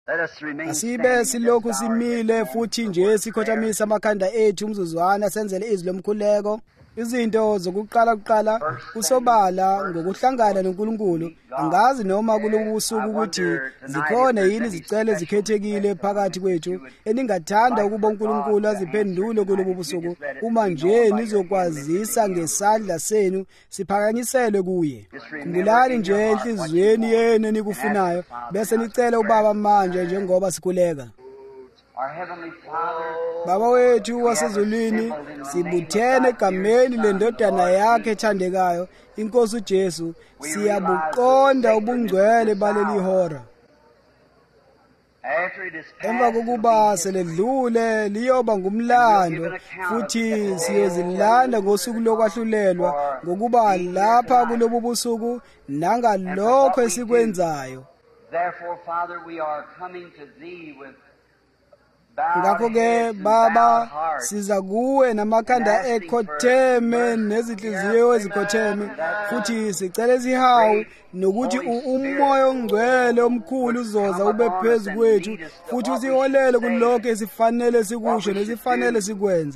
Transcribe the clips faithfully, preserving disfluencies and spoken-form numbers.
Asibe silokhu simile futhi nje sikhothamisa amakhanda ethu umzuzwana senzele izwi lomkhuleko. Izinto zokuqala kuqala kusobala ngokuhlangana noNkulunkulu. Angazi noma kulobusuku ukuthi zikhona yini izicelo ezikhethekile phakathi kwethu eningathanda ukuba uNkulunkulu aziphendule kulobu busuku. Uma nje nizokwazisa ngesandla senu siphakanyiselwe kuye. Khumbulani nje enhliziyweni yenu enikufunayo bese nicela uBaba manje njengoba sikhuleka. Baba wethu wasezulwini, sibuthene egameni lendodana yakhe ethandekayo iNkosi uJesu. Siyabuqonda ubungcwele baleli hora. Emva kokuba seledlule liyoba ngumlando futhi siyozilanda ngosuku lokwahlulelwa ngokuba lapha kulobu busuku nangalokho esikwenzayo. Ngakho-ke Baba, siza kuwe namakhanda ekhotheme nezinhliziyo ezikhotheme futhi sicela izihawu nokuthi umoya ongcwele omkhulu uzoza ube phezu kwethu futhi usiholele kulokho esifanele sikusho nesifanele sikwenze.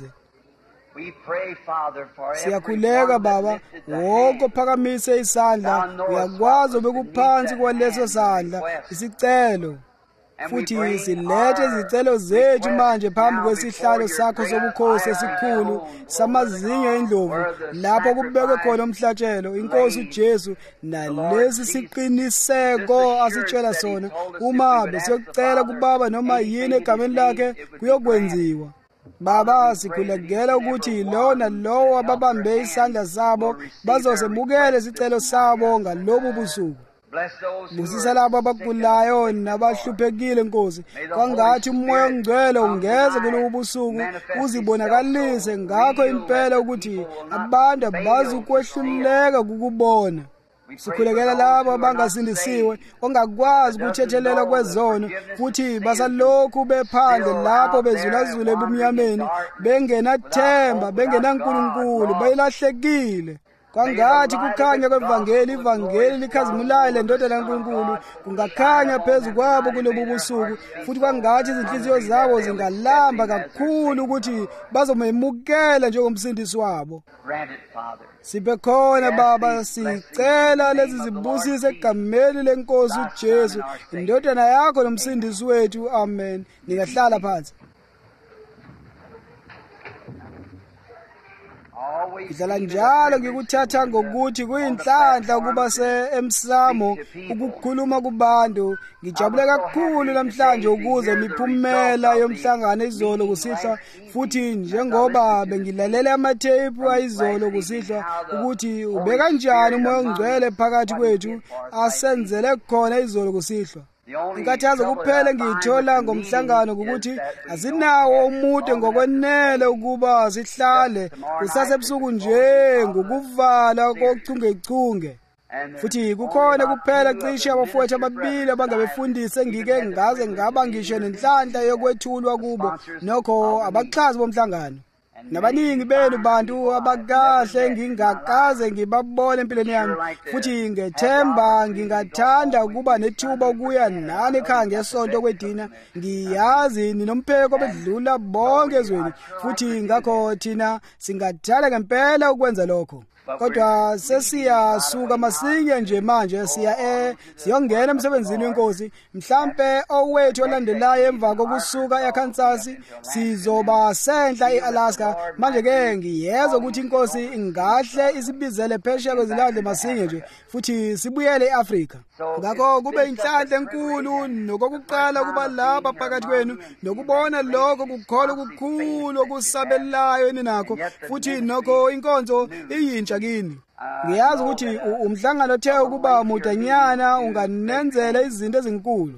Siyakhuleka Baba, wonke ophakamise isandla uyakwazi obekuphansi kwaleso sandla isicelo. Futhi silethe izicelo zethu manje phambi kwesihlalo sakho sobukhosi esikhulu samazinyo endlovu lapho kubekwe khona umhlatshelo iNkosi uJesu nalesi siqiniseko asitshela sona uma besiyocela kuBaba noma yini egameni lakhe kuyokwenziwa. Baba, sikhulekela ukuthi lo nalowo ababambe isandla sabo bazosemukela isicelo sabo ngalobu busuku. Busisa labo abagulayo nabahluphekile Nkosi, kwangathi umoya ongcwele ungeze kulobu busuku uzibonakalise ngakho impela ukuthi abantu bazukwehluleka ukubona. Sikhulekela labo abangasindisiwe ongakwazi ukuthethelela kwezono futhi basalokhu bephandle lapho bezulazule ebumnyameni bengenathemba bengenaNkulunkulu bayilahlekile. Kwangathi kukhanya kwevangeli ivangeli likhazimulayo lendodana kaNkulunkulu kungakhanya phezu kwabo kulobu busuku futhi kwangathi izinhliziyo zabo zingalamba kakhulu ukuthi bazomemukela njengomsindisi wabo. Siphe khona Baba, sicela lezi zibusise egameni leNkosi uJesu indodana yakho nomsindisi wethu. Amen. Ningahlala phansi. Ngidlala njalo ngikuthatha ngokuthi kuyinhlanhla ukuba se-emsamo ukukhuluma kubantu. Ngijabule kakhulu namhlanje ukuze imiphumela yomhlangano izolo kusihlwa futhi njengoba bengilalela amathephu ayizolo kusihlwa ukuthi ube kanjani umoya ongcwele phakathi kwethu asenzele khona izolo kusihlwa. Inkathazo kuphela ngiyithola ngomhlangano ukuthi azinawo umude ngokwenele ukuba sihlale kusasebusuku nje ngokuvala kochungechunge. Futhi kukhona kuphela cishe abafowethu ababili abangabefundise ngike ngaze ngaba ngisho nenhlanhla yokwethulwa kubo nokho abaxhazi bomhlangano. Nabaningi benu bantu abakahle ngingakaze ngibabone empilweni yami futhi ngethemba ngingathanda ukuba nethuba ukuya nani ekhaya ngesonto kwedina. Ngiyazi ninompheko bedlula bonke ezweni futhi ngakho thina singathanda ngempela ukwenza lokho. Kodwa sesiyasuka masinye nje manje siya eh siyongena emsebenzini weNkosi. Mhlambe owethu olandelayo emva kokusuka eKansas sizoba senhla eAlaska. Manje ke ngiyezwa ukuthi iNkosi ingahle isibizele phesheya kwezilwandle masinye nje futhi sibuyele eAfrika. Ngakho kube inhlanhla enkulu nokokuqala kuba lapha phakathi kwenu nokubona lokho kukholo okukhulu okusabelayo ninakho futhi nokho inkonzo iyintsha kini. Ngiyazi ukuthi umhlangano othe ukuba mudanyana unganenzela izinto ezinkulu.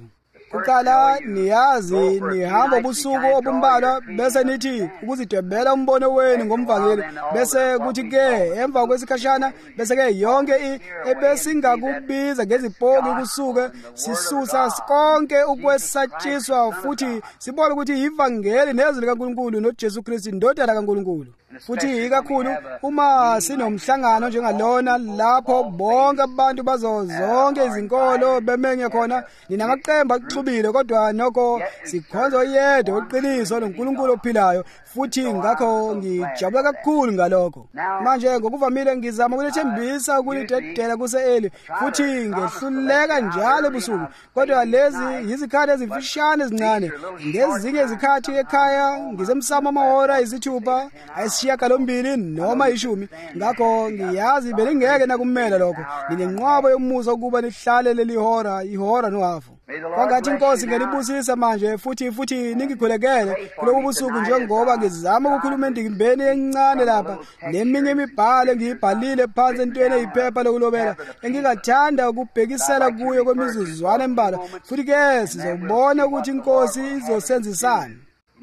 Kuqala niyazi nihamba ubusuku obumbalwa bese nithi ukuzidwebela umbono wenu ngomvangeli bese kuthi ke emva kwesikhashana bese ke yonke ebesingakubiza ngezipoki kusuke sisusa konke ukwesatshiswa futhi sibone ukuthi ivangeli nezwi likaNkulunkulu noJesu Kristu indodana kaNkulunkulu. futhi ikakhulu uma sinomhlangano njengalona lapho bonke abantu bazo zonke izinkolo bemenye khona, ninamaqembu axubile kodwa nokho sikhonza oyedwa oqiniso noNkulunkulu ophilayo, futhi ngakho ngijabula kakhulu ngalokho. Manje ngokuvamile ngizama ukulethembisa ukulidedela kuse-eli, futhi ngehluleka njalo ebusuku, kodwa lezi yizikhathi ezimfishane ezincane. Ngezinye izikhathi ekhaya ngisemsamo amahora isithupha, ayisishiyagalombili noma ishumi. Ngakho ngiyazi belingeke nakumela lokho. Ninenqwabo yomusa ukuba nihlale leli hora, ihora nohafu. Kwangathi inkosi ngelibusisa manje futhi futhi ningikhulekele kulobu busuku njengoba ngizama ukukhuluma endimbeni encane lapha, neminye imibhalo engiyibhalile phansi entweni eyiphepha lokulobela engingathanda ukubhekisela kuyo kwemizuzwana embalwa, futhi ke sizobona ukuthi inkosi izosenzisana.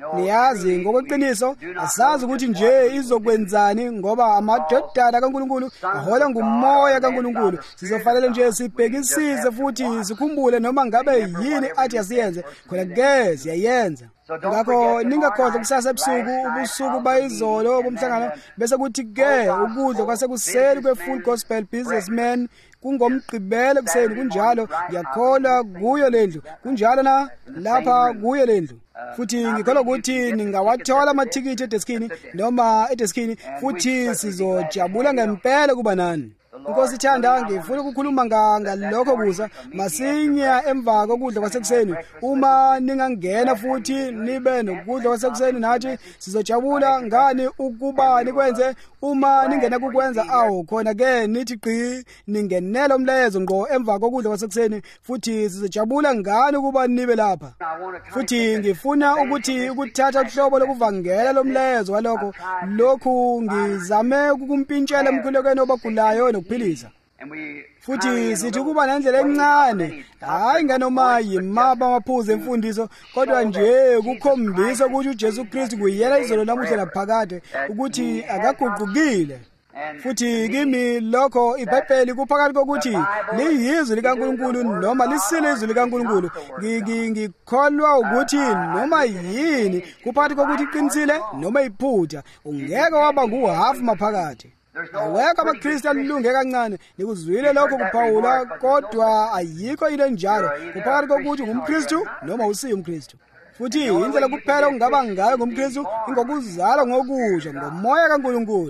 Niyazi ngokweqiniso asazi ukuthi nje izokwenzani, ngoba amadodana kaNkulunkulu ahola ngumoya kaNkulunkulu. Sizofanele nje sibhekisise futhi sikhumbule noma ngabe yini athi asiyenze, khona ke siyayenza. Ngakho ningakhohlwa kusasa ebusuku, ubusuku bayizolo bomhlangano, bese kuthi ke ukudla kwasekuseni kwe-Full Gospel Businessman kungomgqibelo kuseni. Kunjalo ngiyakholwa kuyo lendlu, kunjalo na lapha kuyo lendlu. Futhi ngikholwa ukuthi ningawathola amathikithi edeskini noma edeskini, futhi sizojabula ngempela kuba nani. Inkosi ithanda, ngifuna ukukhuluma ngalokho kuza masinya emva kokudla kwasekuseni. Uma ningangena futhi nibe nokudla kwasekuseni nathi sizojabula ngani ukuba nikwenze. Uma ningena kukwenza awu khona ke nithi gqi ningenela umlezo ngqo emva kokudla kwasekuseni, futhi sizojabula ngani ukuba nibe lapha. Futhi ngifuna ukuthi ukuthatha uhlobo lokuvangela lomlezo walokho lokhu ngizame ukukumpintshela emkhulekweni obagulayo nokuphilisa. Futhi sithi kuba nendlela encane, hayi nganoma yimapa amaphuzu emfundiso, kodwa nje ukukhombisa ukuthi uJesu Kristu kuyena izolo namuhla laphakade, ukuthi akaguqukile. Futhi kimi lokho iBhayibheli kuphakathi kokuthi liyizwi likaNkulunkulu noma lisile izwi likaNkulunkulu. Ngikholwa ukuthi noma yini kuphakathi kokuthi iqinisile noma iphutha, ungeke waba nguhafu maphakathi. Awekho abaKristu alunge kancane. Nikuzwile lokho kuPawula, kodwa ayikho into enjalo kuphakathi kokuthi ngumKristu noma usiyo umKristu. Futhi indlela kuphela ungaba ngayo ngumKristu ingokuzalwa ngokusha ngomoya kaNkulunkulu.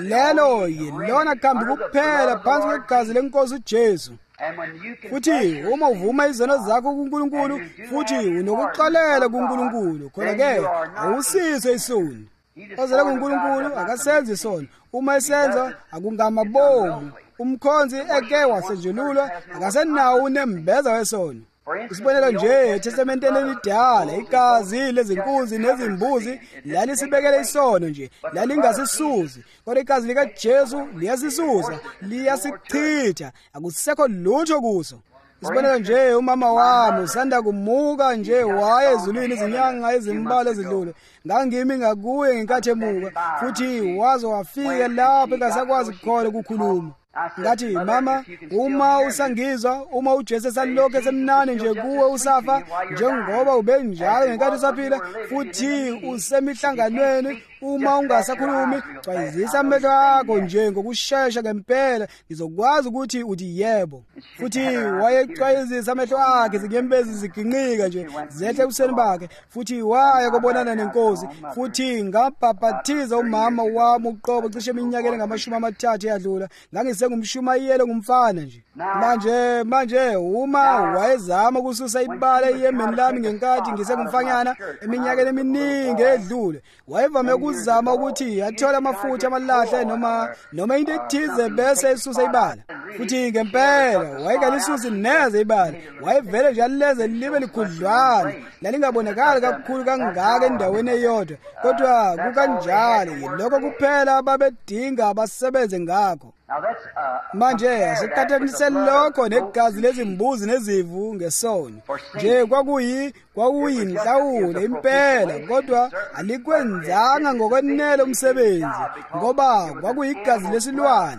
Lelo yilona khambi kuphela phansi kwegazi lenkosi uJesu. Futhi uma uvuma izono zakho kuNkulunkulu futhi unokuxolela kuNkulunkulu, khona ke awusizwe isoni. Ozele kuNkulunkulu akasenzi isono. Uma esenza akungamabomu. Umkhonzi eke wasenjululwa akasenawo unembeza wesono. Isibonelo nje eTestamenteni elidala, igazi lezinkunzi nezimbuzi lalisibekele isono nje, lalingasisuzi, kodwa igazi likaJesu liyasisusa, liyasichitha, akusekho lutho kuso. Isibonelo nje umama wami usanda kumuka nje waya ezulwini izinyanga ezimbalwa ezidlule. Ngangimi ngakuye ngenkathi emuka, futhi waze wafika lapho engasakwazi khona ukukhuluma. Ngathi mama, uma usangizwa, uma uJesu esalokhu esemnani nje kuwe usafa, njengoba ube njalo ngenkathi usaphila, futhi usemihlanganweni, uma ungasakhulumi, cwayizisa amehlo akho nje ngokushesha ngempela, ngizokwazi ukuthi uthi yebo. Futhi wayecwayizisa amehlo akhe, zinyembezi ziginqika nje zehle ebusweni bakhe, futhi waya kubonana neNkosi. Futhi ngabhaphathiza umama wami uqobo cishe iminyaka engamashumi amathathu eyadlula. Ngangise ngumfana nje. Manje manje uma wayezama ukususa ibala eyemeni lami ngenkathi ngisengumfanyana eminyakeni eminingi edlule, wayevame ukuzama ukuthi athola amafutha amalahle noma noma into ethize bese esusa ibala. Futhi ngempela wayengalisusi neze ibala, wayevele nje aleze libe likhudlwana, lalingabonakali kakhulu kangaka endaweni eyodwa, kodwa kukanjalo yilokho kuphela ababedinga abasebenze ngakho. Manje asiqhathanise lokho negazi lezimbuzi nezivu ngesono. Nje kwakuyi kwakuyinhlawulo impela, kodwa alikwenzanga ngokwenele umsebenzi, ngoba kwakuyigazi lesilwane.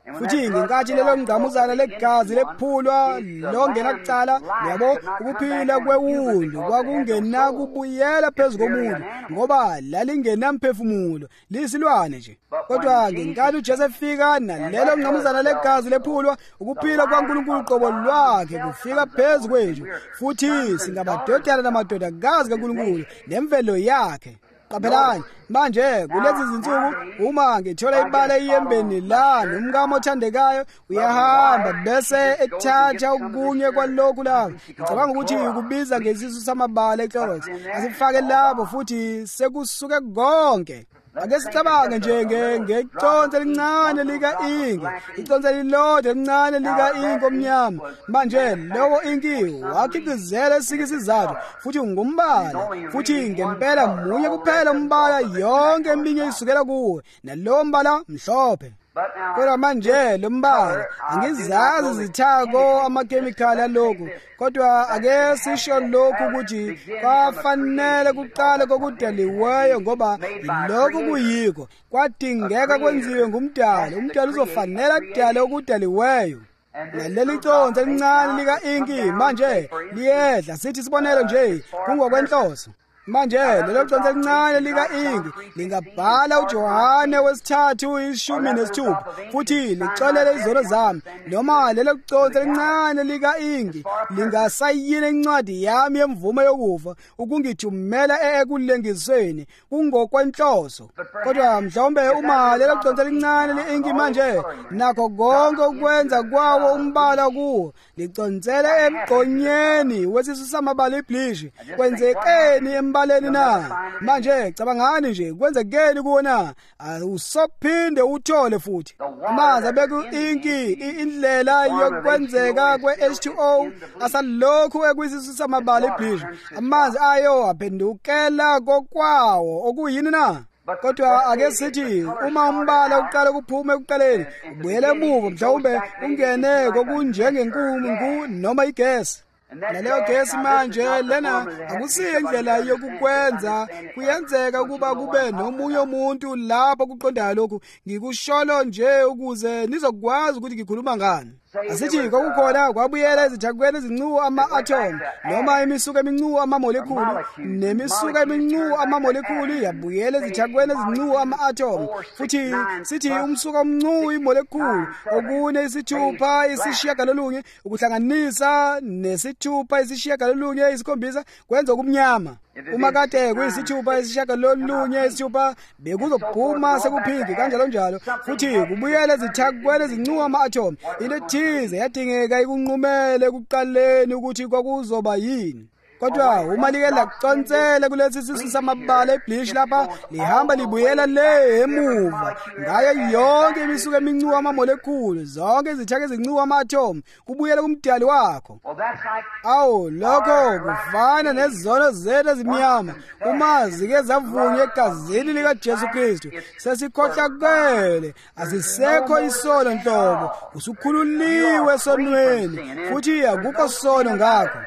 futhi ngenkathi lelo mngqamuzana legazi lephulwa longena kucala yabo ukuphila kwewundu kwakungena kubuyela phezulu komuntu ngoba lalingena mphefumulo lisilwane nje kodwa ngenkathi uJesu efika nalelo mngqamuzana legazi lephulwa ukuphila kwaNkulunkulu qobo lwakhe kufika phezulu kwethu futhi singamadodana namadodakazi kaNkulunkulu nemvelo yakhe. Qaphelani manje kulezi zinsuku uma ngithola ibala iyembeni la nomkamo othandekayo uyahamba bese ethatha ukunye kwalokhu la ngicabanga ukuthi ukubiza ngesisu samabala eClorox asifake labo futhi sekusuke konke. Ake sicabange nje ngeconze elincane lika inki iconze lilodwa elincane lika inki omnyama manje lowo inki wakhiqizela isikisizathu futhi ngumbala futhi ngempela munye kuphela umbala yonke eminye isukela kuwe nalowo mbala mhlophe. Kodwa manje lo mbala angizazi izithako amakhemikhali alokhu kodwa ake sisho lokhu ukuthi kwafanele kuqale kokudaliweyo ngoba lokhu kuyiko kwadingeka kwenziwe ngumdali umdali uzofanele adale okudaliweyo. Naleli conze elincane lika inki manje liyedla sithi sibonelo nje kungokwenhloso. Manje lelo conze elincane lika inki lingabhala uJohane wesithathu ishumi nesithupha futhi licolele izono zami noma lelo conze elincane lika inki lingasayina incwadi yami yemvume yokufa ukungithumela ekulengisweni kungokwenhloso. Kodwa mhlawumbe uma lelo conze elincane leinki manje nakho konke ukwenza kwawo umbala kuwo liconzele emgqonyeni wesisu samabala ibleach kwenzekeni embaleni na manje cabangani nje kwenzekeni kuona usophinde uthole futhi amanzi abeku inki indlela yokwenzeka kwe H two O asalokhu ekwisisu samabala ibleach amanzi ayo aphendukela kokwawo okuyini na. Kodwa ake sithi uma umbala uqala kuphume ekuqaleni ubuyele emuva mhlawumbe ungene kokunjengenkungu noma igesi naleyo gesi manje lena akusiyo indlela yokukwenza kuyenzeka ukuba kube nomunye umuntu lapho kuqondayo lokhu ngikusholo nje ukuze nizokwazi ukuthi ngikhuluma ngani. Asithi kwakukhona kwabuyela ezithakweni ezincuwa ama-atom noma imisuka emincuwa ama-molecule nemisuka emincuwa ama-molecule yabuyela ezithakweni ezincuwa ama-atom futhi sithi umsuka omncuwa i-molecule okune isithupha isishiyagalolunye ukuhlanganisa nesithupha isishiyagalolunye isikhombisa kwenza okumnyama. Uma kade kuyisithupha isishiyagalolunye isithupha bekuzophuma sekuphindi kanjalo njalo futhi kubuyela ezithakweni ezincuwa ama-atom into thize yadingeka ikunqumele kuqaleni ukuthi kwakuzoba yini. Kodwa uma like laqonsele kulesi sisu samabala ibleach lapha lihamba libuyela le emuva ngayo yonke imisuka emincuwa ama-molecule zonke izithako ezincuwa ama-atom kubuyela kumdali wakho. Awu lokho kufana nezono zethu ezimnyama uma zike zavunywa egazini likaJesu Kristu sesikhohlakele asisekho isono nhlobo usukhululiwe esonweni futhi akukho sono ngakho.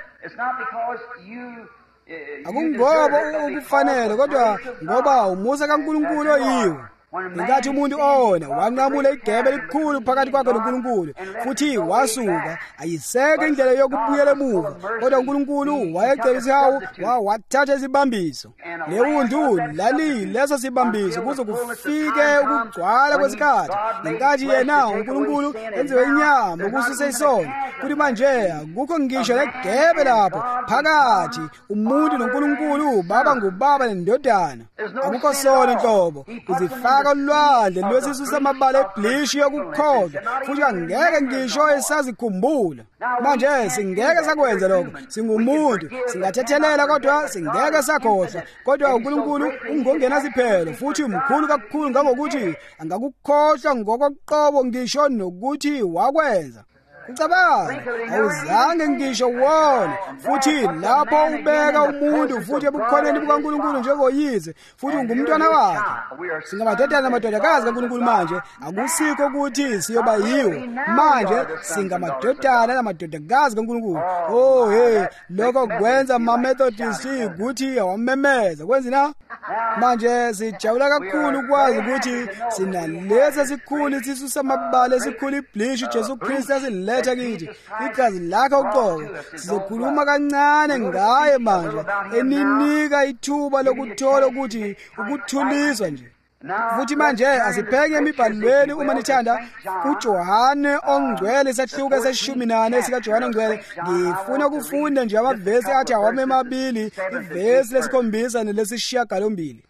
Akungoba ukufanele kodwa ngoba umusa kaNkulunkulu oyiwo. Ngenkathi umuntu ona wanqamula igebe elikhulu phakathi kwakhe noNkulunkulu futhi wasuka ayiseke indlela yokubuyela emuva kodwa uNkulunkulu wayecela isihawu wathatha isibambiso lewundu lali leso sibambiso kuze kufike ukugcwala kwesikhathi ngenkathi yena uNkulunkulu enziwe inyama ukususe isono kuthi manje akukho ngisho legebe lapho phakathi umuntu noNkulunkulu baba ngubaba nendodana akukho sono inhlobo uzifaka olwandle lwesisu samabala ibleach yokukholwa futhi angeke ngisho esazikhumbula. Manje singeke sakwenza lokho singumuntu singathethelela kodwa singeke sakhohlwa kodwa uNkulunkulu ungongena siphelo futhi umkhulu kakhulu ngokuthi angakukhohlwa ngokoqobo ngisho nokuthi wakwenza. Ucabanga awuzange ngisho wona futhi lapho ubeka umuntu futhi ebukhoneni bukaNkulunkulu njengoyize futhi ungumntwana wakhe singamadodana namadodakazi kaNkulunkulu manje akusikho ukuthi siyoba yiwo manje singamadodana namadodakazi kaNkulunkulu. Oh hey lokho kwenza ama-Methodist ukuthi awamemeza kwenzi na manje sijabula kakhulu ukwazi ukuthi sinalesi sikhulu isisu samabala esikhulu iblishu Jesu Kristu asiletha kithi igazi lakhe uqobo. Sizokhuluma kancane ngaye manje eninika ithuba lokuthola ukuthi ukuthuliswa nje. Futhi manje asipheke emibhalweni uma nithanda uJohane ongcwele isahluko seshumi nane sika Johane ongcwele. Ngifuna ukufunda nje amavesi athi awame amabili, ivesi lesikhombisa nelesishiyagalombili.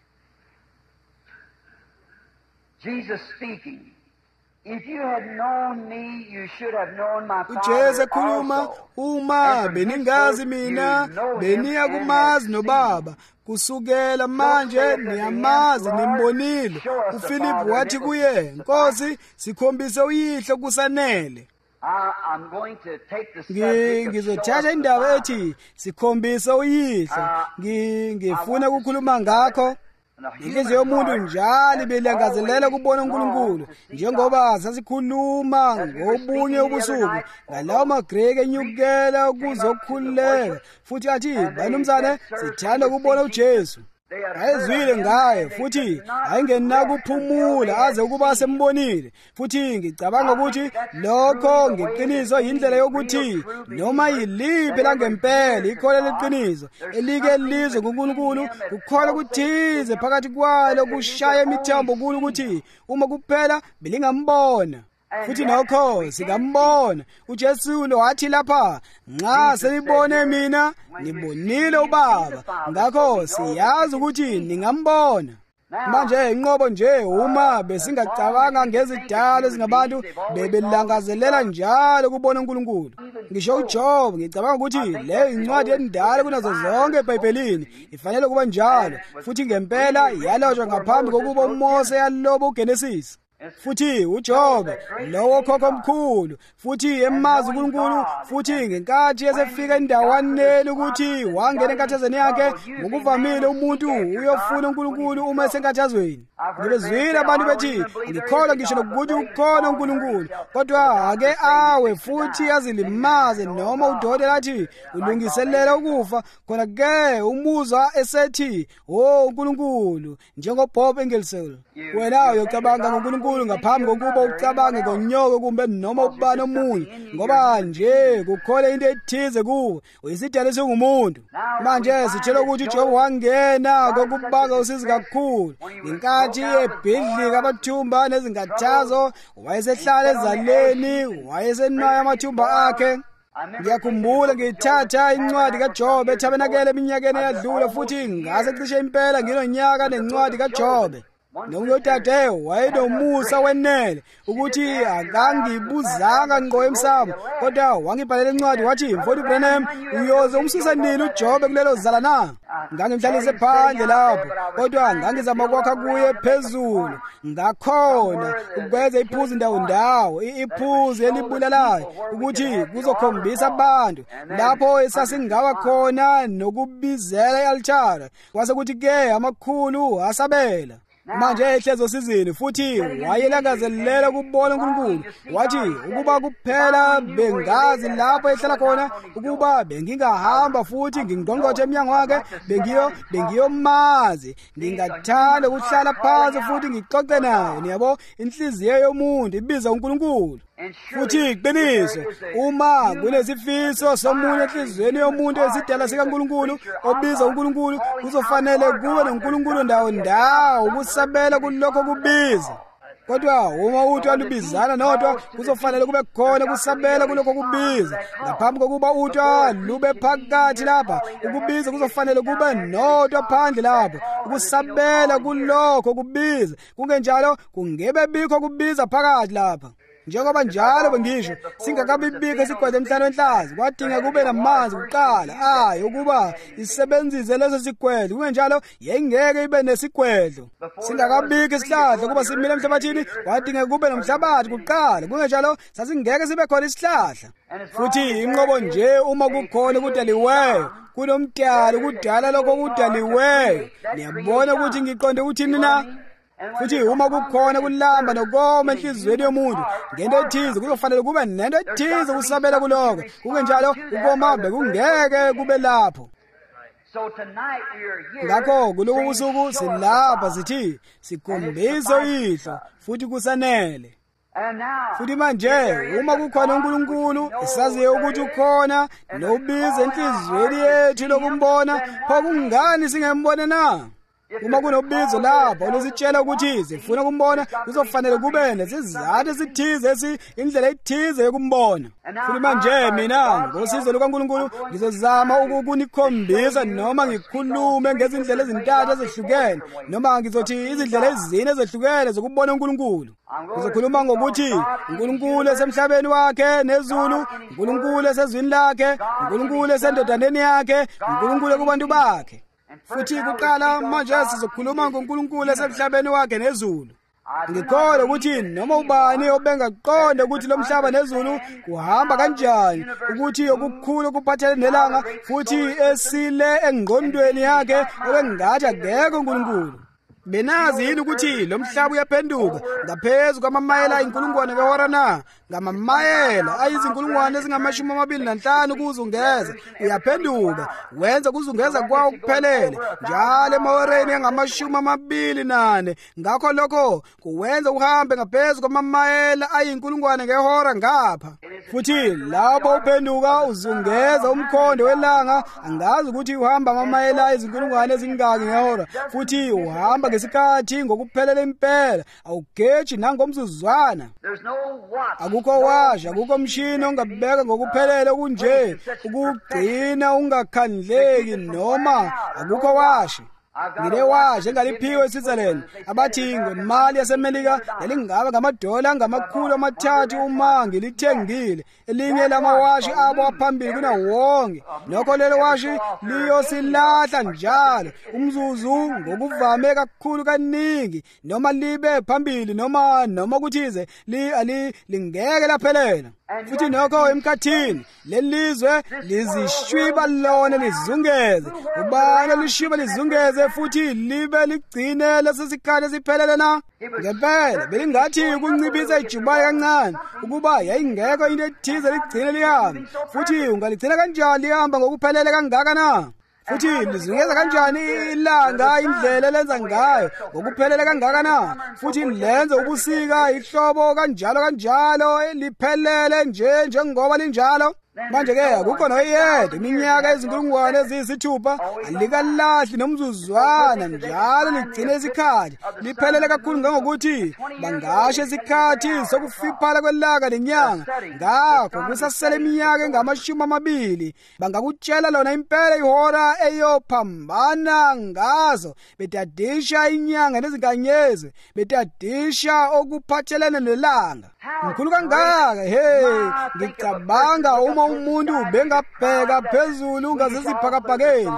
Jesus speaking. If you had known me, you should have known my uJesu Father ekhuluma, also. uma beningazi mina beniya kumazi nobaba, kusukela manje niyamazi nimbonile. uFilipu wathi kuye, Nkosi sikhombise uyihlo kusanele. I- I'm going to take the subject of Ngizothatha showing indaba the ethi sikhombise uyihlo. Ngi- Ngifuna ukukhuluma ngakho. Inhliziyo yomuntu njalo ibelangazelela kubona uNkulunkulu, njengoba sasikhuluma ngobunye ubusuku ngalawo maGreki enyukela ukuzokhuleka, futhi athi banumzane sithanda ukubona uJesu. Ayezwile ngaye futhi ayingenako ukuphumula aze ukuba sembonile. Futhi ngicabanga ukuthi lokho ngeqiniso indlela yokuthi noma yiliphi langempela ikhona leqiniso elike lizwe kuNkulunkulu, kukhona ukuthize phakathi kwalo kushaya imithambo kulo ukuthi uma kuphela belingambona. Futhi nokho sikambona uJesu lo wathi lapha, nxa selibone mina nibonile uBaba. Ngakho siyazi ukuthi ningambona. Manje inqobo nje uma besingacabanga ngezidalo ezingabantu bebelangazelela njalo kubona uNkulunkulu. Ngisho uJob ngicabanga ukuthi le incwadi endala kunazo zonke eBhayibhelini ifanele kuba njalo, futhi ngempela yalotshwa ngaphambi kokuba uMose yaloba uGenesis. Futhi uJob lowo khokho omkhulu futhi emazi uNkulunkulu, futhi ngenkathi esefika endawaneni ukuthi wangena enkathazweni yakhe. Ngokuvamile umuntu uyofuna uNkulunkulu uma esenkathazweni. Ngibezwile abantu bethi ngikholwa ngisho nokuthi ukhona uNkulunkulu, kodwa ake awe futhi azilimaze noma udokotela athi ulungiselela ukufa, khona ke umuzwa esethi oh uNkulunkulu, njengoBob Engelsel. Wena uyocabanga ngoNkulunkulu ngaphambi kokuba ucabange ngonyoko kumbe noma ubani omunye, ngoba nje kukhole into ethize kuwe, uyisidalwa esingumuntu. Manje sitshela ukuthi uJob wangena kokubanga usizi kakhulu ngenkathi ebhidlika amathumba nezinkathazo, wayesehlala ezaleni, wayesenaya amathumba akhe. Ngiyakhumbula ngithatha incwadi kaJob ethabenakele eminyakeni eyadlula, futhi ngase cishe impela ngilonyaka nencwadi kaJob. Nomunye udade wayenomusa wenele ukuthi akangibuzanga ngqo emsamo, kodwa wangibhalela incwadi wathi, mfowethu Branham, uyoze umsusa nini uJob kulelo zala na? Ngangimhlalise phandle lapho, kodwa ngangizama ukwakha kuye phezulu. Ngakhona ukwenza iphuzu ndawo ndawo, iphuzu elibulalayo, ukuthi kuzokhombisa abantu lapho esasingawa khona nokubizela i-altar. Kwase kuthi ke amakhulu asabela. Manje ehlezo sizini futhi wayelangazelela ukubona uNkulunkulu. Wathi ukuba kuphela bengazi lapho ehlala khona, ukuba bengingahamba futhi ngingqongqothe emnyango wakhe, bengiyo bengiyomazi, ngingathanda ukuhlala phansi futhi ngixoxe naye. Niyabo, inhliziyo yomuntu ibiza uNkulunkulu. Futhi iqiniso, uma kunesifiso somunye enhliziyweni yomuntu esidala sikaNkulunkulu obiza uNkulunkulu, kuzofanele kuwe noNkulunkulu ndawo ndawo ukusabela kulokho kubiza. Kodwa uma uthi alubizana nodwa, kuzofanele kube khona ukusabela kulokho kubiza. Ngaphambi kokuba uthi lube phakathi lapha, ukubiza kuzofanele kube nodwa phandle lapho, ukusabela kulokho kubiza. Kungenjalo kungebe bikho kubiza phakathi lapha. Njengoba njalo bengisho, singakabibika isigwede emhlane wenhlazi, kwadinga kube namanzi kuqala ayi ukuba isebenzise leso sigwede. Kungenjalo yengeke ibe nesigwedlo. Singakabika isihlahla kuba simile emhlabathini, kwadinga kube nomhlabathi kuqala. Kungenjalo sasingeke sibe khona isihlahla. Futhi inqobo nje uma kukhona ukudaliweyo, kunomdali ukudala lokho kudaliweyo. Niyabona ukuthi ngiqonde uthini na? Futhi uma kukhona kulamba nokoma enhliziyweni yomuntu ngento ethize, kuzofanele kube nento ethize ukusabela kuloko. Kungenjalo ukoma bekungeke kube lapho. ngakho kulobu busuku silapha sithi sikhombise uyihlo futhi kusanele. Futhi manje uma kukhona uNkulunkulu esaziyo ukuthi ukhona nobiza enhliziyweni yethu lokumbona, pho kungani singembona na? Uma kunobizo lapho olositshela ukuthi sifuna ukumbona, kuzofanele kube nesizathu esithize esi indlela ethize yokumbona. Futhi manje mina ngosizo lukaNkulunkulu ngizozama ukukunikhombisa noma ngikhulume ngezindlela ezintathu ezehlukene, noma ngizothi izindlela ezine ezehlukene zokubona uNkulunkulu. Ngizokhuluma ngokuthi uNkulunkulu esemhlabeni wakhe nezulu, uNkulunkulu esezwini lakhe, uNkulunkulu esendodaneni yakhe, uNkulunkulu kubantu bakhe. Futhi kuqala manje sizokhuluma ngoNkulunkulu esemhlabeni wakhe nezulu. Ngikholwa ukuthi noma ubani obengaqonda ukuthi lo mhlaba nezulu kuhamba kanjani, ukuthi okukhulu kuphathelene nelanga, futhi esile engqondweni yakhe obengathi akekho uNkulunkulu. Benazi yini ukuthi lo mhlaba uyaphenduka ngaphezulu kwamamayela ayinkulungwane ngehora na? Ngamamayela ayizinkulungwane ezingamashumi amabili nanhlanu kuzungeza uyaphenduka, wenza kuzungeza kwawo kuphelele njalo emahoreni angamashumi amabili nane. Ngakho lokho kuwenza uhambe ngaphezulu kwamamayela ayinkulungwane ngehora ngapha. Futhi lapho uphenduka uzungeza umkhondo welanga, angazi ukuthi uhamba amamayela ayizinkulungwane ezingaki ngehora, futhi uhamba ngesikhathi ngokuphelele impela, awugeji nangomzuzwana. Akukho washa, akukho mshini ongabeka ngokuphelele kunje ukugcina ungakhandleki, noma akukho washa. Ngile washa engaliphiwe eSwitzerland abathi ngemali yaseMelika elingaba ngamadola angamakhulu amathathu uma ngilithengile. Elinye lamawashi abo aphambili kuna wonke. Nokho lelo washi liyosilahla njalo umzuzu ngokuvame kakhulu kaningi, noma libe phambili noma noma kuthize li ali lingeke laphelela. Futhi nokho emkhathini lelizwe lizishwiba lona lizungeze. Ubani lishwiba lizungeze futhi libe ligcine lesesikhathi esiphelele na? Ngempela belingathi ukunciphisa ijubayi kancane ukuba yayingekho into ethize ligcine lihambe. Futhi ungaligcina kanjani lihamba ngokuphelele kangaka na? Futhi lizungeza kanjani ilanga indlela lenza ngayo ngokuphelele kangaka na? Futhi lenze ubusika ihlobo kanjalo kanjalo liphelele nje njengoba linjalo. Manje ke akukho noyedwa iminyaka ezinkulungwane eziyisithupha alikalahli nomzuzwana njalo ligcine isikhathi liphelele kakhulu, ngangokuthi bangasho isikhathi sokufiphala kwelanga lenyanga. Ngakho kusasele iminyaka engamashumi amabili bangakutshela lona impela ihora eyophambana ngazo, betadisha inyanga nezinkanyezi, betadisha okuphathelene nelanga. Mkhulu kangaka, hey, ngicabanga uma umuntu bengabheka phezulu ngaziziphakabhakeni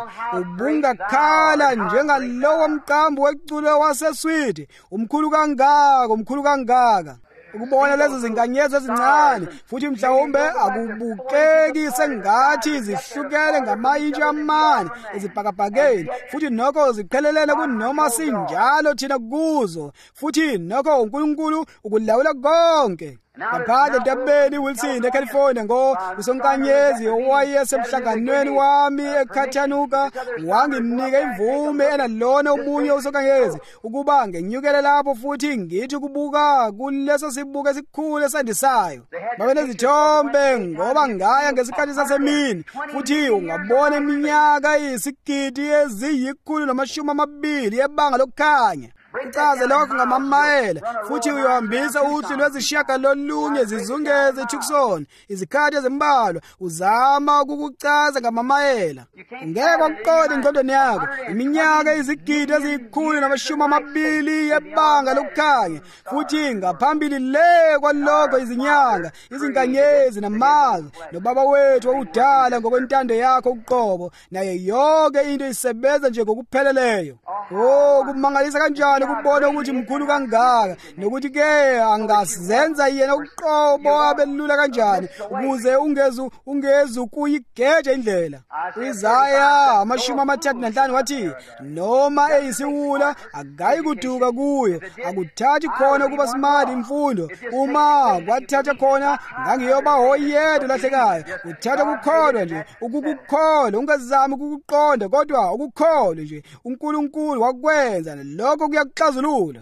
ubungakhala njengalowo mqambi weculo waseSwidi. Umkhulu kangaka, umkhulu kangaka. Ukubona lezi zinkanyezi ezincane futhi mhlawumbe akubukeki sengathi zihlukene ngamayintshi amane ezibhakabhakeni, futhi nokho ziqhelelene kunoma sinjalo thina kuzo, futhi nokho uNkulunkulu ukulawula konke. Ngaphandle eNtabeni Wilson eCalifornia ngo usonkanyezi owayesemhlanganweni wami eKhathanuka wanginika imvume enalona umunye usonkanyezi ukuba ngenyukele lapho futhi ngithi kubuka kuleso sibuke esikhulu esandisayo. Babenezithombe ngoba ngaya ngesikhathi sasemini, futhi ungabona iminyaka iyisigidi eziyikhulu namashumi amabili yebanga lokukhanya. Ucaze lokho ngamamayela, futhi uyahambisa uhlu lwezishiyagalolunye zizungeze Tucson izikhathi ezimbalwa uzama ukukucaza ngamamayela. Ngeke ukuqonda ingqondweni yakho iminyaka izigidi ezikhulu namashumi amabili yebanga lokukhanya, futhi ngaphambili le kwalokho izinyanga, izinkanyezi namazwe nobaba wethu owudala ngokwentando yakho uqobo, naye yonke into isebenza nje ngokupheleleyo. Oh, kumangalisa kanjani kufanele kubone ukuthi mkhulu kangaka nokuthi ke angazenza yena uqobo abelula kanjani ukuze ungezu ungezu kuyigeje indlela. Isaya amashumi amathathu nanhlanu wathi noma eyisiwula akayi kuduka kuyo, akuthathi khona kuba smart imfundo. Uma kwathatha khona ngangiyoba oyedwa lahlekayo, uthatha ukukholwa nje, ukukukholwa ungazami ukukuqonda kodwa ukukholwa nje uNkulunkulu wakwenza lokho kuyakuxazulula.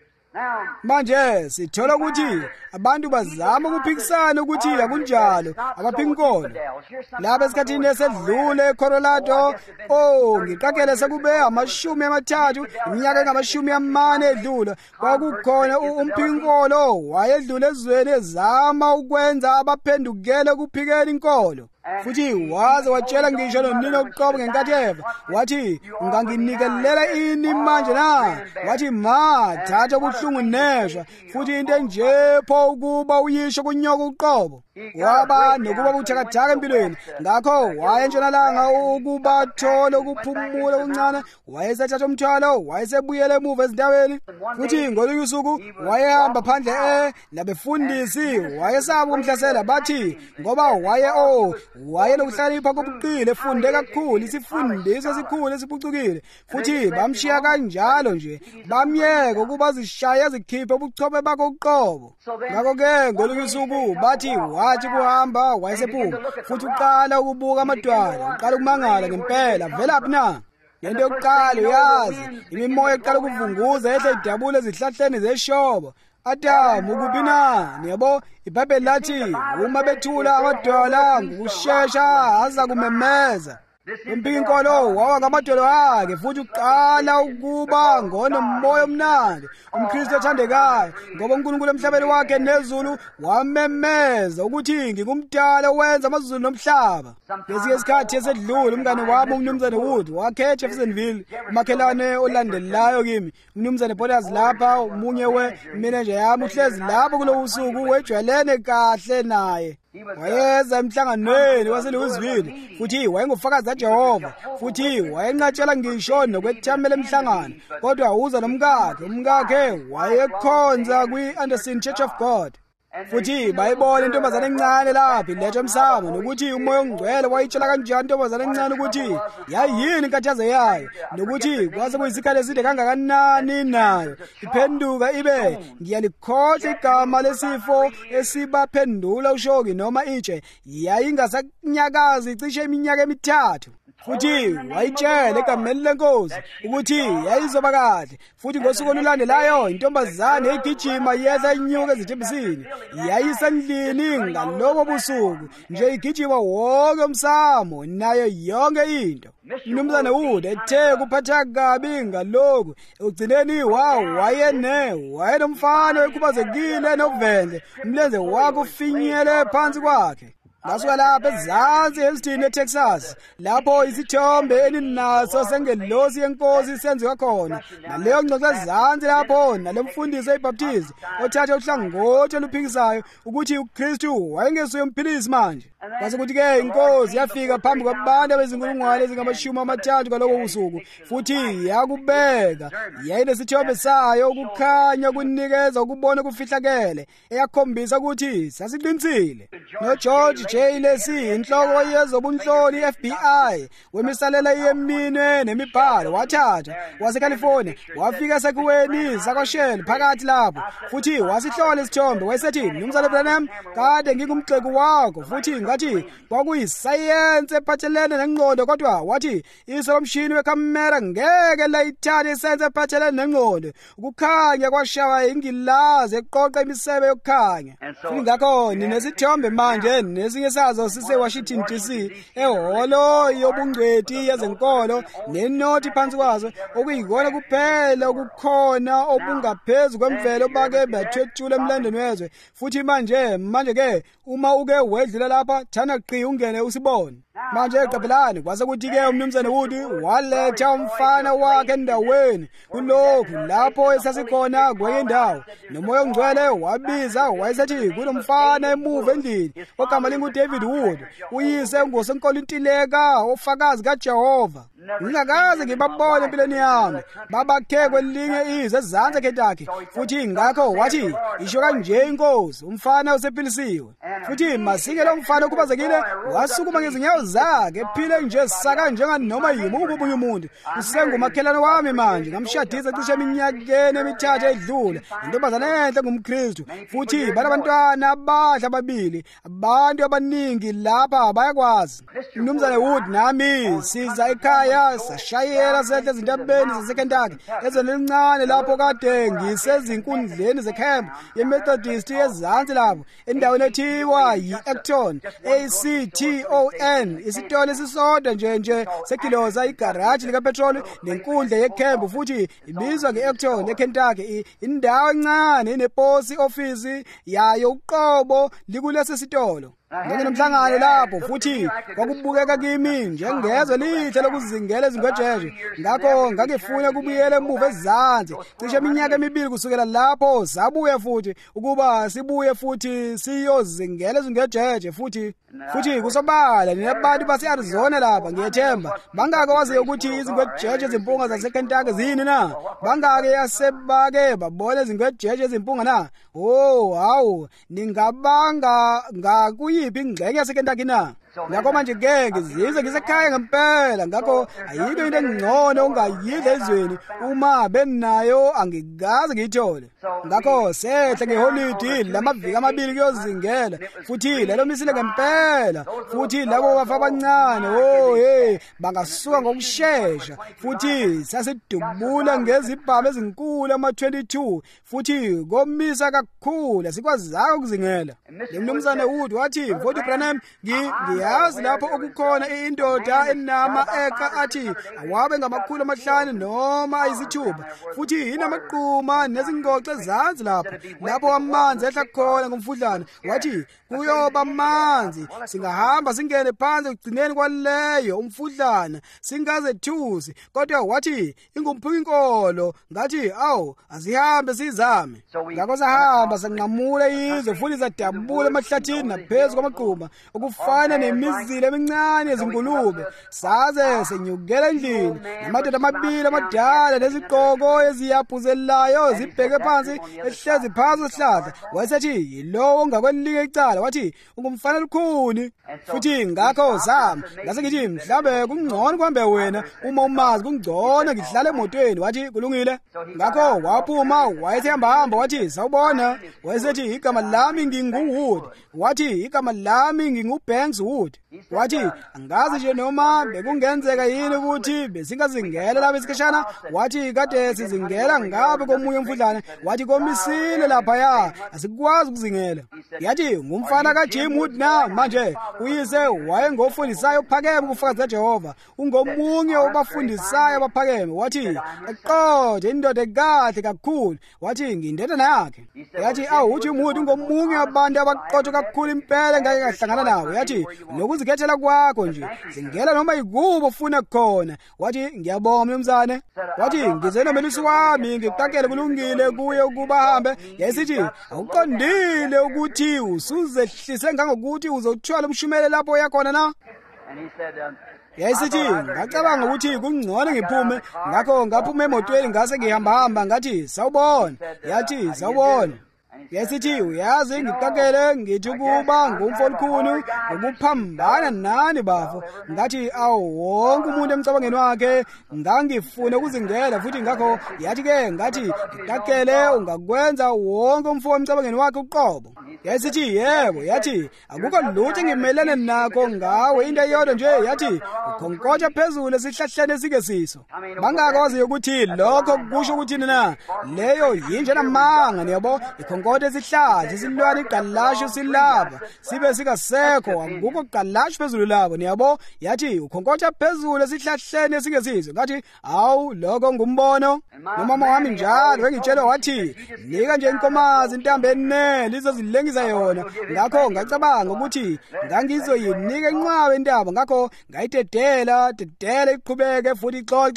Manje sithola ukuthi abantu bazama ukuphikisana ukuthi akunjalo, abaphinkolo. Lapha esikhathini esedlule eColorado, oh ngiqakele sekube amashumi amathathu iminyaka engamashumi amane edlula, kwakukhona umphinkolo wayedlula ezweni ezama ukwenza abaphendukele ukuphikela inkolo. Futhi waze watshela ngisho nonina uqobo ngenkathi eva wathi unganginikelela ini manje na? Wathi ma thatha ubuhlungu neshwa, futhi into nje pho ukuba uyisho kunyoka uqobo. Waba nokuba buthakathaka empilweni, ngakho waya entshonalanga ukuba thola ukuphumula okuncane. Wayesathatha umthwalo, wayesebuyela emuva ezindaweni. Futhi ngolunye usuku wayehamba phandle e labefundisi, wayesaba ukumhlasela. Bathi ngoba waye o wayenokuhlalipha kobuqili, efunde kakhulu, isifundiso esikhulu esiphucukile, futhi bamshiya kanjalo nje, bamyeka ukuba zishaya zikhiphe ubuchophe bakho uqobo. Ngakho-ke ngolunye usuku bathi wathi kuhamba wayesephuma, futhi uqala ukubuka amadwala, uqala ukumangala ngempela. Velaphi na? Lento yokuqala uyazi, imimoya eqala ukuvunguza ehle idabule ezihlahleni zeshobo. Adamu ukuphi na? Niyabo iBhayibheli lathi uma bethula amadwala ngokusheshsha aza kumemeza. Umphinkolo wawa ngamadolo akhe, futhi uqala ukuba ngonomoya omnandi, umKristu othandekayo, ngoba uNkulunkulu emhlabeni wakhe nezulu wamemeza ukuthi ngingumdala owenza amazulu nomhlaba. Ngesinye isikhathi esedlule umngane wami uMnumzane Wood wakhe Jeffersonville, umakhelwane olandelayo kimi. uMnumzane Borders lapha, umunye we-manager yami, uhlezi lapho kulo usuku, wejwayelene kahle naye. Wayeza emhlanganweni waseLouisville, futhi wayengufakazi kaJehova, futhi wayenqatshela ngisho nokwethamela emhlangano. Kodwa uza nomkakhe, umkakhe wayekhonza kwi-Anderson Church of God. Futhi bayibona intombazane encane lapha iletha emsamo, nokuthi umoya ongcwele wayitshela kanjani intombazane encane ukuthi yayini inkathazo yayo, nokuthi kwase kuyisikhathi eside kangakanani nayo iphenduka ibe ngiyalikhohlwa igama lesifo esibaphendula ushoki noma itshe, yayingasanyakazi icishe iminyaka emithathu. Futhi wayitshela egameni lenkosi ukuthi yayizoba kahle. Futhi ngosuku olulandelayo intombazane igijima yehla inyuka ezithembisini, yayisendlini ngalobo busuku nje, igijima wonke umsamo nayo yonke into. uMnumzane Wood ethe kuphatha kabi ngalokhu, ugcineni wawo wayene wayenomfana okhubazekile novendle, umlenze wakhe ufinyele phansi kwakhe. Ngasuka lapha ezansi eHilton eTexas, lapho isithombe eninaso sengelosi yenkosi senziwa khona, naleyo ngxoxo ezansi lapho nalemfundiso eBaptist othatha uhlangothi oluphikisayo ukuthi uKristu wayengesuye umphilisi manje. Kwase kuthi-ke inkosi yafika phambi kwabantu abezinkulungwane ezingamashumi amathathu ngaloko usuku, futhi yakubeka yayinesithombe sayo ukukhanya kunikeza ukubona okufihlakele, eyakhombisa ukuthi sasiqinisile. NoGeorge J. Lacy, inhloko yezobunhloli i-F B I wemisalela yeminwe nemibhalo, wathatha waseCalifornia wafika esakhiweni sakwaShell phakathi lapho, futhi wasihlola isithombe. Wayesethi, Mnumzane Branham, kade ngingumxeku wakho, futhi ngathi kwakuyisayensi ephathelene nengqondo, kodwa wathi iso lomshini wekhamera ngeke layithatha isense ephathelene nengqondo. Ukukhanya kwashaya ingilazi eqoqa imisebe yokukhanya. Futhi ngakho ninesithombe manje nesinye sazo sise-Washington D C, ehholo yobungcweti yezenkolo, nenoti phansi kwazo, okuyikona kuphela okukhona obungaphezu kwemvelo bake bathwethula emlandweni wezwe. Futhi manje manje-ke uma uke wedlula lapha, thana qhi ungene usibone. Manje eqaphelani kwase kuthi-ke uMnumzane Wood waletha umfana wakhe endaweni kulokhu lapho esasikhona kwenye indawo, nomoya ongcwele wabiza, wayesethi kulomfana emuva endlini ogama linguDavid Wood, uyise ngosenkolintileka ofakazi kaJehova. ngingakaze ngibabone empilweni yami babakhe kwelinye izwe ezansi eKentucky. Futhi ngakho wathi isho kanje inkosi, umfana usepilisiwe. Futhi masinge lo mfana okhubazekile wasukuma ngezinyawo zakhe ephile nje saka njenganoma yimuphi omunye umuntu. Usengumakhelwane wami manje, ngamshadisa cishe eminyakeni emithathu edlule, intombazane enhle ngumKristu. Futhi banabantwana abadla ababili, abantu abaningi lapha bayakwazi. Mnumzane Wood nami siza ekhaya sashayela sehle ezintabeni zaseKentucky ezelincane lapho kade ngisezinkundleni zekhempu yeMethodist ezansi lapho endaweni ethiwa yi-Acton, A C T O N, isitolo esisodwa nje nje sekiloza igaraji likapetrol nenkundla yekhempu. Futhi ibizwa nge-Acton eKentucky, indawo encane eneposi office yayo uqobo likulesi sitolo. Nginomhlangano lapho futhi kwakubukeka kimi njengezwe lihle lokuzingela izingwejeje. Ngakho ngakefuna kubuyela emuva ezansi cishe iminyaka emibili kusukela lapho sabuye futhi ukuba sibuye futhi siyozingela izingwejeje futhi futhi kusobala ninabantu base-Arizona lapha ngiyethemba bangake wazi ukuthi izingwejeje ezimpunga zaseKentucky zini na? Bangake yasebake babona izingwejeje ezimpunga na? Oh hawu, ningabanga ngakuyi yiphi ingxenye yaseKentucky na? Ngakho manje ke ngizize ngisekhaya ngempela. Ngakho ayikho into engcono ungayidla ezweni uma benayo angikaze ngiyithole. Ngakho sehle ngeholide lamaviki amabili kuyozingela futhi lelo misile ngempela. Futhi labo bafa abancane oh hey bangasuka ngokusheshsha. Futhi sasidubula ngezibhamu ezinkulu ama twenty-two futhi komisa kakhulu sikwazaka ukuzingela. Umnumzane Wood wathi mfowethu Branham ngi yazi lapho okukhona indoda enama eka athi awabe ngamakhulu amahlanu noma ayisithupha futhi inamaqhuma nezingoxo ezansi lapho lapho amanzi ehla khona ngomfudlana. Wathi kuyoba amanzi singahamba singene phansi ekugcineni kwaleyo umfudlana singazethusi, kodwa wathi ingumphika inkolo ngathi awu asihambe sizame. Ngakho sahamba sanqamula izwe futhi sadabula emahlathini naphezu kwamaqhuma okufana nemizila emincane yezingulube. Saze senyukela endlini amadoda amabili amadala nezigqoko eziyabhuzelayo zibheke phansi ehlezi phansi osihlahla. Wayesethi yilowo ongakwelinye icala, wathi ungumfana lukhuni. Futhi ngakho sami ngase ngithi mhlawumbe kungcono kuhambe wena uma umazi kungcono ngihlale emotweni. Wathi kulungile. Ngakho waphuma wayesehamba hamba wathi sawubona. Wayesethi igama lami nginguWood. Wathi igama lami nginguBanks Wood. Wathi angazi nje noma bekungenzeka yini ukuthi besingazingela lapha isikhashana. Wathi kade sizingela ngabe komunye umfudlana. Wathi komisile lapha ya asikwazi ukuzingela. Yathi ngumfana kaJim Wood na manje uyise wayengofundisayo ophakeme kuFakazi kaJehova, ungomunye wabafundisayo abaphakeme. Wathi eqothe indoda ekahle kakhulu. Wathi ngindodana yakhe. Yathi awu uJim Wood ungomunye wabantu abaqotho kakhulu impela ngake ngahlangana nawe. Yathi nokuzikhethela kwakho nje zingela noma ikubo ufuna khona. Wathi ngiyabonga mnumzane. Wathi ngizena nomelusi wami ngikutakele kulungile kuye ukuba hambe. Yayisithi awuqondile ukuthi usuzehlise ngangokuthi uzothwala umshumele lapho yakhona na? Yayisithi ngacabanga ukuthi kungcono ngiphume. Ngakho ngaphuma emotweni ngase ngihamba hamba ngathi sawubona. Yathi sawubona. Yayisithi uyazi ngitakele ngithi kuba ngumfolukhulu ukuphambana nani bafo. Ngathi awu wonke umuntu emcabangeni wakhe ngangifuna ukuzingela futhi ngakho yathi ke ngathi ngitakele ungakwenza wonke umfo emcabangeni wakhe uqobo. Yayisithi yebo. Yathi akukho lutho ngimelene nakho ngawe into eyodwa nje. Yathi ukhonkotha phezulu esihlahleni esike siso. Bangakwazi ukuthi lokho kusho ukuthi na leyo yinje namanga niyabo ikhonkotha esihlathi silwane iqalasho silapha sibe sikasekho akukho iqalasho phezulu labo niyabo. Yathi ukhonkotha phezulu esihlahleni esingesizo. Ngathi awu lokho ngumbono. Nomama wami njalo engitshela wathi nika nje inkomazi intambo ene lizozilengisa yona. Ngakho ngacabanga ukuthi ngangizoyinika enqawe intaba. Ngakho ngayidedela dedela iqhubeke futhi ixoxe.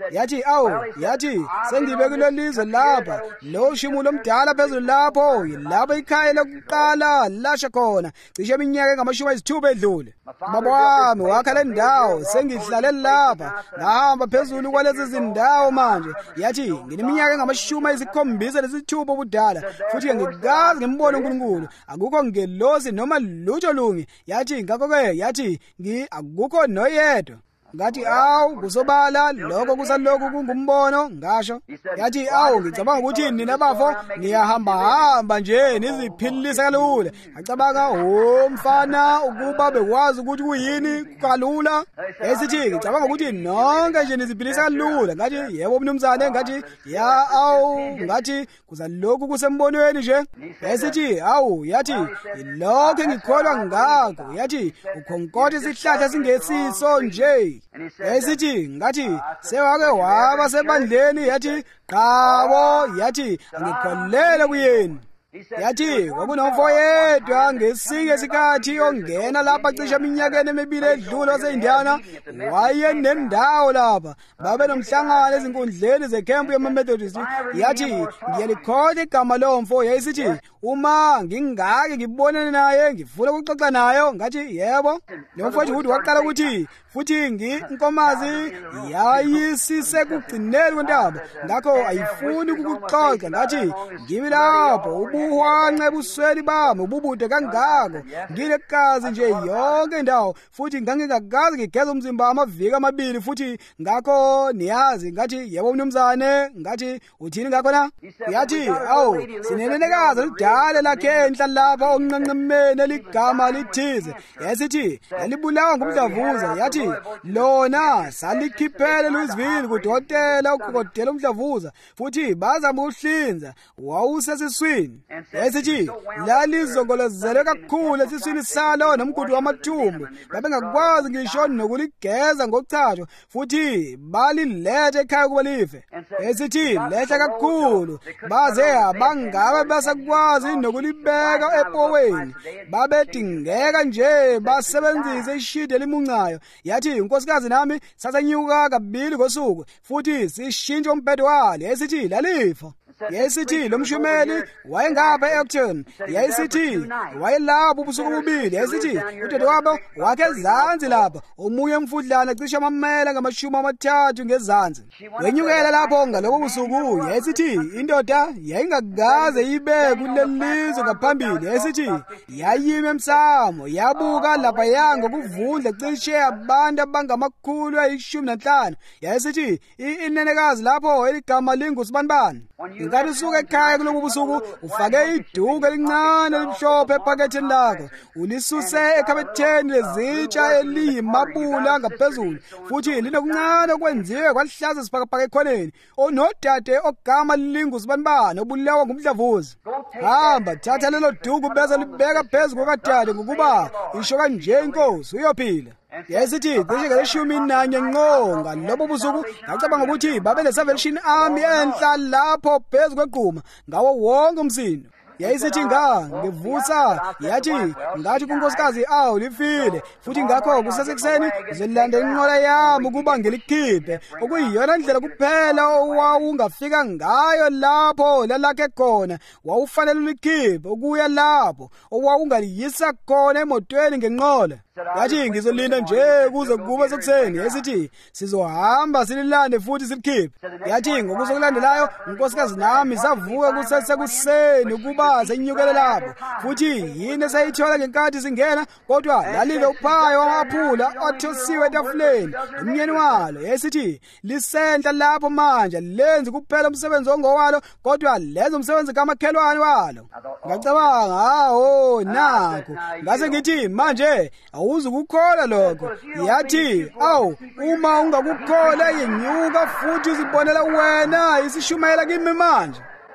yathi awu yathi sengibe kulelizwe lapha lo shimulo omdala phezulu lapho lapho ikhaya lokuqala lasha khona cishe iminyaka engamashumi ayisithupha edlule. Baba wami wakha le ndawo sengihlale lapha ngahamba phezulu kwalezi zindawo manje yathi ngineminyaka engamashumi ayisikhombisa nesithupha ubudala futhi ngikazi ngimbone uNkulunkulu akukho ngelosi noma lutho lungi yathi ngakho ke yathi ngi akukho noyedwa. Ngathi awu kusobala lokho kusalokhu kungumbono ngasho yathi awu ngicabanga ukuthi nina bafo niyahamba hamba nje niziphilisa kalula. Ngicabanga ho mfana ukuba bekwazi ukuthi kuyini kalula esithi ngicabanga ukuthi nonke nje niziphilisa kalula. Ngathi yebo mnumzane ngathi ya awu ngathi kuzalokhu kusembonweni nje esithi awu yathi lokho ngikholwa ngakho yathi ukhonkothe isihlahla singesiso nje esithi ngathi sewake waba sebandleni yathi qabo yathi angikholele kuyeni yathi kwakunomfo yedwa ngesinye isikhathi ongena lapha cishe eminyakeni emibili edlule wase-Indiana wayenendawo lapha babe nomhlangano ezinkundleni zekhempu yama-Methodist yathi ngiyalikhoda igama lomfo yayisithi uma ngingake ngibonane naye ngifuna ukuxoxa nayo ngathi yebo lo mfowethu ukuthi waqala ukuthi futhi nginkomazi yayisise kugcineni kwentaba ngakho ayifuni ukukuxoxa ngathi ngibi lapho ubuhwanqe busweli bami ububude kangako ngilekazi nje yonke indawo futhi ngangingakazi ngigeza umzimba amaviki amabili futhi ngakho niyazi ngathi yebo mnumzane ngathi uthini ngakho na yathi awu sinenenekazi lidala lakhe enhla lapha onqenqemeni eligama lithize yasithi yalibulawa ngumdlavuza yathi lona salikhiphele Louisville kudokotela ukukhokodela umdlavuza futhi bazama uhlinza wawusesiswini yasithi lalizongolozele kakhulu esiswini salo nomgudu wamathumbu babengakwazi ngisho nokuligeza ngochacho futhi balilethe ekhaya kuba life yasithi lehle kakhulu baze abangabe basakwazi nokulibeka epoweni babedingeka nje basebenzise ishidi elimuncayo yathi unkosikazi nami sasenyuka kabili ngosuku futhi sishintshe umbhedo walo yasithi lalifa yasithi lo mshumeli wayengapha e-Acton yasithi wayelapho ubusuku bubili yasithi udadewabo wakhe ezansi lapha omunye umfudlana cishe amamela ngamashumi amathathu ngezansi wenyukela lapho ngalobo busuku yasithi indoda yayingakaze ibe kulelizwe ngaphambili yasithi yayime emsamo yabuka lapha yanga kuvundla cishe abantu abangamakhulu ayishumi nanhlanu yasithi inenekazi lapho eligama lingusibanibani ngathi usuke ekhaya kulobu busuku ufake iduku elincane elimhlophe ephaketheni lakho ulisuse ekhabetheni lezitsha eliyimabula ngaphezulu futhi linokuncane okwenziwe kwalihlaza sibhakabhaka ekhoneni onodade ogama lingusibanibani obulewa ngumdlavuza hamba thatha lelo duku bese libeka phezu kokadade ngokuba isho kanje inkosi uyophila yasithi cishe ngelishumi nanye nqo ngalobo busuku ngacabanga ukuthi babe le-Salvation Army enhla lapho phezu kwegquma ngawo wonke umsindo yayisithi nga ngivusa yathi ngathi kunkosikazi awu lifile futhi ngakho kusesekuseni ngizolandela inqola yami ukuba ngilikhiphe okuyiyona ndlela kuphela owawungafika ngayo lapho lalakhe khona wawufanele ulikhiphe ukuya lapho owawungaliyisa khona emotweni ngenqola yathi ngizolinda nje kuze kube sekuseni yasithi sizohamba sililande futhi silikhiphe yathi ngokusokulandelayo unkosikazi nami savuka kusesekuseni ukuba senyukele lapho futhi yini sayithola ngenkathi singena kodwa lalile uphayo wamaphula othosiwe etafuleni umnyeni walo yasithi lisenhla lapho manje lenze kuphela umsebenzi ongowalo kodwa lenze umsebenzi kamakhelwane walo ngacabanga hawo nakho ngase ngithi manje awuzukukhola lokho yathi awu uma ungakukhola yenyuka futhi uzibonela wena isishumayela kimi manje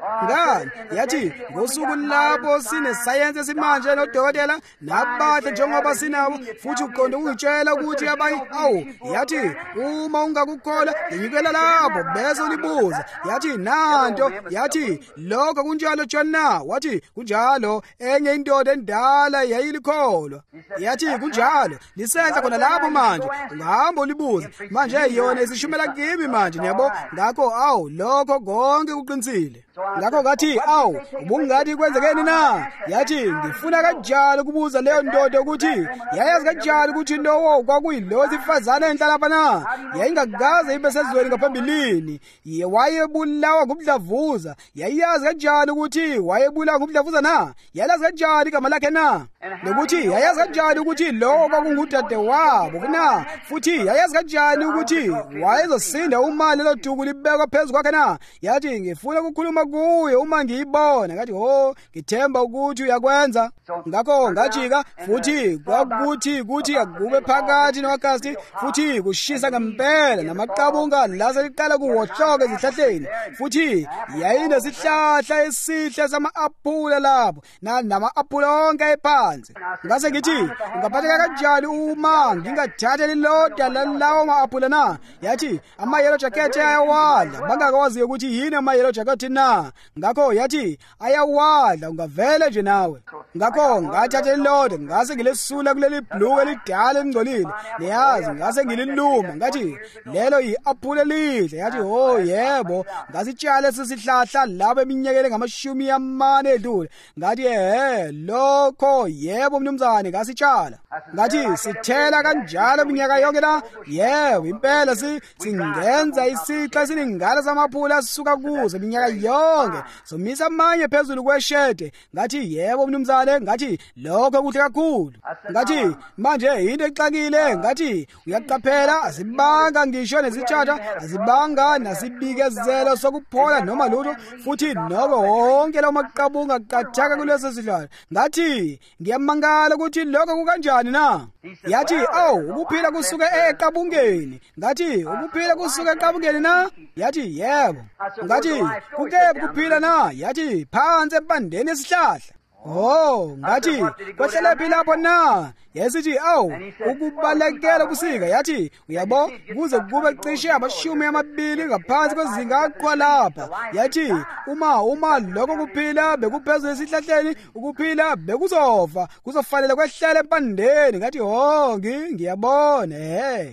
ngani yathi ngosuku lapho sinesayensi esimanje nodokotela nabahle njengoba sinabo futhi uqonde ukutshela ukuthi abanye awu yathi uma ungakukholwa nginyukela lapho bese ulibuza yathi nanto yathi lokho kunjalo Jona wathi kunjalo enye indoda endala yayilikholwa yathi kunjalo lisenza khona lapho manje ungahamba ulibuza manje yona isishumela kimi manje yabo ngakho awu lokho konke kuqinisile ngakho ngathi awu ubungathi kwenzekeni na yathi ngifuna kanjalo kubuza leyo ndoda ukuthi yayazi kanjalo ukuthi lowo kwakuyilo sifazana enhlala na yayingakaze ibe sezweni ngaphambilini ye wayebulawa ngumdlavuza yayazi kanjalo ukuthi wayebulawa ngumdlavuza na yalazi kanjalo igama lakhe na nokuthi yayazi kanjalo ukuthi lowo kwakungudade wabo na futhi yayazi kanjalo ukuthi wayezosinda uma lelo duku libekwa phezu kwakhe na yathi ngifuna ukukhuluma kuye uma ngiyibona ngathi ho ngithemba ukuthi uyakwenza ngakho ngajika futhi kwakuthi kuthi akube phakathi noAugust futhi kushisa ngempela namaqabunga lase liqala kuwohloka ezihlahleni futhi yayinesihlahla esihle sama-aphula lapho nama-aphula onke ephansi ngase ngithi ungaphatheka kanjani uma ngingathatha lilodwa lalawo ma-aphula na yathi ama-yellow jacket ayawadla bangakwaziyo ukuthi yini ama-yellow jacket na ngakho yathi ayawadla ungavele nje nawe ngakho ngathatha lilodwa ngase ngilesula kuleli blue elidala elingcolile niyazi ngase ngililuma ngathi lelo yi-aphula elihle yathi ho yebo ngasitshala sisihlahla lapho eminyakeni ngamashumi amane edlule ngathi ehe lokho yebo mnumzane ngasitshala ngathi sithela kanjalo minyaka yonke na yebo impela si singenza isixa esiningana samaphula asisuka kuzo minyaka yonke somisa amanye phezulu kweshede ngathi yebo mnumzane ngathi lokho kuhle kakhulu ngathi manje into exakile ngathi uyaqaphela asibanga ngisho nesithatha asibanga nasibikezelo sokuphola noma lutho futhi noko wonke lawo maqabunga aqathaka kuleso sihlahla ngathi ngiyamangala ukuthi lokho kukanjani na yathi awu ukuphila kusuke eqabungeni ngathi ukuphila kusuke eqabungeni na yathi yebo ngathi kukephi kuphila na yathi phansi empandeni yesihlahla oh ngathi kwehlelephi lapho na yesithi awu ukubalekela ubusika yathi uyabo kuze kube cishe amashumi amabili ngaphansi kwezinga aqhwa lapha yathi uma uma lokho kuphila bekuphezulu esihlahleni ukuphila bekuzofa kuzofanele kwehlele empandeni ngathi ho ngiyabona hey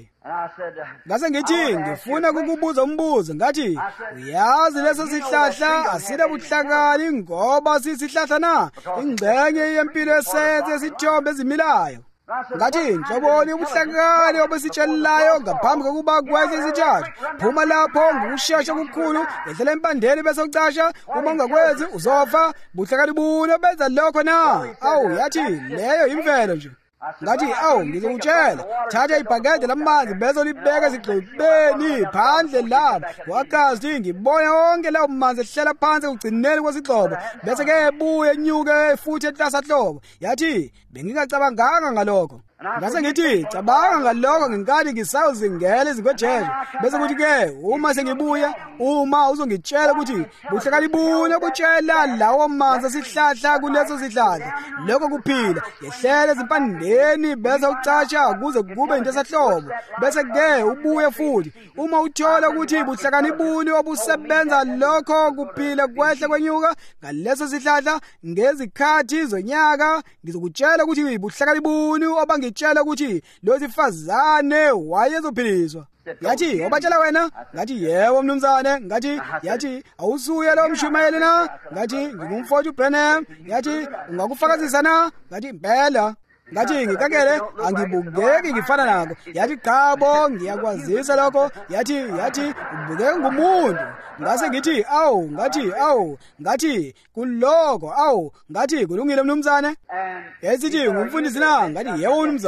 ngase ngithi ngifuna ukukubuza umbuzo ngathi uyazi leso sihlahla asile buhlakani ngoba sisihlahla na ingcenye yempilo esenze isithombe ezimilayo ngathi nhloboni ubuhlakani obesitshelayo ngaphambi kokuba kwenze isithathu phuma lapho ngokushesha okukhulu ehlela empandeni bese ucasha uma ungakwenzi uzofa buhlakani bune benza lokho na awu yathi leyo imvelo nje ngathi awu ngizokutshela thatha ibhakede lamanzi bese ulibeka esigxobeni phandle lapha kwaKhasti ngibona wonke lawo manzi ehlela phansi ugcinele kwesixhobo bese ke ebuye enyuke futhi etasahlobo yathi bengingacabanganga ngalokho ngase ngithi cabanga ngalokho ngenkathi ngisawuzingela izingwejeje bese kuthi ke uma sengibuya uma uzongitshela ukuthi buhlakani bune butshela lawo manzi esihlahla kuleso sihlahla lokho kuphila yehlele ezimpandeni bese ucasha kuze kube into esahlobo bese ke ubuye futhi uma uthola ukuthi buhlakani bune obusebenza lokho kuphila kwehle kwenyuka ngaleso sihlahla ngezikhathi zonyaka ngizokutshela ukuthi buhlakani bune obangi ngitshela ukuthi lo sifazane wayezophiliswa yathi obatshela wena ngathi yebo mnumzane ngathi yathi awusuye lo mshumayeli na ngathi ngingumfowethu uBrenham yathi ungakufakazisa na ngathi impela ngathi ngikakele angibukeki ngifana nako yathi qabo ngiyakwazisa lokho yathi yathi ubukeke ngumuntu ngase ngithi awu ngathi awu ngathi kuloko awu ngathi kulungile mnumzane yesithi ngumfundisi na ngathi yebo mnumzane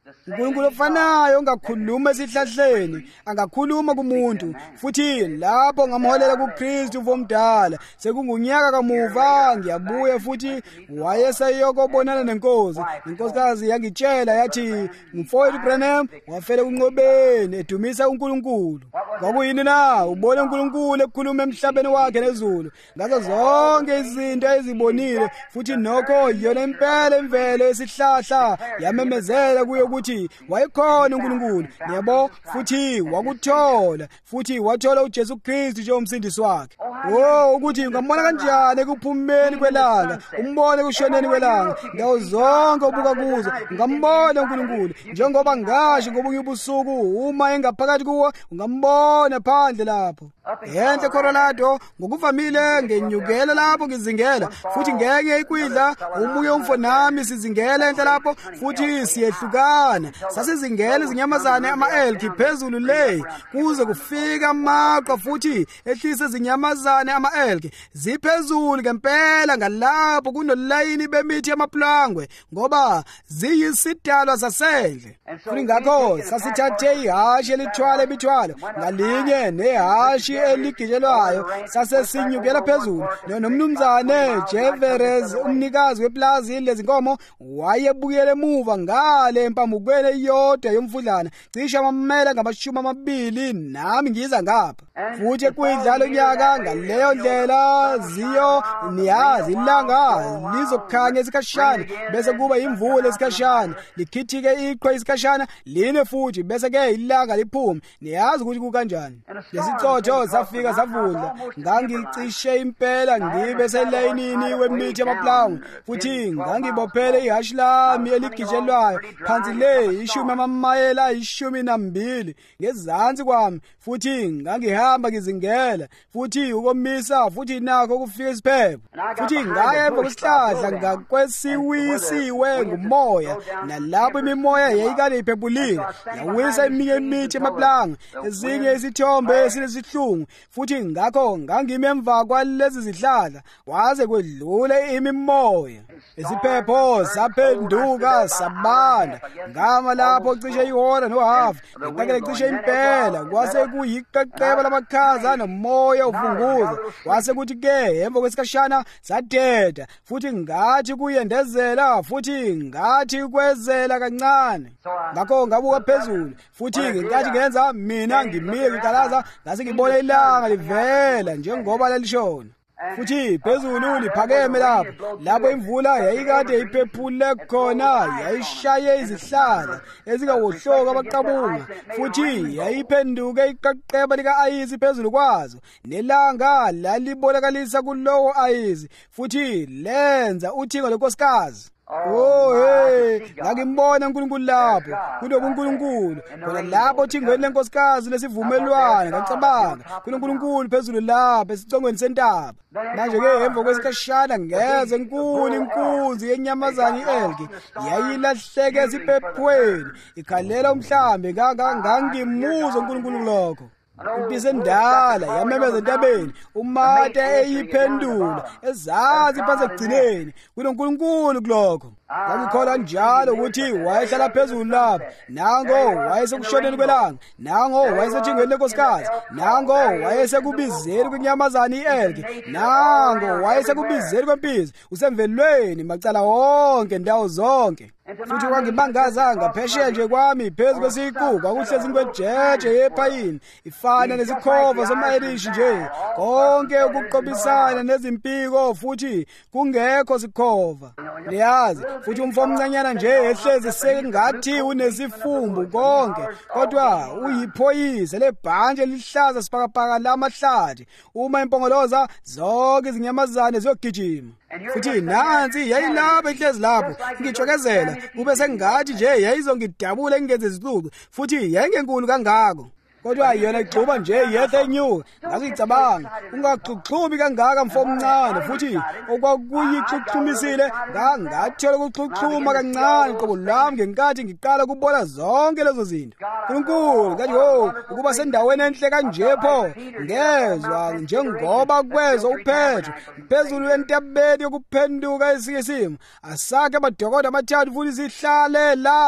uNkulunkulu ofanayo ongakhuluma esihlahleni angakhuluma kumuntu, futhi lapho ngamholela kuKristu vomdala sekungunyaka kamuva ngiyabuya futhi wayeseyokobonana nenkosi. Inkosikazi yangitshela yathi umfowethu Branham wafela kunqobeni edumisa uNkulunkulu. Kwakuyini na? Ubone uNkulunkulu ekhuluma emhlabeni wakhe nezulu ngazo zonke izinto ezibonile, futhi nokho yona impela imvelo yesihlahla yamemezela kuyo ukuthi wayekhona uNkulunkulu, yebo, futhi wakuthola, futhi wathola uJesu Kristu njengomsindisi wakhe. Oh, ukuthi ungambona kanjani ekuphumeni kwelanga, umbone kushoneni kwelanga, ndawo zonke obuka kuzo ungambona uNkulunkulu, njengoba ngasho ngobunye ubusuku uma engaphakathi kuwo ungambona phandle lapho. Enhle Colorado ngokuvamile ngenyukela lapho ngizingela, futhi ngeke ikwidla umuye umfonami sizingela enhle lapho, futhi siyehlukana sasizingela izinyamazane ama-elk phezulu le kuze kufika amaqwa, futhi ehlise izinyamazane ama-elk ziphezulu ngempela ngalapho kunolayini bemithi yamaplangwe ngoba ziyisidalwa sasendle. Futhi ngakho sasithathe ihashi elithwala imithwalo ngalinye nehashi eligijelwayo sasesinyukela phezulu, nomnumzane Jeverez umnikazi weplazi lezinkomo wayebuyele emuva ngale empambukweni eyodwa yomfudlana cishe amamela ngamashumi amabili nami ngiza ngapha. Futhi ekuyidlala unyaka ngaleyo ndlela ziyo niyazi ilanga lizokhanya isikhashana bese kuba imvula isikhashana, likhithike iqhwa isikhashana line futhi bese ke ilanga liphume. Niyazi ukuthi kukanjani. Lesicotho safika savula ngangicishe impela ngibe selayinini wemithi yamaplangwe, futhi ngangibophele ihashi lami eligijelwayo phansi le ishumi amamayela ayishumi nambili ngezansi kwami, futhi ngangihamba ngizingela, futhi ukomisa, futhi nakho kufika isiphepho, futhi ngaya emva kwesihlahla ngakwesiwisiwe ngumoya, nalapho imimoya yayikade iphephulile yawisa eminye imithi yamaplangwe, ezinye isithombe esinesihlungu, futhi ngakho ngangime emva kwalezi zihlahla waze kwedlule imimoya. Isiphepho saphenduka sabanda ngama lapho cishe ihora nohafu, ngakele cishe impela kwase kuyiqeqeba lamakhaza nomoya uvunguza, kwase kuthi ke emva kwesikashana sadeda, futhi ngathi kuyendezela, futhi ngathi kwezela kancane. Ngakho ngabuka phezulu, futhi ngenkathi ngenza mina ngimile ngikalaza ngase ngibona ilanga livela njengoba lalishona, futhi phezulu liphakeme lapho lapho imvula yayikade iphephule khona yayishaye izihlahla ezingawohloka abaqabunga, futhi yayiphenduke iqaqeba lika-ayisi phezulu kwazo, nelanga lalibonakalisa kulowo ayisi, futhi lenza uthingo lenkosikazi. Oh hey, ngakimbona uNkulunkulu lapho, kunobu uNkulunkulu khona lapho othingweni lenkosikazi lesivumelwano. Ngicabanga kuNkulunkulu phezulu lapho esicongweni sentaba. Manje ke emva kwesikashana ngeze nkulu inkunzi yenyamazane i-elk yayilahleke esiphephweni ikhalela umhlambi, ngangimuza uNkulunkulu lokho. Impisi endala yamemeza entabeni, umate eyiphendula ezazi phansi ekugcineni kunoNkulunkulu kulokho. Ngangikholwa njalo ukuthi wayehlala phezulu lapho, nango wayesekushoneni kwelanga, nango wayesethingweni lenkosikazi, nango wayesekubizeni kwenyamazane i-elk, nango wayesekubizeni kwempisi usemvelweni macala wonke ndawo zonke. Futhi wangibangaza ngaphesheya nje kwami phezu kwesiqu kwakuhlezi kwejeje yephayini ifana nesikhova soma-Irish nje, konke ukuqobisana nezimpiko futhi kungekho sikhova. Niyazi, futhi umfo omncanyana nje ehlezi sengathi unesifumbu konke, kodwa uyiphoyise lebhantshi elihlaza sibhakabhaka lamahlathi. Uma impongoloza zonke izinyamazane ziyogijima, futhi nansi yayilapho ehlezi lapho ngitshokezela, kube sengathi nje yayizongidabula ingenze izicucu, futhi yayingenkulu kangako. Kodwa yona igxuba nje yehle enyuka. Ngazicabanga ungaxhuxhumi kangaka mfo omncane, futhi okwakuyixhuxhumisile ngangathola ukuxhuxhuma kancane qobo lami ngenkathi ngiqala kubona zonke lezo zinto. uNkulunkulu ngathi ho, ukuba sendaweni enhle kanje pho ngezwa njengoba kwezwa uPetro phezulu entabeni yokuphenduka esikhe isimo, asakhe amadokodo amathathu futhi sihlale lapha.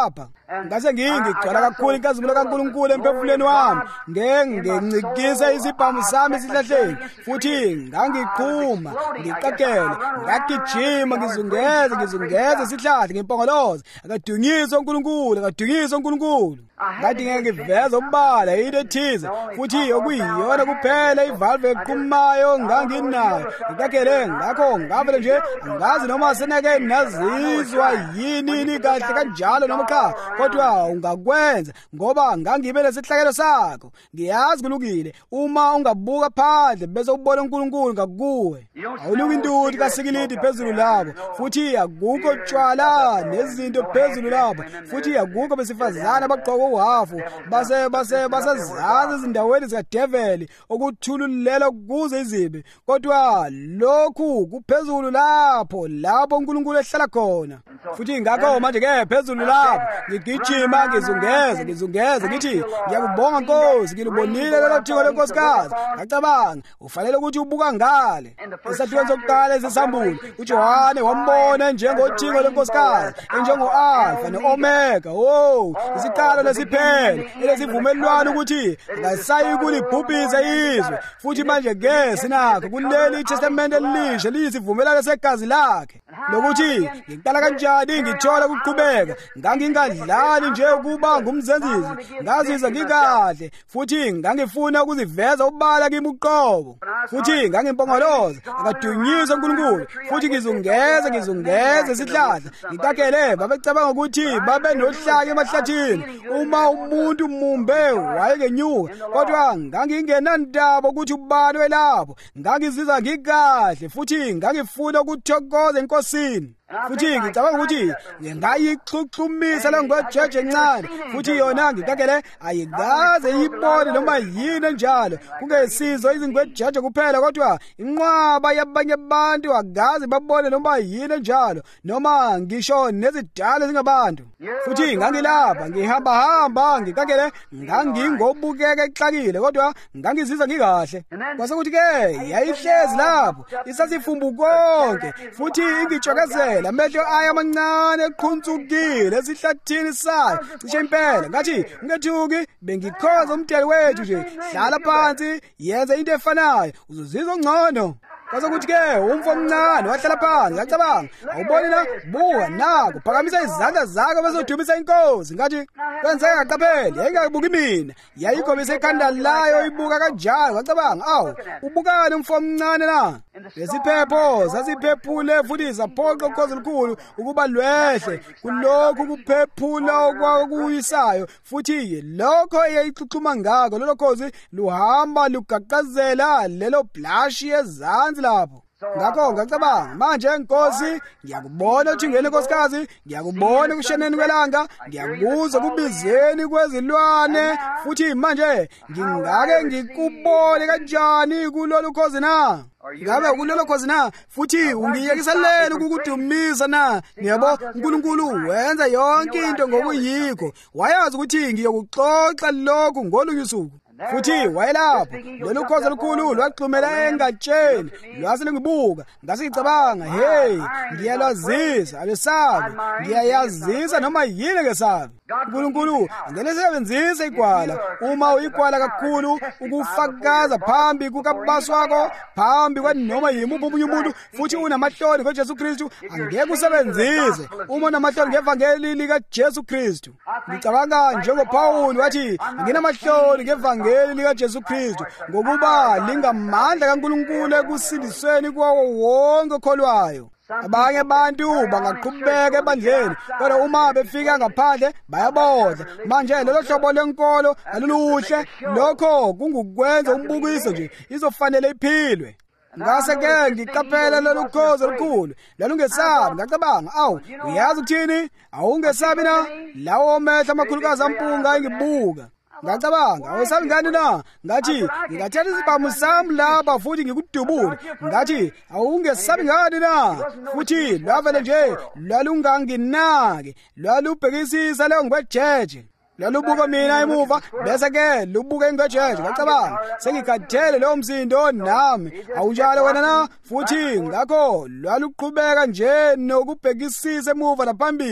ngase ngingigcwala kakhulu inkazimulo kaNkulunkulu emphefumulweni wami ngengincikisa isibhamu sami esihlahleni futhi ngangiqhuma ngiqaqele ngagijima ngizungeze ngizungeze isihlahla ngempongoloza akadunyiswe uNkulunkulu akadunyiswe uNkulunkulu ngathi ngeke ngiveze umbala into ethize futhi okuyiyona kuphela ivalve equmayo nganginayo ngakele ngakho ngavele nje angazi noma senake nazizwa yini kahle kanjalo noma cha kodwa ungakwenza ngoba ngangibe lesihlakelo sakho ngiyazi kulukile uma ungabuka phandle bese ubona uNkulunkulu ngakuwe awuluki intuthu kasikilidi phezulu labo futhi akukho tshwala nezinto phezulu labo futhi akukho besifazana abaqoka uhafu base base basazazi izindaweni zikaDeveli okuthululela kuze izibe kodwa lokhu kuphezulu lapho lapho uNkulunkulu ehlala khona futhi ngakho manje ke phezulu lapho ngigijima ngizungeze ngizungeze ngithi ngiyakubonga Nkosi ngilibonile lelo thiko lenkosikazi ngacabanga ufanele ukuthi ubuka ngale esathiweni sokuqala esisambulo uJohane wambona njengothiko lenkosikazi enjengo Alpha neOmega oh isiqalo lesiphelo elesivumelwano ukuthi akasayi kulibhubhisa izwe futhi manje ke sinakho kuleli testament elisha liyisivumelwano segazi lakhe lokuthi ngiqala kanjani ngithola ukuqhubeka ngangingadlali nje ukuba ngumzenzizi ngazizwa ngikahle futhi ngangifuna ukuziveza ubala kimi uqobo futhi ngangimpongoloza akadunyiswe uNkulunkulu futhi ngizungeze ngizungeze isihlahla ngikakele babecabanga ukuthi babe nohlaka emahlathini uma umuntu mumbe wayekenyuka kodwa ngangingenandaba ukuthi ubani welapho ngangizizwa ngikahle futhi ngangifuna ukuthokoza enkosini futhi ngicabanga ukuthi ngingayixhuxhumisa le ngwejeje encane futhi yona ngikakele ayikaze iyibone noma yini njalo kungesizo izingwejeje kuphela kodwa inqwaba yabanye abantu akaze babone noma yini njalo noma ngisho nezidala ezingabantu futhi ngangilapha ngihamba hamba ngikakele ngangingobukeka exakile kodwa ngangizizwa ngikahle kwase kuthi ke yayihlezi lapho isasifumbu konke futhi ingitshokezela amehlo aya amancane eqhuntsukile esihlathini sayo cishe impela ngathi ngethuki bengikhoza umdeli wethu nje hlala phansi yenze into efanayo uzozizwa ngcono kwase kuthi ke umfo omncane wahlala phansi yacabanga awuboni na buka nako phakamisa izandla zakhe bezodumisa inkosi ngathi kwenzeka qaphele yayingabuki mina yayikhombisa ikhanda layo ibuka kanjalo wacabanga awu ubukani umfo omncane na lesiphepho sasiphephule futhi zaphoqa ukhozi olukhulu ukuba lwehle kulokhu kuphephula okwakuyisayo futhi lokho eyayixhuxhuma ngako lelo khozi luhamba lugaqazela lelo blush yezansi lapho ngakho ngacabanga manje inkosi ngiyakubona uthingene nkosikazi ngiyakubona kusheneni kwelanga ngiyakuzwa kubizeni kwezilwane futhi manje ngingake ngikubone kanjani kulolu khozi na ngabe kulelo khozi na futhi ungiyekiselela ukukudumisa na ngiyabo uNkulunkulu wenza yonke into ngokuyikho wayazi ukuthi ngiyokuxoxa lokhu ngolunye usuku futhi wayelapho lolu khozi olukhulu lwaxhumela engatsheni lwase ngibuka ngasicabanga hey ngiyalwazisa abesabi ngiyayazisa noma yini ngesabi uNkulunkulu ngeke sebenzise igwala uma uyigwala kakhulu ukufakaza phambi kukaBaso wakho phambi kwanoma yimuphi omunye umuntu futhi unamahloni ngoJesu Kristu angeke usebenzise uma unamahloni ngevangeli likaJesu Kristu ngicabanga njengoPaul wathi nginamahloni ngevangeli likaJesu Kristu ngokuba lingamandla kaNkulunkulu ekusindisweni kwawo wonke okholwayo abanye abantu bangaqhubeka ebandleni kodwa uma befika ngaphandle bayabodla manje lelo hlobo lenkolo aluluhle lokho kungukwenza umbukiso nje izofanele iphilwe ngase ke ngiqaphela lelo khozi olukhulu lalungesabi ngacabanga awu uyazi ukuthini awungesabi na lawo mehla amakhulukazi ampunga engibuka ngacabanga awusabi ngani na ngathi ngingathatha isibhamu sami lapha futhi ngikudubule ngathi awungesabi ngani na futhi lwavele nje lwalunganginaki lwalubhekisisa leyo ngwejeje lalubuka mina emuva bese ke lubuka ingwejeje ngacabanga sengikhathele leyo msindo nami awunjalo wena na futhi ngakho lwaluqhubeka nje nokubhekisisa emuva naphambili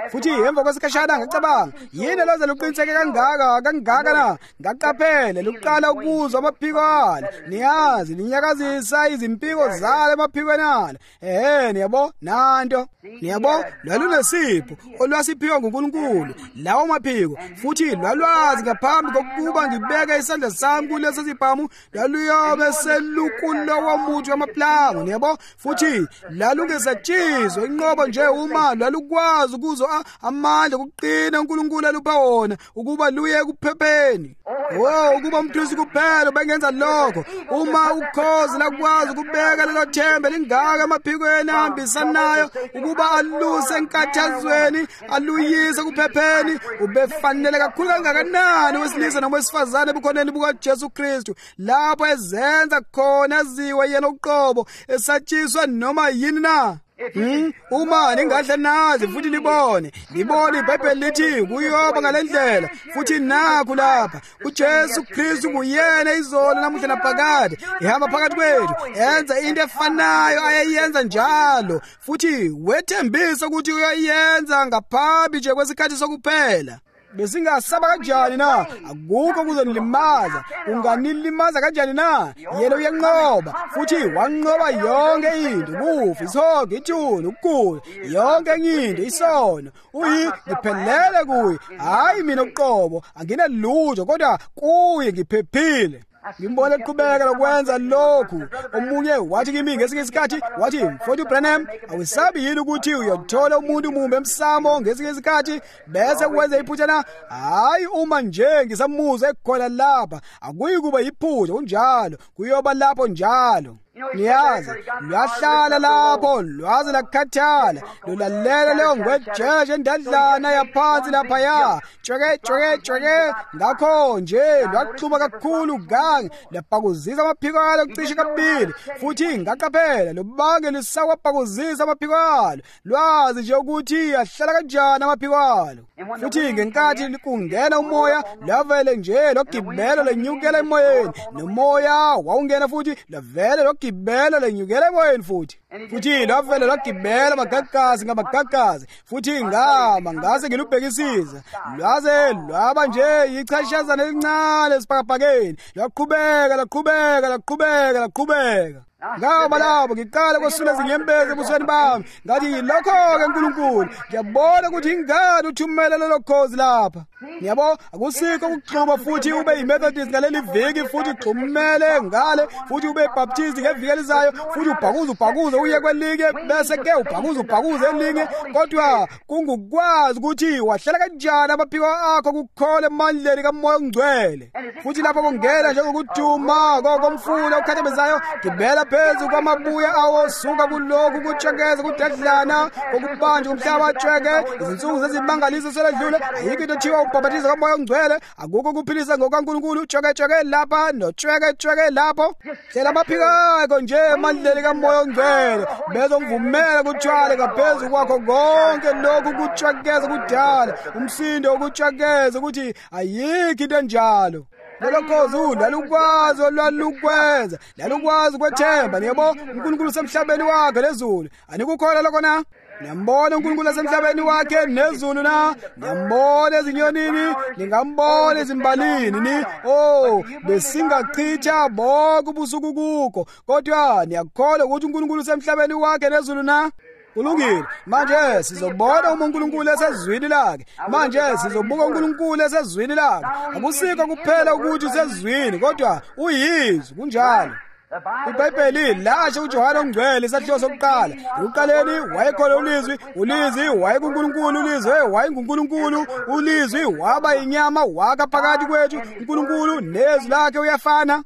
futhi emva kwesikhashana ngicabanga yini loze luqiniseke kangaka kangaka na ngaqaphele luqala ukuzwa amaphiko alo niyazi linyakazisa izimpiko zalo emaphikweni alo ehe niyabo nanto niyabo lwalunesipho olwasiphiwa nguNkulunkulu lawo maphiko futhi lwalwazi ngaphambi kokuba ngibeke isandla sami kulesi sibhamu lwaluyobe selukulo womuthi wamaplango niyabo futhi lalungesatshizo inqobo nje uma lwalukwazi ukuzwa amandla okuqina uNkulunkulu alupha wona ukuba luye kuphepheni oh ukuba umthusi kuphela bengenza lokho uma ukhozi lakwazi ukubeka lelo themba lingaka emaphikweni ahambisanayo ukuba aluse enkathazweni aluyise kuphepheni ubefanele kakhulu kangakanani wesilisa noma wesifazane ebukhoneni bukaJesu Kristu lapho ezenza khona aziwe yena uqobo esatshiswa noma yini na Hmm? Uma ningadla nazi futhi libone libone iBhayibheli lithi kuyoba ngalendlela futhi nakho lapha uJesu Kristu kuyena izolo namuhla naphakade ihamba phakathi kwethu enza into efanayo ayeyenza njalo futhi wethembisa ukuthi uyoyenza ngaphambi nje kwesikhathi sokuphela besingasaba kanjani na akukho kuzonilimaza unganilimaza kanjani na yena uyanqoba futhi wanqoba yonke into kufa isonke ithuna ukugula yonke into isono uyi ngiphelele kuye hayi mina uqobo anginalutho kodwa kuye ngiphephile ngimbona eqhubeka lokwenza lokhu omunye wathi kimi ngesinye isikhathi wathi mfowethu Branham awisabi yini ukuthi uyothola umuntu mumbe emsamo ngesinye isikhathi bese kuwenza iphutha na hayi uma nje ngisamuza ekhona lapha akuyi kuba iphutha kunjalo kuyoba lapho njalo niyazi lwahlala lapho lwaze lakhathala lolalela leyo ngwejeje endadlana yaphansi lapha ya tshweke tshweke tshweke ngakho nje lwaxhuba kakhulu gange lapakuzisa amaphiko alo cishe kabili futhi ngaqaphela lobange lisawapakuzisa amaphiko alo lwazi nje ukuthi ahlala kanjani amaphiko alo futhi ngenkathi likungena umoya lavele nje logibelo lenyukela emoyeni nomoya wawungena futhi lavele gibela lenyukela emoyeni futhi futhi lavele lagibela magagasi ngamagagasi futhi ngama ngase ngilubhekisisa lwaze lwaba nje ichashazana elincane esibhakabhakeni laqhubeka laqhubeka laqhubeka laqhubeka ngaba lapho ngiqala kwesula zinyembezi ebusweni bami ngathi lokho-ke uNkulunkulu ngiyabona ukuthi ingane uthumela lelo khozi lapha ngiyabo akusikho ukuxhuma futhi ube yimethodist ngaleli viki futhi uxhumele ngale futhi ube yibaptist ngeviki elizayo futhi ubhakuze ubhakuze uye kwelinye bese ke ubhakuze ubhakuze elinye kodwa kungukwazi ukuthi wahlala kanjani amaphiko akho kukhole emandleni kamoya ongcwele futhi lapho kungena njengokuduma komfula okhathabezayo gibela phezu kwamabuya awo suka kulokhu kutshekeza kudadlana kokubanjwa umhlaba watsheke izinsuku zezimangaliso seledlule ayikho into ethiwa ubhabhatizo kamoya ongcwele akukho kuphilisa ngokaNkulunkulu tsheke-tsheke lapha notsheke-tsheke lapho hlela amaphiko akho nje emandleni kamoya ongcwele bezomvumela kutshwale ngaphezu kwakho konke lokhu kutshekeza kudala umsindo wokutshekeza ukuthi ayikho into enjalo lelo khozi lalukwazi olwalukwenza lalukwazi ukwethemba niyabo uNkulunkulu semhlabeni wakhe lezulu anikukholwa lokho na niyambona uNkulunkulu asemhlabeni wakhe nezulu na niyambona ezinyonini ningambona ezimbalini ni oh besingachitha bonke ubusuku kukho kodwa niyakholwa ukuthi uNkulunkulu semhlabeni wakhe nezulu na kulungile manje sizobona uma uNkulunkulu esezwini lakhe manje sizobuka uNkulunkulu esezwini lakhe akusikho kuphela ukuthi usezwini kodwa uyizwi kunjalo iBhayibheli lasho uJohane ongcwele isahluko sokuqala ekuqaleni wayekhona ulizwi ulizwi wayekuNkulunkulu ulizwi wayenguNkulunkulu ulizwi waba inyama wakha phakathi kwethu uNkulunkulu nezwi lakhe uyafana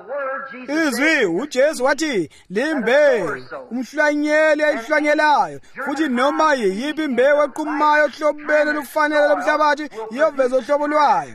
izwi uJesu wathi limbewu umhlanyeli ayihlanyelayo futhi noma yiyiphi imbewu equmayo ohlobeni lufanele lomhlabathi iyoveza uhlobo lwayo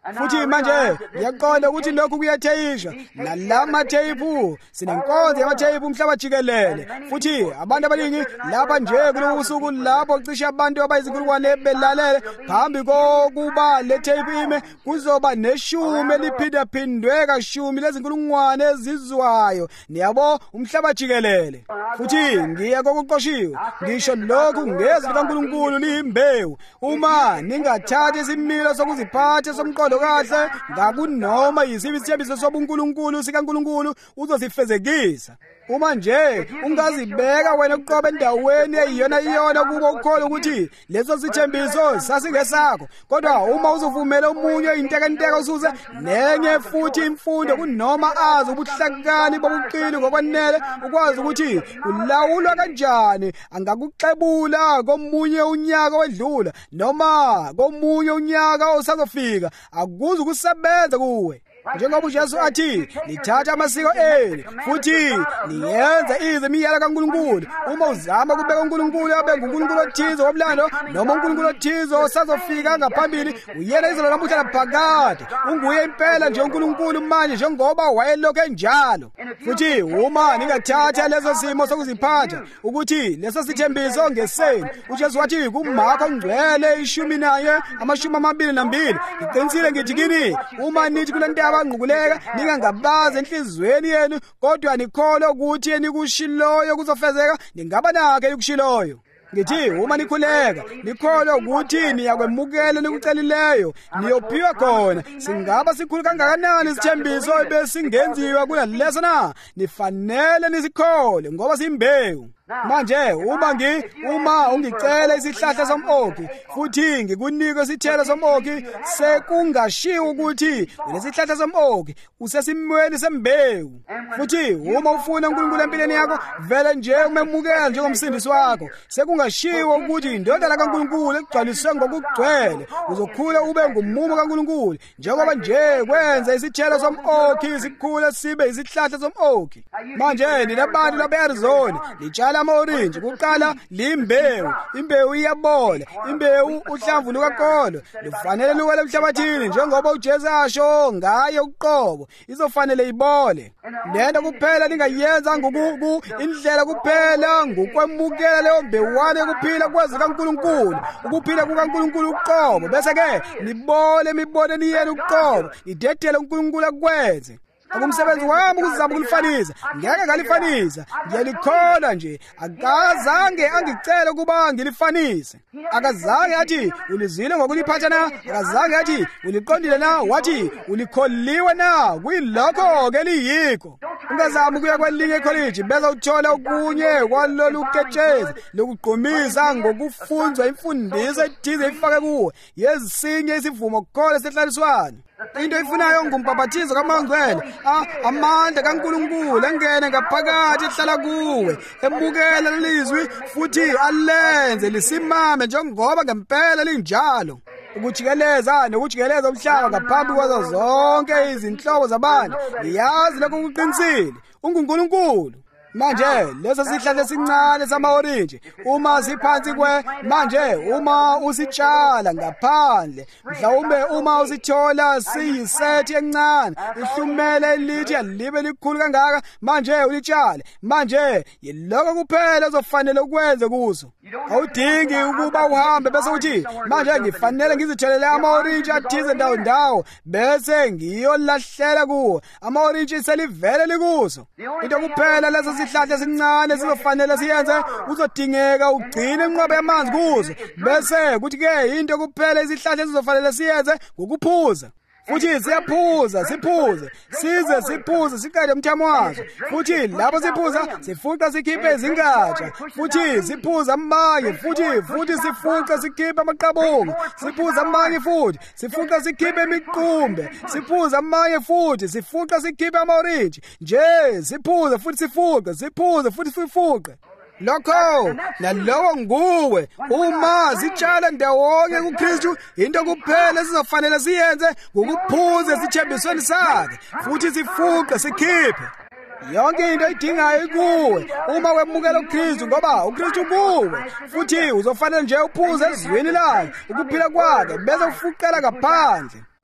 futhi manje ngiyaqonda ukuthi lokhu kuyatheyisha nalama tape sinenkonzo yamathayiphu umhlaba jikelele futhi abantu abaningi lapha nje kulosuku lapho cishe abantu abayizinkulungwane belalele phambi kokuba le tape ime kuzoba neshumi eliphinda phindwe kashumi lezinkulungwane ezizwayo niyabo umhlaba jikelele futhi ngiye kokuqoshiwe ngisho lokhu ngezwi kaNkulunkulu liyimbewu uma ningathathi isimilo sokuziphatha somqondo kahle ngakunoma yisiphi isithembiso sobuNkulunkulu sikaNkulunkulu uzosifezekisa uma nje ungazibeka wena uqobe endaweni eyiyona iyona kubo ukholwa ukuthi leso sithembiso sasingesakho kodwa uma uzovumela umunye intekenteke usuze nenye futhi imfundo kunoma azi ubuhlakani bobuqili ngokwanele ukwazi ukuthi kulawulwa kanjani angakuxebula komunye unyaka wedlula noma komunye unyaka osazofika akuze ukusebenza kuwe njengoba uJesu athi lithatha amasiko enu futhi liyenze ize imiyalo kaNkulunkulu uma uzama kubeka uNkulunkulu abe nguNkulunkulu othize womlando noma uNkulunkulu othize osazofika ngaphambili uyena izolo namuhla laphakade unguye impela nje uNkulunkulu manje njengoba wayelokho enjalo futhi uma ningathatha lezo simo sokuziphatha ukuthi leso sithembiso ngesenu uJesu wathi kuMarko ngcwele ishumi naye amashumi amabili nambili ngiqinisile ngithi kini uma nithi kulento abanquguleka ningangabaza enhlizweni yenu kodwa nikholwa ukuthi yeni kushiloyo kuzofezeka ningaba nakhe ukushiloyo ngithi uma nikhuleka nikholwa ukuthi niyakwemukela nikucelileyo niyophiwa khona singaba sikhulu kangakanani isithembiso besingenziwa kulaleso na nifanele nisikhole ngoba simbewu manje uma ngi uma ungicela isihlahla som'okhi futhi ngikunika isithelo som'okhi sekungashiwo ukuthi lesihlahla som'okhi usesimweni sembewu futhi uma ufuna uNkulunkulu empilweni yakho vele nje umemukela njengomsindisi wakho sekungashiwo ukuthi indodana kaNkulunkulu egcwaliswe ngokugcwele uzokhula ube ngumumo kaNkulunkulu njengoba nje kwenza isithelo som'okhi sikhule sibe isihlahla som'okhi manje ninabantu labeArizona litshala ama-orange kuqala limbewu imbewu iyabola imbewu uhlamvu lukakolo lufanele luwele emhlabathini njengoba uJesu asho ngaye uqobo izofanele ibole lento kuphela ningayenza ngokuku indlela kuphela ngokwemukela leyo mbewwane kuphila kwezi kaNkulunkulu ukuphila kukaNkulunkulu uqobo bese ke nibole emiboneni yenu uqobo idedele uNkulunkulu akwenze akumsebenzi wami ukuzama ukulifanisa ngeke ngalifanisa ngiyalikholwa nje akazange angicele ukuba ngilifanise akazange athi ulizile ngokuliphatha na akazange athi uliqondile na wathi ulikholiwe na kuyilokho ke liyikho ungazama ukuya kwelinye college bese uthola okunye kwalolu ketshezi lokuqhumisa ngokufunzwa imfundiso ethize ifake kuwe yezinye isivumo khole sehlaliswana into ifunayo ngumpaphathizo kaMangcwele amandla kaNkulunkulu engene ngaphakathi ehlala kuwe emukela lelizwi futhi alenze lisimame njengoba ngempela linjalo ukujikeleza nokujikeleza umhlaba ngaphambi kwazo zonke izinhlobo zabantu liyazi lokho kuqinisile unguNkulunkulu manje leso sihlahla esincane sama-orange uma siphansi kwe manje uma usitshala ngaphandle mhlawumbe uma usithola siyisethi encane ihlumele lithi alibe likhulu kangaka manje ulitshale manje yiloko kuphela ozofanele ukwenze kuso awudingi ukuba uhambe bese uthi manje ngifanele ngizithelele ama-orange athize ndawo ndawo bese ngiyolahlela kuwo ama-orange selivele likuso into kuphela leso isihlahla esincane sizofanele siyenze uzodingeka ugcine inqobo yamanzi kuzo bese kuthi ke into kuphela isihlahla sizofanele siyenze ngokuphuza futhi siyaphuza siphuze size siphuze siqede umthamo wazo futhi lapho siphuza sifuqa sikhiphe izingatsha futhi siphuza amanye futhi futhi sifuqa sikhiphe amaqabunga siphuza amanye futhi sifuqa sikhiphe imiqumbe siphuza amanye futhi sifuqa sikhiphe ama-orange nje siphuze futhi sifuqa siphuze futhi sifuqe lokho nalowo nguwe uma sitshala ndawonye kuKristu into kuphela sizofanele siyenze ngokuphuza sithembisweni sakhe futhi sifuqe sikhiphe yonke into idingayo kuwe uma wemukela uKristu ngoba uKristu kuwe futhi uzofanele nje uphuze ezweni lakhe ukuphila kwakhe bese ufuqela ngaphandle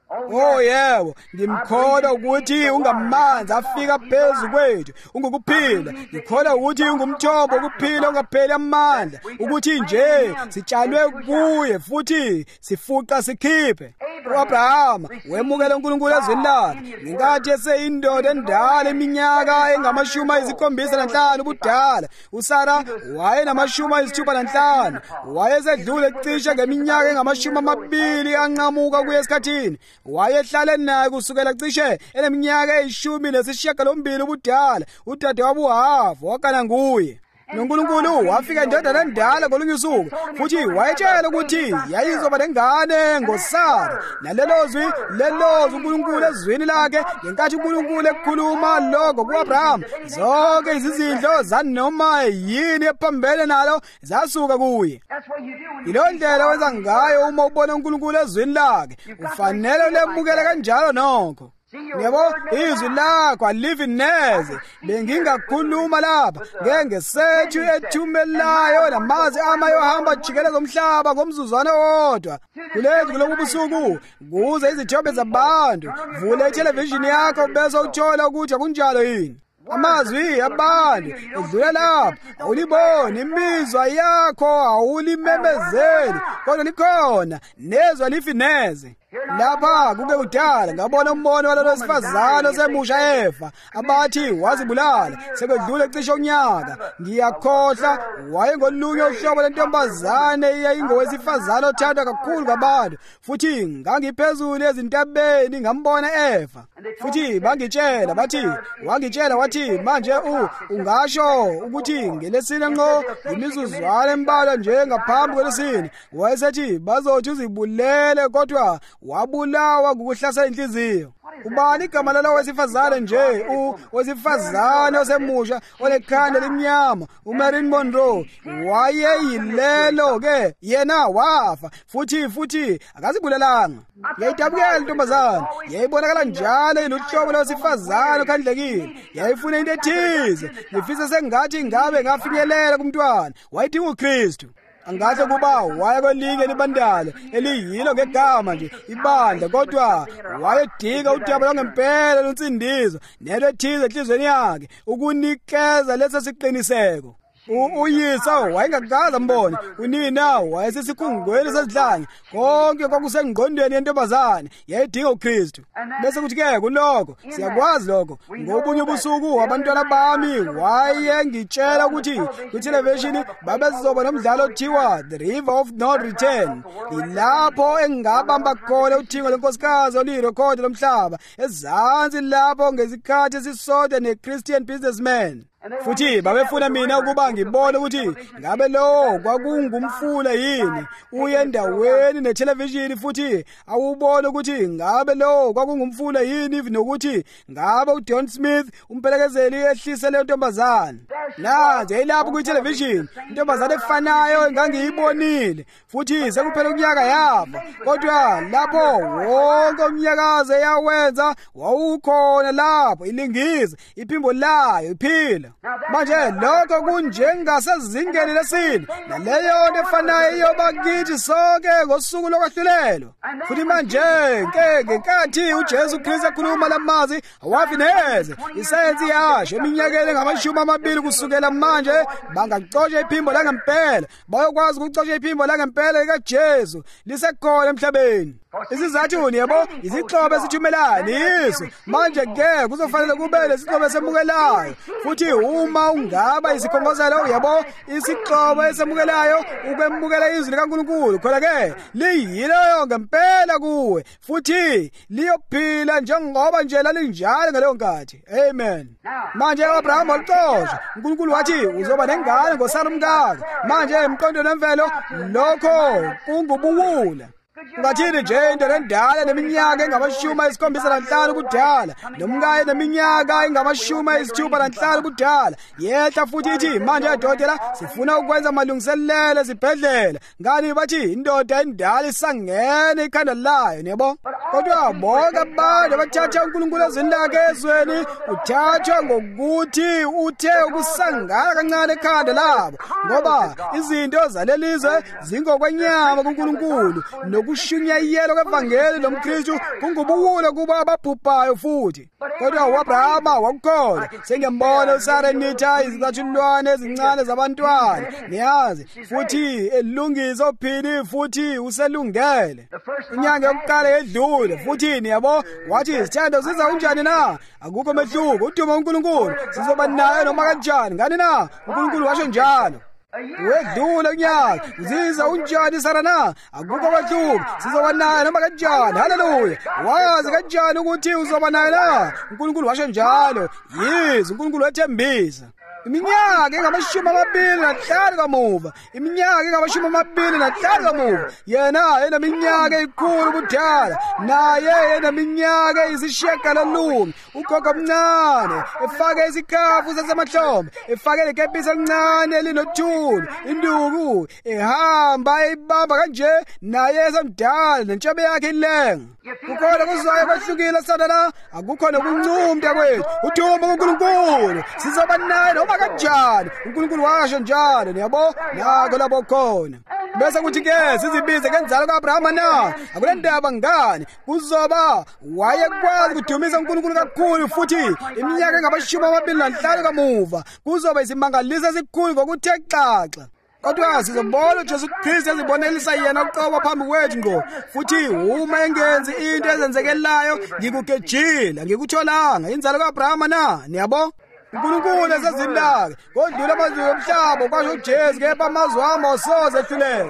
Oh yebo, ngimkholwa ukuthi ungamanzi afika phezulu kwethu, ungukuphila. Ngikholwa ukuthi ungumthombo wokuphila ongapheli amandla, ukuthi nje sitshalwe kuye futhi sifuqa sikhiphe. U-Abrahama wemukela uNkulunkulu ezweni lakhe ngenkathi eseyindoda endala iminyaka engamashumi ayisikhombisa nanhlanu ubudala. uSara wayenamashumi ayisithupha nanhlanu, wayesedlule cishe ngeminyaka engamashumi amabili anqamuka kuye esikhathini. Wayehlale naye kusukela cishe eneminyaka eyishumi nesishiyagalombili ubudala. Udadewabo uHava wakana nguye. noNkulunkulu wafika indodana endala kolunye usuku, futhi wayetshela ukuthi yayizoba nengane ngosara. Nalelo zwi lelo uNkulunkulu ezwini lakhe ngenkathi uNkulunkulu ekhuluma lokho kuAbraham, zonke izizindlo zanoma yini ephambene nalo zasuka kuye. Ilo ndlela wenza ngayo uma ubona uNkulunkulu ezwini lakhe, ufanele lemukele kanjalo nokho. Yebo, izwi lakho alivi neze. Bengingakhuluma lapha ngengesethu ethumelayo namazwi ama yohamba jikeleza umhlaba ngomzuzwana wodwa. Kulezi kulobusuku kuze izithobe zabantu, vula ithelevishini yakho bese uthola ukuthi akunjalo yini. Amazwi abantu edlula lapha, awuliboni imizwa yakho, awulimemezeli, kodwa likhona nezwa lifineze. Lapha kuke kudala ngabona umbono walalo wesifazane osemusha efa, abathi wazibulala sekwedlule cishe unyaka. Ngiyakhohlwa wayengolunye uhlobo lentombazane eyayingowesifazane othandwa kakhulu ngabantu, futhi ngangiphezulu ezintabeni ngambona efa. Futhi bangitshela bathi, wangitshela wathi manje u ungasho ukuthi ngelesine ngqo imizuzwana embalwa nje ngaphambi kwelesine. Wayesethi bazothi uzibulele kodwa wabulawa ngokuhlasela inhliziyo. Ubani igama lalo wesifazane nje, u wesifazane osemusha olekhanda limnyama, uMarilyn Monroe. Wayeyilelo ke, yena wafa futhi futhi akazibulelanga. Yayidabukela intombazane, yayibonakala njalo iluhlobo lwesifazane okhandlekile. Yayifuna into ethize, ngifisa sengathi ngabe ngafinyelela kumntwana. Wayidinga uKristu. Angahle kuba waya kwelinye libandala eliyilo ngegama nje ibandla, kodwa wayedinga udaba lwangempela lunsindizo nento ethize enhlizweni yakhe ukunikeza lesi siqiniseko. Uyisa wayengakaza mbona, unina wayesesikhungweni sezidlange, konke kwakusengqondweni yentombazane, yayidinga uKristu. Bese kuthi-ke kulokho siyakwazi lokho. Ngobunye ubusuku abantwana bami wayengitshela ukuthi kwithelevishini babezizoba nomdlalo othiwa The River of No Return. Ilapho engingabamba khona uthingo lenkosikazi oluyirekhodi lomhlaba ezansi lapho ngesikhathi esisodwa ne-Christian businessman. Futhi babefuna mina ukuba ngibone ukuthi ngabe lo kwakungumfula yini uye endaweni nethelevishini, futhi awubone ukuthi ngabe lo kwakungumfula yini nokuthi ngabe uDon Smith umpelekezeli ehlise le ntombazane. Nanzi yilapho kwithelevishini intombazane efanayo engangiyibonile, futhi sekuphela unyaka yafa, kodwa lapho wonke umnyakazo yawenza wawukhona lapho ilingisa iphimbo layo iphila. Manje lokho kunjengasezingeni lesine, naleyo nto efanayo iyoba kithi sonke ngosuku lokwahlulelwa. Futhi manje ke ngenkathi uJesu Kristu ekhuluma lamazwi awafi neze, isayensi yasho eminyakeni ngamashumi amabili kusukela manje bangacosha iphimbo langempela, bayokwazi ukucosha iphimbo langempela likaJesu lisekhona emhlabeni. Isizathu yebo izixhobo esithumelana yiso. Manje ke kuzofanele kube lesixhobo esemukelayo, futhi uma ungaba isikhongozelo yebo isixhobo esemukelayo ukwemukela izwi likaNkulunkulu, khona ke liyilo ngempela kuwe, futhi liyophila njengoba nje lalinjalo ngaleyo nkathi. Amen. Manje uAbraham waqosha, uNkulunkulu wathi uzoba nengane ngosara umkakhe. Manje emqondweni wemvelo lokho kungubuwula. Ungathini nje into endala neminyaka engamashumi ayisikhombisa nanhlanu kudala, nomkaye neminyaka engamashumi ayisithupha nanhlanu kudala, yehla futhi ithi manje adodela sifuna ukwenza amalungiselelo esibhedlela. Ngani bathi indoda endala isangena ikhanda layo, yebo? Kodwa bonke abantu abathatha uNkulunkulu ezweni lakhe ezweni uthathwa ngokuthi uthe ukusangana kancane ekhanda labo, ngoba izinto zalelizwe zingokwenyama kuNkulunkulu ukushunyayelwa kwevangeli lomkristu kungubuwula kuba ababhubhayo futhi. Kodwa u-Abrahama wakukholwa. Sengiyambona uSara nitha izicathulwane ezincane zabantwana, niyazi, futhi elungisa ophini futhi uselungele. Inyanga yokuqala yedlule futhi niyabo wathi isithando siza unjani na? Akukho mehluko, udumo uNkulunkulu sizoba naye noma kanjani. Ngani na? uNkulunkulu washo njalo. Wedlule unyaka uziza unjani Sara na? Akukho mehluko, sizoba naye noma kanjani. Haleluya. Wazi kanjani ukuthi uzoba naye na? uNkulunkulu washo njalo. Yize uNkulunkulu wethembisa. Iminyaka engamashumi amabili nanhlanu kamuva, iminyaka engamashumi amabili nanhlanu kamuva, yena eneminyaka ikhulu budala, naye eneminyaka izishiyagalolunye, ugogo omncane, efake isikhafu sasemahlombe, efake lekepisi elincane elinothuli, induku, ehamba eyibamba kanje, naye esemdala nentshobe yakhe ilenga. Kukhona kuzwayo kwahlukile Satana, akukho nokuncumta kwethu. Udumo kuNkulunkulu, sizoba naye noma kanjani. uNkulunkulu washo njalo, niyabo, nako lapho khona. Bese kuthi-ke sizibize ngenzalo ka-Abrahama na? Akulendaba ngani? Kuzoba wayekwazi kudumisa uNkulunkulu kakhulu futhi iminyaka engamashumi amabili nanhlanu kamuva. Kuzoba isimangaliso esikhulu ngokuthe xaxa. Kodwa sizobona uJesu Kristu ezibonelisa yena uqobo phambi kwethu ngo. Futhi uma engenzi into ezenzekelayo ngikugejila, ngikutholanga inzalo ka-Abrahama na? Niyabo? uNkulunkulu esezindlake kodlula amazwi omhlaba kwasho uJesu kepha amazwi ami awusoze ehluleke.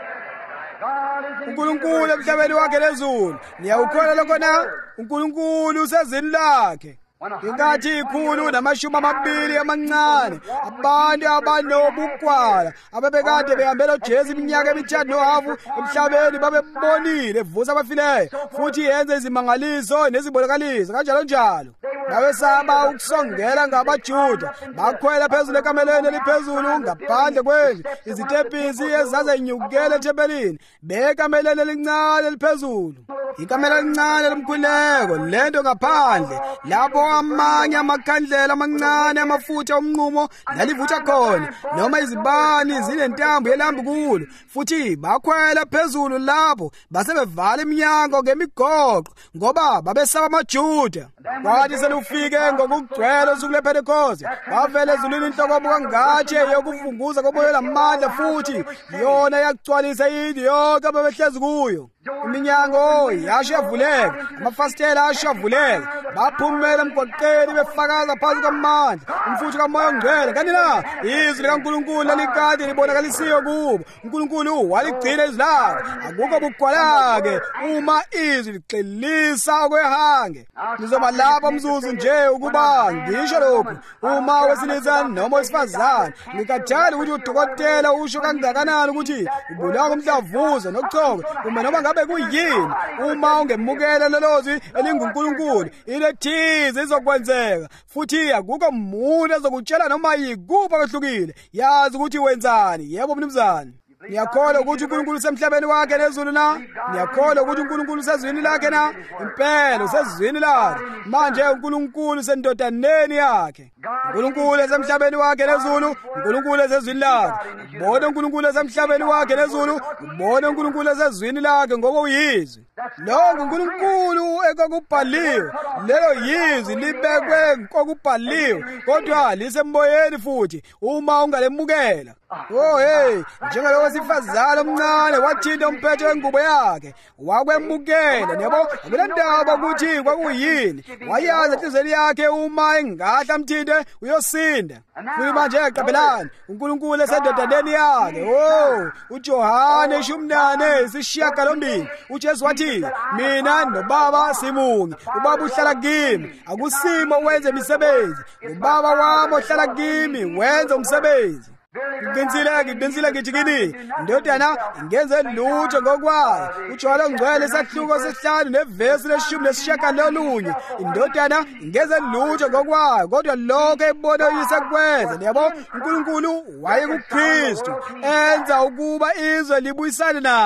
uNkulunkulu emhlabeni wakhe lezulu, niyawukholwa lokho na? uNkulunkulu usezini lakhe. Ingathi ikhulu namashumi amabili amancane abantu abanobugwala ababekade behambela uJesu iminyaka emithathu nohafu emhlabeni babebonile evusa abafileyo futhi yenze izimangaliso nezibonakaliso kanjalo njalo. Nawesaba ukusongela ngabaJuda, bakhwela phezulu ekameleni eliphezulu ngaphandle kwendlu, izitepisi ezazenyukela ethempelini bekameleni elincane eliphezulu. Ikamela elincane lomkhuleko lento ngaphandle lapho amanye amakhandlela amancane amafutha omnqumo lalivutha khona, noma izibani zinentambo yelambu kulo, futhi bakhwela phezulu lapho basebevala iminyango ngemigoqo ngoba babesaba amaJuda. Kwathi selufike ngokugcwele usuku lePhentekhoste, bavele ezulwini inhlokomo kangathi yokuvunguza komoya lamandla futhi yona yagcwalisa indlu yonke ababehlezi kuyo. Iminyango yasho yavuleka, amafasitela asho yavuleka, baphumela emgwaqeni befakaza phansi kwamandla umfutho kamoya ongcwele. Kanti na izwi likaNkulunkulu lalikade libonakalisiwe kubo. uNkulunkulu waligcina izwi lakhe, akukho bugwala-ke uma izwi ligxilisa okwehange. Nizoba lapho mzuzu nje ukuba ngisho lokhu, uma wesilisa noma wesifazane ngikathali ukuthi udokotela usho kangakanani ukuthi ubulawa ngumdlavuza nokuchoka uma noma ngabe kuyini, uma ungemukela lelozwi elinguNkulunkulu ilethize izokwenzeka futhi akukho umuntu ezokutshela noma yikuphi akwehlukile. Yazi ukuthi wenzani. Yebo mnumzane, niyakholwa ukuthi uNkulunkulu usemhlabeni wakhe nezulu na? Niyakholwa ukuthi uNkulunkulu usezwini lakhe na? Impela usezwini lakhe. Manje uNkulunkulu usendodaneni yakhe. uNkulunkulu esemhlabeni wakhe nezulu, uNkulunkulu esezwini lakhe. Ubone uNkulunkulu esemhlabeni wakhe nezulu, ubone uNkulunkulu esezwini lakhe ngoba uyizwi. Lo nguNkulunkulu ekokubhaliwe, lelo yizwi libekwe kokubhaliwe kodwa lisemboyeni futhi uma ungalemukela. Oh hey, njengalo wesifazane omncane wathinta umphetho wengubo yakhe wakwemukela. Yebo, akulendaba ukuthi kwakuyini, wayazi inhliziyo yakhe uma engahla mthinte uyosinda. Futhi manje aqaphelani uNkulunkulu esendodaneni yakhe. Oh, uJohane ishumi nane isishiyagalombili uJesu wathi, mina noBaba simunye, uBaba uhlala kimi, akusimo wenze imisebenzi, uBaba wami ohlala kimi wenza umsebenzi. Ngiqinisile ngiqinisile ngithi kini indodana ingenze lutho ngokwayo. uJohane ongcwele isahluko sesihlanu nevesi leshumi nesishiyagalolunye, indodana ingenze lutho ngokwayo kodwa lokho ebonisa kwenza. Yabo, uNkulunkulu wayekuKristu enza ukuba izwe libuyisane naye.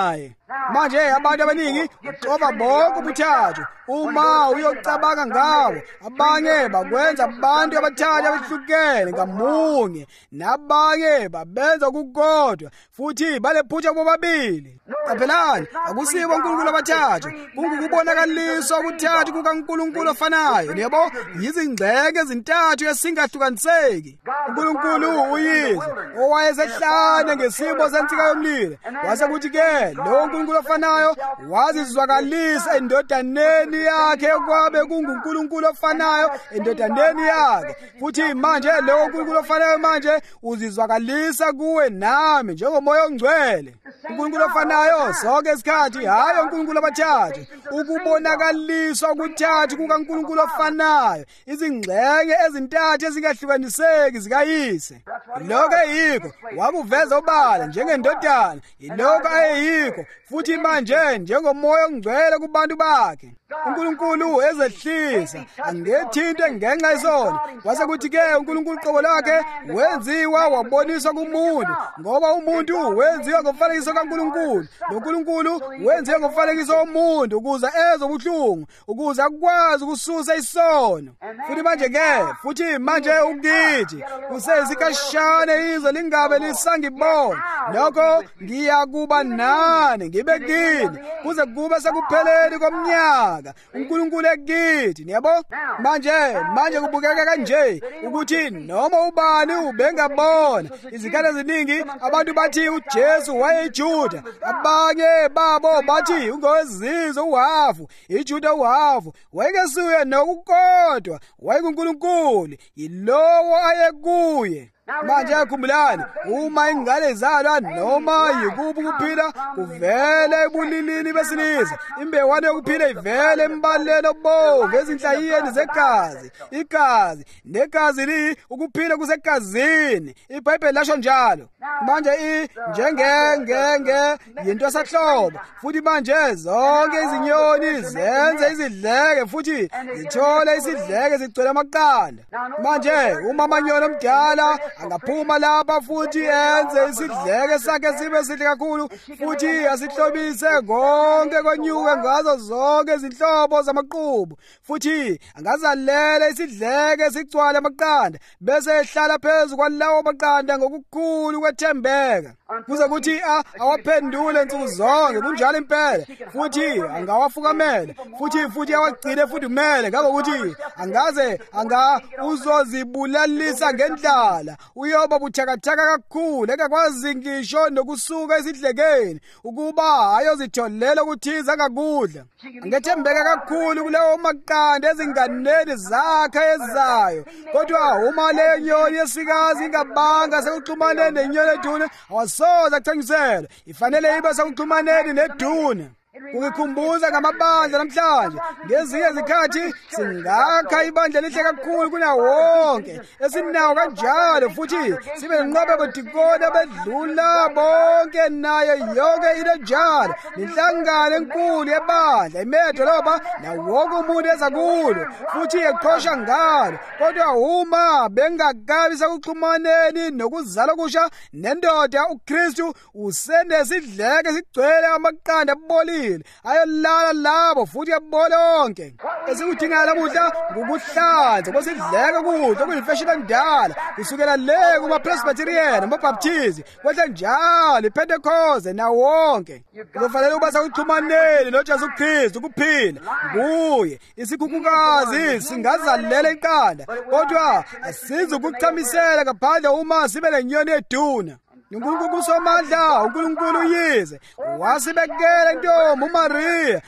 Manje abantu abaningi ucoba bonke ubuthathu uma uyocabanga ngawo. Abanye bakwenza abantu abathathu abehlukene ngamunye, nabanye babenza kukodwa futhi balephutha bobabili. Qaphelani, akusibo uNkulunkulu abathathu, kungukubonakaliswa ukuthathu kukaNkulunkulu ofanayo. Yebo, yizingxenye ezintathu esingahlukaniseki. uNkulunkulu uyise owayesehlane ngesimo sensika yomlilo. Wase kuthi ke lo uNkulunkulu ofanayo wazizwakalisa endodaneni yakhe kwabe kunguNkulunkulu ofanayo endodaneni yakhe. Futhi manje lo uNkulunkulu ofanayo manje uzizwakalisa kuwe nami njengomoya ongcwele. uNkulunkulu ofanayo sonke isikhathi, hayi uNkulunkulu abathathu. Ukubonakaliswa ukuthathu kukaNkulunkulu ofanayo, izingxenye ezintathu ezingahlukaniseki zikayise. Lokho ayikho wakuveza obala njengendodana, ilokho ayikho futhi manje njengomoya ongcwele kubantu bakhe. uNkulunkulu ezehlisa angethinte ngenxa yesona. Wase kuthi ke uNkulunkulu qobo lakhe wenziwa waboniswa kumuntu, ngoba umuntu wenziwa ngomfanekiso kaNkulunkulu. noNkulunkulu wenziwa ngomfanekiso womuntu ukuze ezwe ubuhlungu, ukuze akwazi ukususa isono. Futhi manje ke futhi manje ukithi kusesikashane izwe lingabe lisangibona. Nokho ngiyakuba nani ngibe kini kuze kube sekupheleni komnyaka. uNkulunkulu ekithi. Niyabo? Manje manje kubukeka kanje ukuthi noma ubani ubengabona. Izikhathi eziningi abantu bathi uJesu wayeJuda, abanye babo bathi ungowezizwe uhafu, iJuda uhafu. Wayekesuye nokukodwa wayenguNkulunkulu, yilowo ayekuye. Manje akhumbulani, uma ingane zalwa noma yikuphi ukuphila kuvele ebulilini besilisa, imbewane yokuphila ivele embaleni obomvu ezinhlayiyeni zegazi. Igazi negazi li ukuphila kusegazini. iBhayibheli lasho njalo. Manje i njengengenge yinto esahlobo, futhi manje zonke izinyoni zenze izidleke futhi zithole isidleke zigcwele amaqanda. Manje uma amanyoni omdala angaphuma lapha futhi enze isidleke sakhe sibe sihle kakhulu futhi asihlobise konke konyuke ngazo zonke izinhlobo zamaqhubu, futhi angazalele isidleke sigcwale amaqanda bese ehlala phezu kwalawo maqanda ngokukhulu kwethembeka kuze kuthi awaphendule insuku zonke. Kunjalo impela, futhi angawafukamela futhi futhi awagcine efudumele ngakuthi angaze anga uzozibulalisa ngendlala. Uyoba buthakathaka kakhulu, engakwazi ngisho nokusuka esidlekeni ukuba ayozitholela ukuthiza ngakudla. Angethembeka kakhulu kulewo maqanda ezinganeni zakhe ezayo. Kodwa uma le nyoni yesikazi ingabanga sekuxhumaneni nenyoni eduna, awasoze achengisele. Ifanele ibe sekuxhumaneni neduna. Kungikhumbuza ngamabandla namhlanje. Ngezinye izikhathi singakha ibandla lihle kakhulu kunawo wonke esinawo kanjalo, futhi sibe nenqobe bodikona bedlula bonke nayo yonke into njalo. Inhlangano enkulu yebandla imedolobha nawonke umuntu eza kulo futhi eqhosha ngalo. Kodwa uma bengakabi sekuxhumaneni nokuzala okusha nendoda uKristu, usenesidleke sigcwele amaqanda abolile ayolala labo futhi abolonke. Esikudinga namuhla ngukuhlanza kwesidleke kude okuyimfeshini endala kusukela le kumaPresbyterian, amaBaptist, kwehla njalo iPentecost nawonke. Kufanele ukuba sekuxhumaneni noJesu Kristu kuphila nguye. Isikhukhukazi singazalela iqanda, kodwa asizukuchamisela ngaphandle uma sibe lenyoni eduna. uNkulunkulu kusomandla, uNkulunkulu uyise wasibekela intombi uMaria,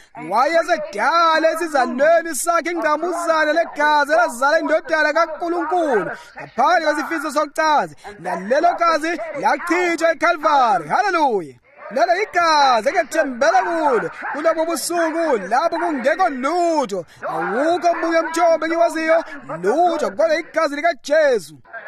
wayesedala esizalweni sakhe ingqamuzana legazi elazala indodana kaNkulunkulu ngaphandle kwesifiso sokucazi. Nalelo gazi lachithwa eCalvary. Haleluya! Lelo igazi engethembela kulo kulobo busuku lapho kungekho lutho, awukho omunye umthombo engiwaziyo lutho kodwa igazi likaJesu.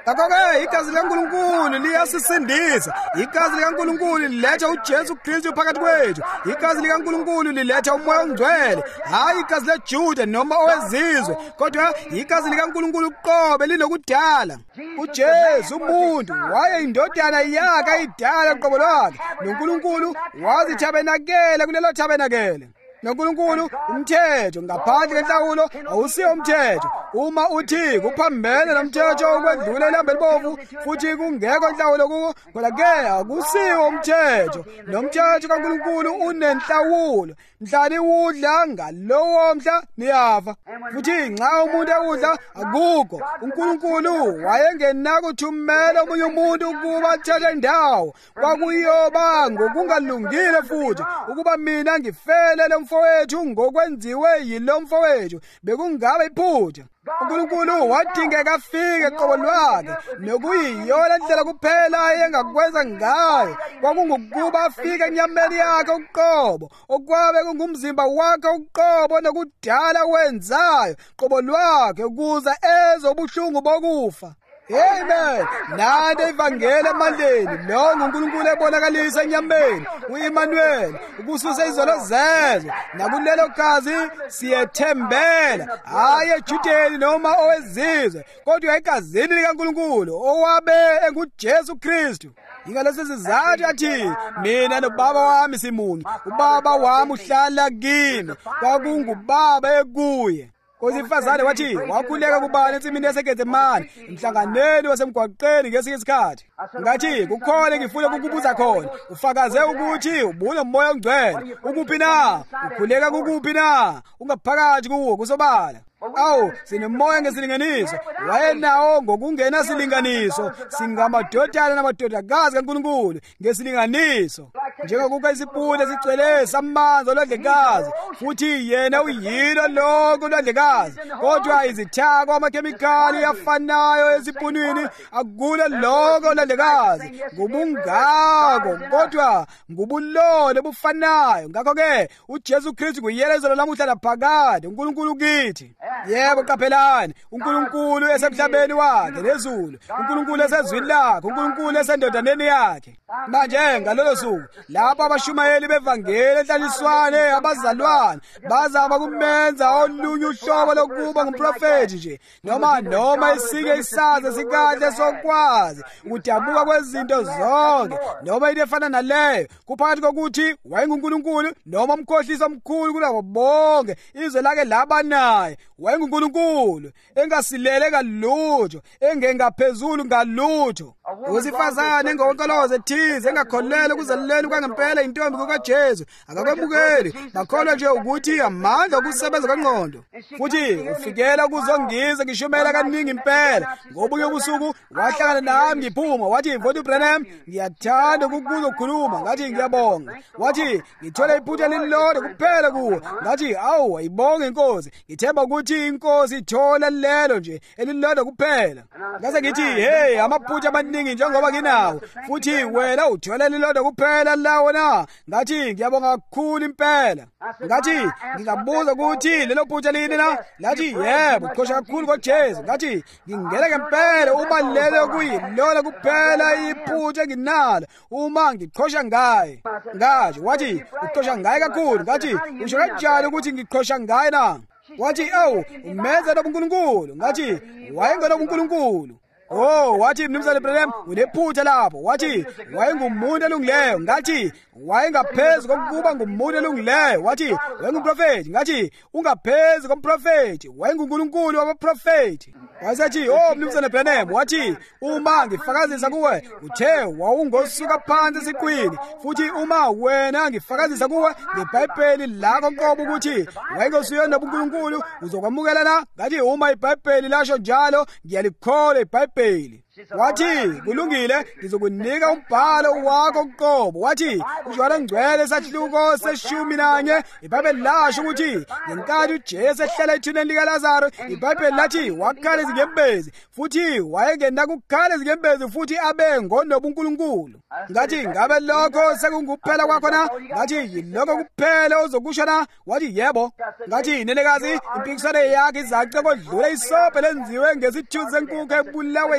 Ngakho-ke igazi likaNkulunkulu liyasisindisa. Igazi likaNkulunkulu liletha uJesu Kristu phakathi kwethu. Igazi likaNkulunkulu liletha umoya ongcwele, hayi igazi leJuda noma owezizwe, kodwa igazi likaNkulunkulu uqobe linokudala. uJesu umuntu wayeyindodana yakhe ayidala qobo lwakhe, noNkulunkulu wazithabenakela kulelo thabenakele. noNkulunkulu umthetho ngaphandle kwenhlawulo awusiyo umthetho. Uma uthi kuphambene nomthetho ukwedlula ilambe libovu futhi kungekho inhlawulo kuwo, kodwa-ke akusiwo umthetho. Nomthetho kaNkulunkulu unenhlawulo. Mhla niwudla ngalowo mhla niyafa, futhi nxa umuntu ewudla akukho. uNkulunkulu wayengenako ukuthumela omunye umuntu ukuba athathe indawo. Kwakuyoba ngokungalungile futhi ukuba mina ngifele lo mfowethu ngokwenziwe yilo mfowethu, bekungabe iphutha. uNkulunkulu wadingeka afike qobo lwakhe, nokuyiyona ndlela kuphela ayengakwenza ngayo kwakungukuba afike enyameni yakhe uqobo, okwabe kungumzimba wakhe uqobo nokudala wenzayo qobo lwakhe ukuze ezwe ubuhlungu bokufa. Amen. Nande ivangeli emandleni, lo nguNkulunkulu ebonakalisa enyameni, uEmmanuel, ukususa izolo zezwe. Nakulelo gazi siyethembela, hayi eJudeni noma owezizwe, kodwa egazini likaNkulunkulu owabe enguJesu Kristu. Yingaleso sizathu athi mina nobaba wami simunye, ubaba wami uhlala kimi, kwakungubaba ekuye. Owesifazane wathi wakhuleka kubani ensimini yaseGetsemane, emhlanganweni wasemgwaqeni ngesinye isikhathi. Ngathi kukhona ngifuna ukukubuza khona, ufakaze ukuthi ubuno umoya ongcwele. Ukuphi na? Ukhuleka kukuphi na? Ungaphakathi kuwo kusobala. Awu, sinemoya ngesilinganiso. Wayenawo ngokungena silinganiso. Singamadodana namadodakazi kaNkulunkulu ngesilinganiso. Njengokukha isipule sigcwele samanzi olwandlekazi, futhi yena uyilo lonke olwandlekazi. Kodwa izithako amakhemikhali afanayo esipunwini akule lonke olwandlekazi. Ngubungako, kodwa ngubulole bufanayo. Ngakho-ke uJesu Kristu kuyelezelo lamuhla laphakade, uNkulunkulu kithi. Yebo, qaphelani, uNkulunkulu esemhlabeni wakhe nezulu, uNkulunkulu esezwini lakhe, uNkulunkulu esendodaneni yakhe. Manje ngalolo suku lapho abashumayeli bevangeli enhlaliswane abazalwane bazama kumenza olunye uhlobo lokuba ngumprofeti nje, noma noma isike isaze sikahle sokwazi ukudabuka kwezinto zonke, noma into efana naleyo, kuphakathi kokuthi wayenguNkulunkulu noma umkhohlisi omkhulu kulabo bonke izwe lake laba naye. wayenguNkulunkulu engasilele kalutho, engengaphezulu ngalutho. Owesifazane engonkoloze thize engakholelwa ukuzaleleni kwangempela intombi kukaJesu akakwemukeli, bakholwa nje ukuthi amandla okusebenza kwengqondo. Futhi ufikela ukuzongiza ngishumela kaningi impela. Ngobunye ubusuku wahlangana nami ngiphuma, wathi mfowethu Branham, ngiyathanda ukukuza ukukhuluma. Ngathi ngiyabonga. Wathi ngithole iphutha lilodwa kuphela kuwo. Ngathi awu, ayibonge inkosi, ngithemba ukuthi inkosi ithola lelo nje elilodwa kuphela. Ngase ngithi hey, amaphutha amaningi njengoba nginawo, futhi wena uthola lilodwa kuphela lawo na? Ngathi ngiyabonga kakhulu impela. Ngathi ngingabuza ukuthi lelo phutha lini na? Lathi yebo, uqhosha kakhulu koJesu. Ngathi ngingena ngempela uma lelo kuyilona kuphela iphutha nginalo, uma ngiqhosha ngaye. Ngathi wathi uqhosha ngaye kakhulu. Ngathi usho kanjani ukuthi ngiqhosha ngaye na? Wathi awu, umenza nobuNkulunkulu. Ngathi wayengena uNkulunkulu. Oh, wathi Mnumzane Branham unephutha lapho. Wathi wayengumuntu elungileyo. Ngathi wayengaphezulu kokuba ngumuntu elungileyo. Wathi wayengumprofeti. Ngathi ungaphezulu komprofeti, wayenguNkulunkulu wabaprofeti. Wasethi oh Mnumzane Branham, wathi uma ngifakazisa kuwe uthe wawungosuka phansi esiqwini, futhi uma wena ngifakazisa kuwe ngeBhayibheli lakho qobo ukuthi wayengosuyona uNkulunkulu uzokwamukela na? Ngathi uma iBhayibheli lasho njalo ngiyalikholwa iBhayibheli. Wathi kulungile, ngizokunika umbhalo wakho qobo. Wathi uJohane ngcwele isahluko seshumi nanye iBhayibheli lasho ukuthi ngenkathi uJesu ehlala ethuneni likaLazaro, iBhayibheli lathi wakhala izingembezi, futhi wayengena kukhala izingembezi futhi abe ngonobuNkulunkulu. Ngathi ngabe lokho sekungukuphela kwakho na? Ngathi yilokho kuphela ozokusho na? Wathi yebo. Ngathi nenekazi impikisano yakhe izace kodlula isobhe lenziwe ngesithunzi senkukhu ebulawe indlala.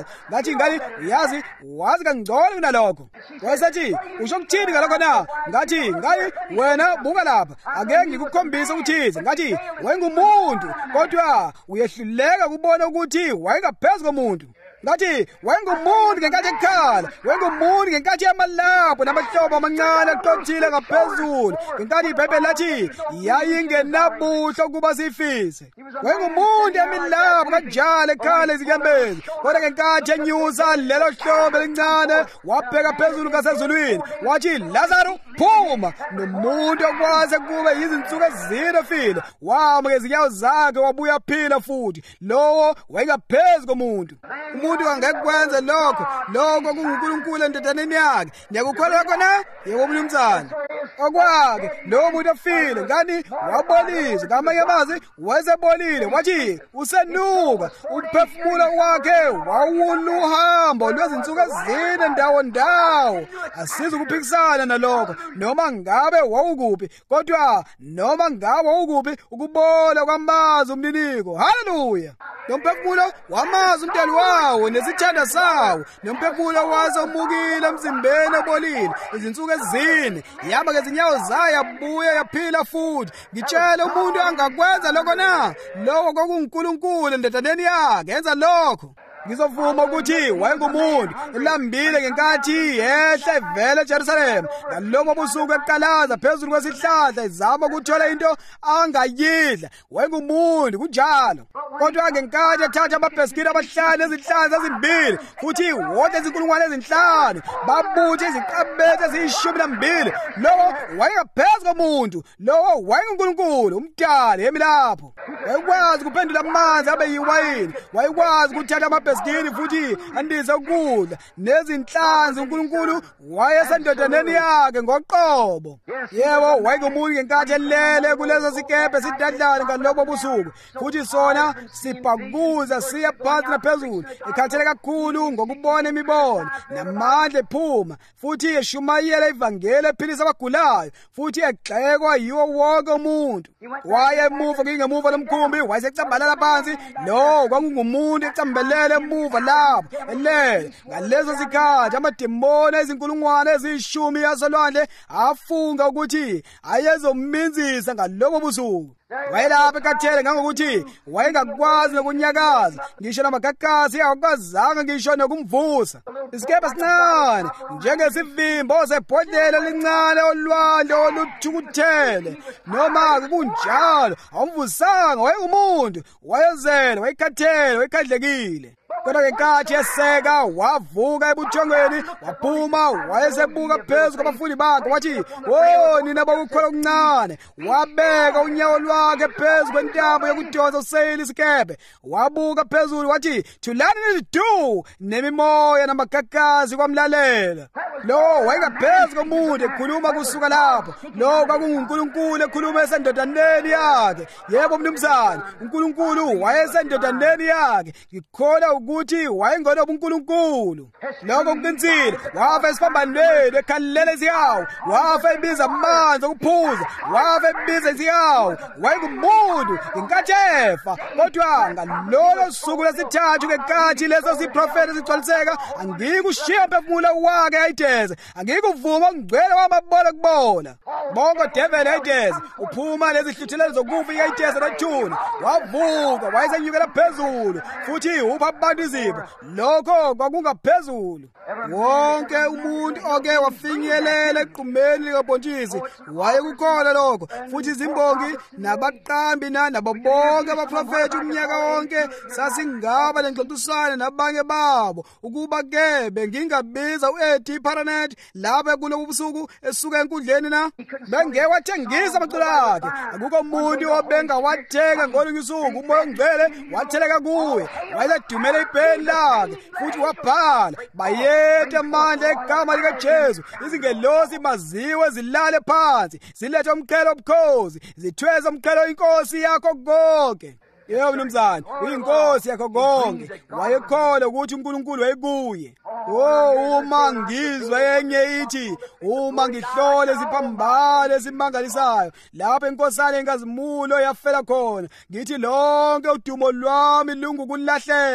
ekhaya. Ngathi ngani uyazi wazi kangcono kunalokho. Wayesathi usho ukuthini ngalokho na? Ngathi ngani wena buka lapha ake ngikukhombisa ukuthize. Ngathi wayengumuntu kodwa uyehluleka kubona ukuthi wayengaphezulu komuntu. Ngathi wayengumuntu ngenkathi ekhala, wayengumuntu ngenkathi yamalapho namahlobo amancane aqothile ngaphezulu. Ngenkathi iBhayibheli lathi yayingenabuhlo ukuba sifise. Wayengumuntu yamilapho kanjalo ekhala ezinyembezi. Kodwa ngenkathi enyusa lelo hlobo elincane wabheka phezulu ngasezulwini wathi Lazarus phuma. Nomuntu okwazi kube yizinsuku ezine efile wama ngezinyawo zakhe wabuya phila futhi. Lowo wayengaphezulu komuntu. Umuntu angekwenza lokho lokho kunguNkulunkulu endodaneni yakhe. Ngiyakukholwa khona yebo mnumzane. Okwake lo muntu ofile ngani wabolisa ngamanye amazwi wayesebolile wathi usenuka umphefumulo wakhe wawuluhambo lwezinsuku ezine ndawo ndawo. Asiza ukuphikisana nalokho noma ngabe wawukuphi kodwa noma ngabe wawukuphi ukubola kwamazi umniniko. Haleluya. Nomphefumulo wamazi umntwana wawo nesithanda sawo. Nomphefumulo wazo umukile emzimbeni obolile izinsuku ezine. Yaba ngezinyawo zayo yabuya yaphila futhi. Ngitshela umuntu angakwenza lokho na? Lokho kwakunguNkulunkulu endodaneni yakhe yenza lokho. Ngizovuma ukuthi wayengumuntu elambile ngenkathi yehle vele eJerusalema. Nalomo busuku eqalaza phezulu kwesihlahla ezama ukuthola into angayidla. Wayengumuntu kunjalo. Kodwa ngenkathi ethatha amabheskiti abahlanu ezinhlanu ezimbili futhi wonke izinkulungwane ezinhlanu babuthe iziqabethe eziyishumi nambili. Lowo wayengaphezulu komuntu. Lowo wayenguNkulunkulu umdali yemilapho. Wayekwazi kuphendula amanzi abe yiwayini. Wayekwazi ukuthatha amabheskiti futhi andise ukudla nezinhlanzi. uNkulunkulu wayesendodaneni yakhe ngoqobo. Yebo wayengumuntu ngenkathi elele kulezo sikebhe sidadlana ngalobo busuku futhi sona sibhakuza siya phansi naphezulu ekhathele kakhulu ngokubona imibono namandla ephuma futhi eshumayela ivangeli ephilisa abagulayo futhi egxekwa yiwo wonke umuntu. Wayemuva ngemuva lomkhumbi wayesecambalala phansi. Lo kwakungumuntu ecambelele emuva lapho elele. Ngalezo zikhathi amademoni ezinkulungwane eziyishumi yasolwandle afunga ukuthi ayezominzisa ngalobo busuku. Wayelapha ekhathele ngangokuthi wayengakwazi nokunyakaza. Ngisho namagagasi akakwazanga ngisho nokumvusa. Isikebhe sincane njengesivimbo sebhodlela elincane olwandle oluthukuthele. Noma kunjalo awumvusanga. Wayengumuntu wayezele wayekhathele wayekhadlekile. Kodwa ngenkathi yeseka wavuka ebuthongweni waphuma wayesebuka phezulu kwabafundi bakhe wathi wo nina bokukholwa okuncane. Wabeka unyawo lwakhe phezu kwentambo yokudosa useyili isikebhe. Wabuka phezulu wathi thulani nizidu. Nemimoya namagagasi kwamlalela. Lo wayengaphezu komuntu ekhuluma kusuka lapho. Lo kwakunguNkulunkulu ekhuluma esendodaneni yakhe. Yebo mnumzane uNkulunkulu wayesendodaneni yakhe. Ngikholwa ukuthi wayengona uNkulunkulu. Lokho kuqinisile. Wafa esiphambanweni ekhalele izihawu. Wafa ebiza amanzi okuphuza. Wafa ebiza izihawu. Wayengumuntu ngenkathi efa. Kodwa ngalolo suku lesithathu ngenkathi leso siprofeti sigcwaliseka angikushiya umphefumulo wakhe ayitheze. Angikuvuma ukungcwele wamabola kubola. Bonke devil ayitheze. Uphuma lezihluthulelo zokufa ayitheze nothuna. Wavuka wayesenyukela phezulu futhi upha abantu izipho. Lokho kwakungaphezulu. Wonke umuntu oke wafinyelela eqhumeni likabhontshisi wayekukhona lokho. Futhi izimbongi nabaqambi nabo bonke abaprofeti umnyaka wonke sasingaba lengxoxisana nabanye babo ukuba ke bengingabiza uEddie Paranet lapha kulobu busuku esuka enkundleni na bengewathengisa amaculo akhe. Akukho umuntu obengawathenga ngolunye usuku. Umoya ongcwele watheleka kuye. Wayedumele ibheli lakhe futhi wabhala bayethe amandla egama likaJesu. Izingelosi maziwe zilale phansi zilethe umqhelo obukhosi zithweze umqhelo inkosi yakho konke. Yebo mnumzane uyinkosi yakho konke. Wayekholwa ukuthi uNkulunkulu wayekuye. Oh uma ngizwa yenye ithi uma ngihlole isiphambano esimangalisayo lapho inkosana enkazimulo yafela khona ngithi lonke udumo lwami lungu kulahleka.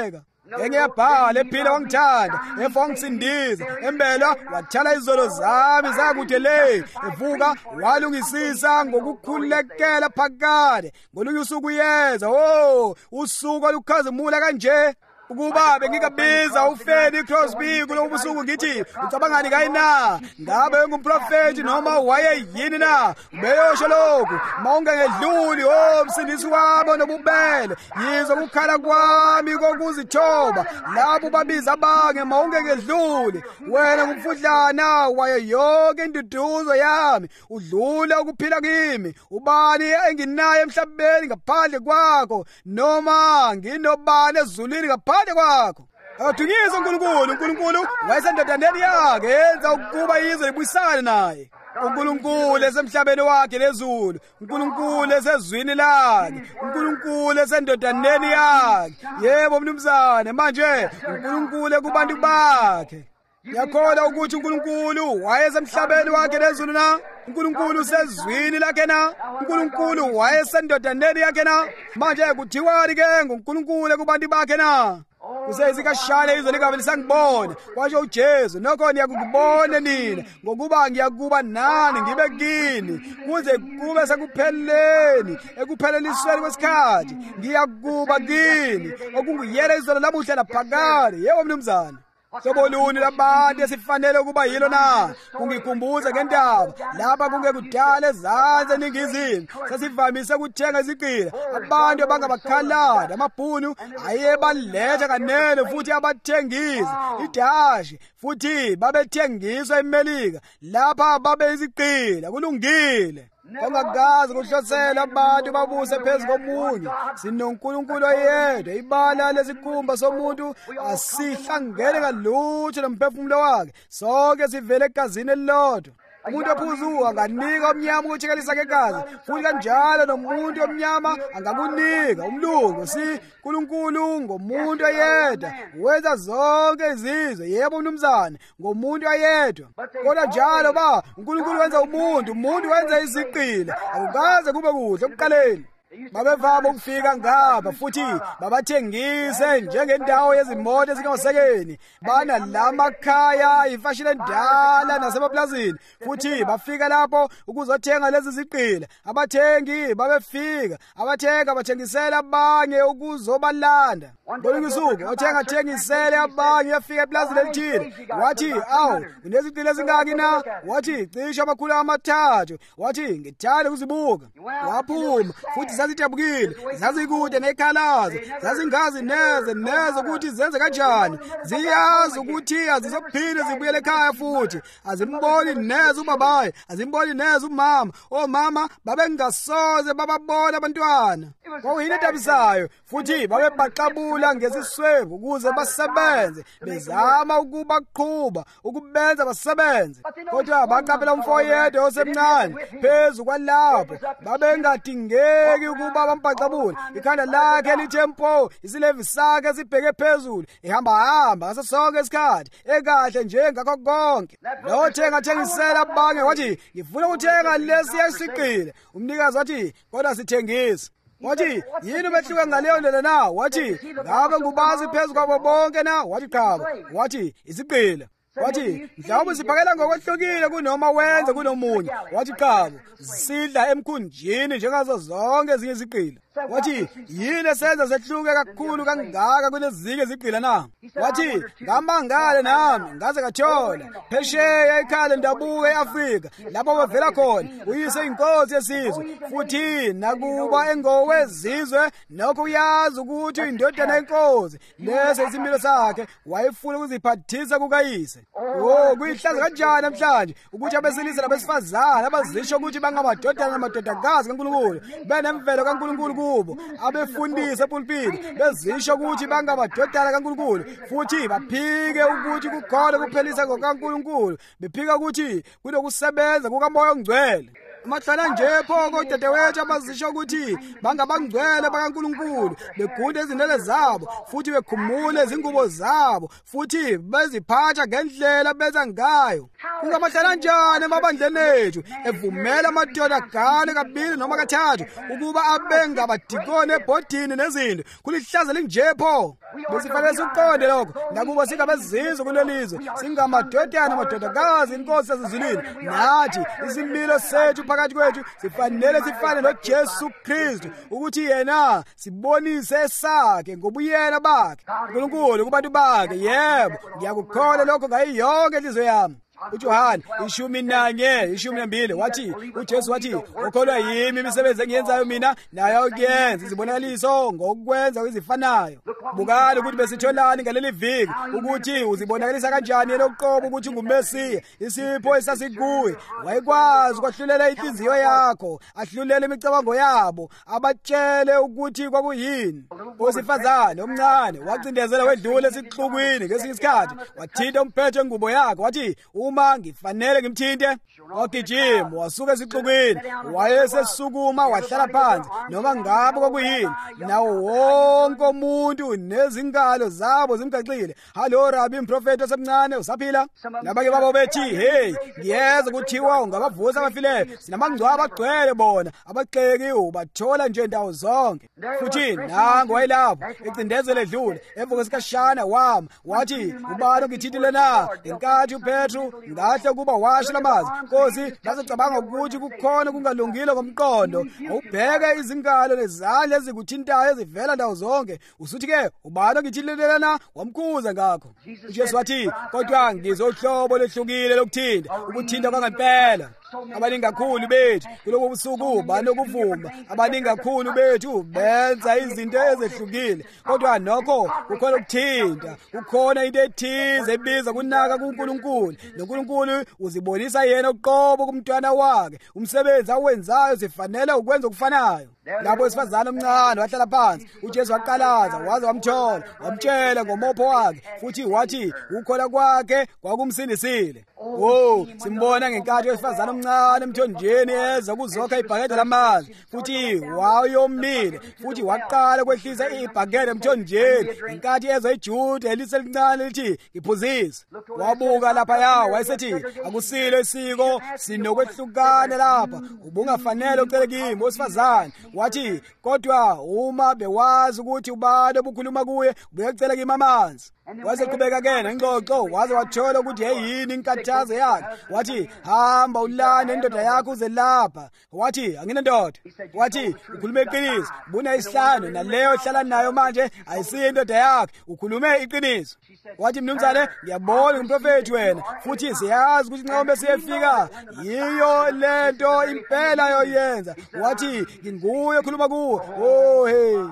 engiyabhala ephila wangithanda efa wangisindiza embelwa wathala izolo zami zakude le evuka walungisisa ngokukhulekela phakade ngolunye usuku uyeza wo usuku olukhazimula kanje ukuba bengikabiza uFanny Crosby kulo busuku ngithi ucabangani ngaye na ngabe ngumprofeti noma waye yini na ubeyosho lokhu mawungengedluli oh msindisi wabo nobubele yizo ukukhala kwami kokuzithoba labo babiza abange mawungengedluli wena ngumfudlana waye yonke induduzo yami udlula ukuphila kimi ubani enginaye emhlabeni ngaphandle kwakho noma nginobani ezulwini ngaphandle kwakho adunyisa uNkulunkulu uNkulunkulu wayesendodaneni yakhe yenza ukuba izwe libuyisane naye uNkulunkulu esemhlabeni wakhe lezulu uNkulunkulu esezwini lakhe uNkulunkulu esendodaneni yakhe yebo mnumzane manje uNkulunkulu kubantu bakhe yakholwa ukuthi uNkulunkulu wayesemhlabeni wakhe lezulu na uNkulunkulu usezwini lakhe na uNkulunkulu wayesendodaneni yakhe na manje kuthiwani ke ngoNkulunkulu kubantu bakhe na kusezikashale izwe likabe lisangibona kwasho uJesu nokho niyakubona nina ngokuba ngiyakuba nani ngibe kini kuze kube sekupheleni ekuphelelisweni kwesikhathi ngiyakuba kini okunguyela izolo lamuhla laphakade yebo mnumzane soboluni labantu esifanele ukuba yilo na kungikhumbuza ngendaba lapha kungekudala ezansi eningizimu sesivamise ukuthenga iziqila abantu abangabakhalada amabhunu ayebaletha kanene futhi abathengisa idashi futhi babethengiswa eMelika lapha babe iziqila kulungile ongakazi kuhlosela abantu babuse phezu komunye sinoNkulunkulu oyedwa ibala lesikhumba somuntu asihlangene ngalutho nomphefumulo wakhe sonke sivele egazini elilodwa umuntu ophuzu anganika omnyama ukutshikelisa ngegazi futhi kanjalo nomuntu omnyama angakunika umlungu si uNkulunkulu ngomuntu oyedwa wenza zonke izizwe yebo mnumzane ngomuntu oyedwa kodwa njalo ba uNkulunkulu wenza umuntu umuntu wenza iziqila akukaze kube kuhle ekuqaleni babevama ukufika ngapha futhi babathengise njengendawo yezimoto ezingasekeni bana lamakhaya ifashile endala nasemaplazini futhi bafika lapho ukuzothenga lezi ziqila abathengi babefika abathenga bathengisela abanye ukuzobalanda ngolungusuku othenga thengisele abanye yafika eplazini elithile wathi awu uneziqila ezingaki na wathi cisha amakhulu amathathu wathi ngithanda ukuzibuka waphuma futhi zazidabukile zazikude nekhalazo zazingazi neze neze ukuthi zenze kanjani ziyazi ukuthi azizophinde zibuyele ekhaya futhi azimboni neze ubabaye azimboni neze umama omama babengasoze bababona abantwana kwakuyini edabisayo futhi babebaqabula ngeziswebu ukuze basebenze bezama ukubaqhuba ukubenza basebenze kodwa baqaphela umfoyedwa osemncane phezu kwalapho babengadingeki ukuba bampacabule ikhanda lakhe lithempo isilevi sakhe sibheke phezulu ehamba hamba ngaso sonke isikhathi ekahle nje ngakho konke lo thenga thengisela abange wathi ngifuna ukuthenga lesi yesiqile umnikazi wathi kodwa sithengisa wathi yini umehluko ngaleyo ndlela na wathi ngabe ngubazi phezulu kwabo bonke na wathi cha wathi isiqila wathi mhlawumbe siphakela ngokwehlukile kunoma wenze kunomunye wathi cha sidla emkhunjini njengazo zonke ezinye iziqila wathi yini esenza sehluke kakhulu kangaka kunezike iziqila na wathi ngamangale nami ngaze kathola phesheya ekhaya ndabuke eAfrika lapho bavela khona uyise inkosi yesizwe futhi nakuba engowezizwe nokho uyazi ukuthi indodana yenkosi lese isimilo sakhe wayefuna ukuziphathisa kukayise oh kuyihlaza kanjani namhlanje ukuthi abesilisa labesifazana abazisho ukuthi bangamadodana namadodakazi kaNkulunkulu benemvelo kaNkulunkulu kubo abefundisa epulpini bezisho ukuthi bangamadodana kaNkulunkulu futhi baphike ukuthi kukhona kuphelisa ngokaNkulunkulu bephika ukuthi kunokusebenza kukaMoya oNgcwele mahlala nje pho kodadewethu abazisho ukuthi bangabangcwele bakaNkulunkulu, begunde izindebe zabo futhi bekhumule izingubo zabo futhi beziphatha ngendlela benza ngayo. Kungabahlala njani emabandleni ethu evumela amadoda agane kabili noma kathathu ukuba abenga abadikoni ebhodini nezinto kulihlaza linje pho? Besifanele siqonde lokho nakuba singabezizwe kulelizwe, singamadodana amadodakazi inkosi yasezulwini. Nathi isimilo sethu phakathi kwethu sifanele sifane noJesu Kristu ukuthi yena sibonise sakhe ngobuyena bakhe uNkulunkulu kubantu bakhe. Yebo, ngiyakukholwa lokho ngayo yonke inhliziyo yami. uJohane ishumi nanye ishumi nambili wathi, uJesu wathi, ukholwa yimi imisebenzi engiyenzayo mina nayo ukuyenza izibonakaliso ngokwenza izifanayo. Bukani ukuthi besitholani ngaleli viki ukuthi uzibonakalisa kanjani yena uqobo ukuthi ngumesiya. Isipho esasikuye wayekwazi ukwahlulela inhliziyo yakho, ahlulela imicabango yabo, abatshele ukuthi kwakuyini. Owesifazane omncane wacindezela wedlula esixukwini ngesinye isikhathi, wathinta umphetho ngubo yakhe wathi, uma ngifanele ngimthinte. Wagijima wasuka esixukwini, wayesesukuma wahlala phansi noma ngabe kwakuyini, nawo wonke umuntu nezingalo zabo zimgaxile. Hallo Rabi, umprofeti osemncane usaphila? Nabake babo bethi, hey, ngiyeza kuthiwa ungabavusa abafileyo. Sinamangcwaba agcwele bona, abaxeki ubathola nje ndawo zonke. Futhi nangu wayelapho ecindezele edlula evuka isikashana wama wathi, ubani ongithintile na? Inkathi uPetru ngahle kuba washo lamazwi. Nkosi, nasicabanga ukuthi kukhona kungalungile ngomqondo, ubheke izingalo nezandla ezikuthintayo ezivela ndawo zonke. Usuthi-ke ubani ongithintile na? Wamkhuza ngakho. uJesu wathi, kodwa ngizohlobo lehlukile lokuthinta, ukuthinta kwangempela. Abaningi kakhulu bethu kulobu busuku banokuvuma, abaningi kakhulu bethu benza izinto ezehlukile, kodwa nokho kukhona ukuthinta, kukhona into ethize ebiza kunaka kuNkulunkulu. noNkulunkulu uzibonisa yena uqobo kumntwana wakhe. Umsebenzi awenzayo zifanele ukwenza okufanayo. Lapho isifazane omncane wahlala phansi, uJesu waqalaza waze wamthola, wamtshela ngomopho wakhe futhi wathi ukukholwa kwakhe kwakumsindisile. Oh, simbona ngenkathi yesifazane omncane emthonjeni eza kuzokha ibhakede lamanzi futhi wayomile futhi waqala kwehlisa ibhakede emthonjeni. Inkathi eza iJuda eliselincane lithi iphuzise. Wabuka lapha yawo wayesethi, akusilo isiko, sinokwehlukana lapha, ubungafanele ucele kimi. Owesifazane wathi, kodwa uma bewazi ukuthi ubani obukhuluma kuye ubuyacela kimi amanzi. Waze qhubeka ke nengxoxo waze wathola ukuthi yeyini inkathazo yakhe. Wathi, hamba ulane indoda yakho uze lapha. Wathi, anginendoda. Wathi, ukhulume iqiniso, buna isihlanu naleyo hlala nayo manje ayisiyo indoda yakhe, ukhulume iqiniso. Wathi, mnumzane, ngiyabona umprofeti wena futhi siyazi ukuthi nxa siyefika yiyo lento impela yoyenza. Wathi, nginguye okhuluma kuwe. Oh hey,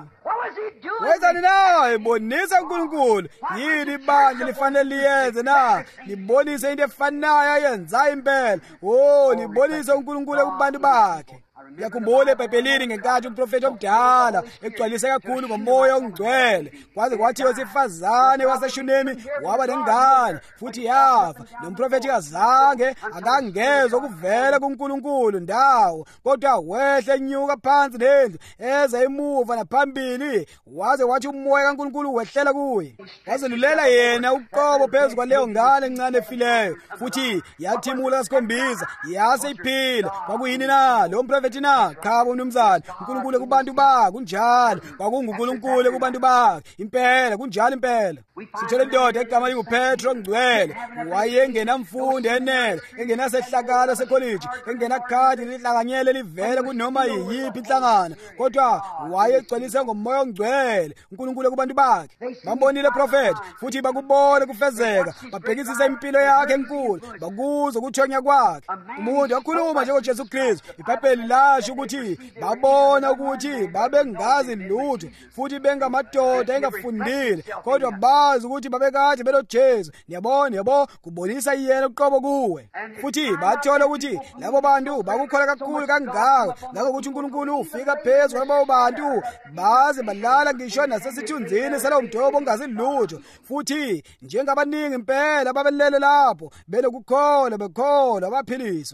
wenzani naye? Bonisa uNkulunkulu. Yini ibandla lifanele liyenze na? Libonise into efanayo ayenzayo impela. Oh, libonise uNkulunkulu kubantu bakhe. Ngiyakhumbula eBhayibhelini ngenkathi umprofeti omdala egcwalise kakhulu ngomoya ongcwele, kwaze kwathi owesifazane waseShunemi waba nengane futhi yafa. Nomprofeti kazange akangezwa ukuvela kuNkulunkulu ndawo, kodwa wehle enyuka phansi nendlu eza emuva naphambili, waze wathi umoya kaNkulunkulu wehlela kuye, wazelulela yena uqobo phezu kwaleyo ngane encane efileyo, futhi yathimula kasikhombisa yase iphila. Kwakuyini na lo mprofeti na? Qhabo mnumzane, uNkulunkulu kubantu bakhe kunjalo, kwakunguNkulunkulu kubantu bakhe impela, kunjalo impela. Sithole indoda egama linguPetru ongcwele, wayengenamfundo enele, engenasehlakalo sekholeji, engenakhadi lihlanganyele livele kunoma yiyiphi inhlangano, kodwa wayegcwalise ngomoya ongcwele uNkulunkulu kubantu bakhe. Bambonile profeti futhi bakubona kufezeka, babhekisisa impilo yakhe enkulu, bakuzwa ukuthonya kwakhe. Umuntu wakhuluma njengoJesu Kristu. iBhayibheli lasho ukuthi babona ukuthi babengazi lutho futhi bengamadoda engafundile, kodwa bazi ukuthi babekade beloJesu. Niyabona, yabo, kubonisa yena uqobo kuwe. Futhi bathola ukuthi labo bantu bakukhola kakhulu kangaka, ngakho ukuthi uNkulunkulu ufika phezu kwalabo bantu baze balala ngisho nasesithunzini salowo mdobo ongazi lutho. Futhi njengabaningi impela babelele lapho belokukholwa bekholwa baphiliswa.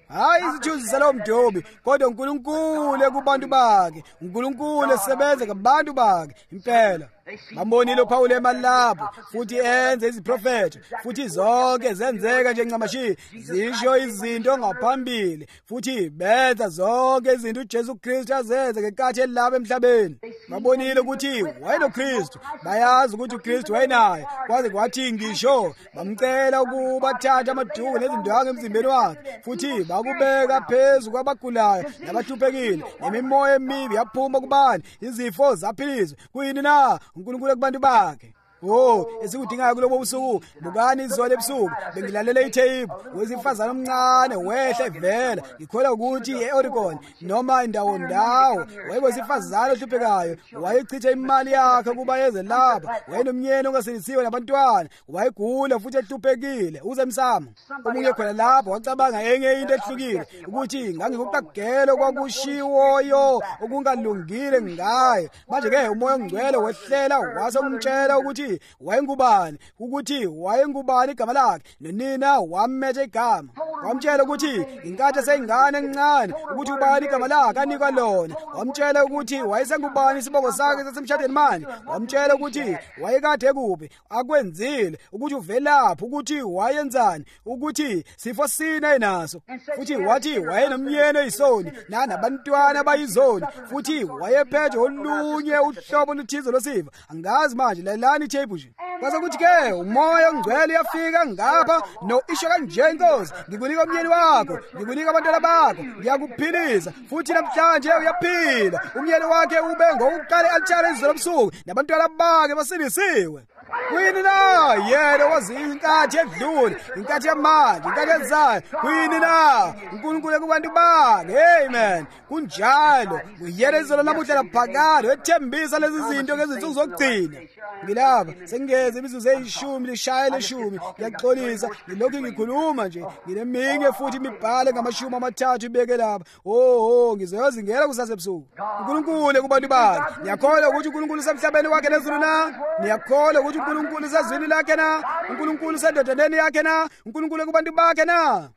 hayi izithuzi zalo mdobi, kodwa uNkulunkulu ekubantu bakhe, uNkulunkulu esebenza ngabantu bakhe impela. Bambonile uPawulu emali lapho, futhi enze iziprofethi, futhi zonke zenzeka njengamashiya, zisho izinto ngaphambili, futhi benza zonke izinto uJesu Kristu azenze ngenkathi elapha emhlabeni. Babonile ukuthi wayenoKristu, bayazi ukuthi uKristu wayenaye, kwaze kwathi ngisho bamcela ukuba athathe amaduku nezindwangu emzimbeni wakhe, futhi bakubeka phezu kwabagulayo nabathuphekile, nemimoya emibi yaphuma kubani, izifo zaphilizwe. Kuyini na uNkulunkulu kubantu bakhe? Oh, esikudingayo kulobo busuku, bukani izolo ebusuku bengilalela itheyiphu wesifazana omncane wehle evela, ngikholwa ukuthi e-Oregon noma indawo ndawo, wayewesifazana ohluphekayo, wayechitha imali yakhe kuba yeze lapha, wayenomnyeni ongasilisiwe nabantwana, wayegula futhi ehluphekile uze emsamo. Omunye khona lapho wacabanga enye into ehlukile, ukuthi ngangikuqagela kwakushiwoyo okungalungile ngayo. Manje-ke umoya ongcwele wehlela wasemtshela ukuthi wayengubani, ukuthi wayengubani igama lakhe, nonina wammetha igama, wamtshela ukuthi inkathi eseyingane encane ukuthi ubani igama lakhe anikwa lona, wamtshela ukuthi wayesengubani isibongo sakhe sasemshadweni manje, wamtshela ukuthi wayekade kuphi, akwenzile, ukuthi uvelaphi, ukuthi wayenzani, ukuthi sifo sini enaso, futhi wathi wayenomnyeni oyisoni nanabantwana abayizoni, futhi wayephethe olunye uhlobo oluthize losifo. Angazi manje lalani itheyiphu nje. Kwaze kuthi-ke umoya ongcwele uyafika ngapha, no isho kanje inkosi, ngikunika umyeni wakho, ngikunika abantwana bakho, ngiyakuphilisa, futhi namhlanje uyaphila. Umyeni wakhe ube ngokuqala alithare izolo ebusuku, nabantwana bakhe basilisiwe. Kuyini na yena wazi inkathi edlule, inkathi yamanje, inkathi ezayo. Kuyini na uNkulunkulu kubantu bakhe? Amen. Kunjalo uyena izolo namuhla laphakade wethembisa lezi zinto ngezinsuku zokugcina. Ngilapha sengeze imizuzu eyishumi lishayele ishumi, ngiyaxolisa ngilokhu ngikhuluma nje, ngineminye futhi imibhalo ngamashumi amathathu ibeke lapha. Oh, ngizoyozingela kusasa ebusuku. uNkulunkulu kubantu bakhe. Niyakholwa ukuthi uNkulunkulu usemhlabeni wakhe nezulu na? Niyakholwa ukuthi uNkulunkulu usezwini lakhe na? uNkulunkulu usendodaneni yakhe na? uNkulunkulu kubantu bakhe na?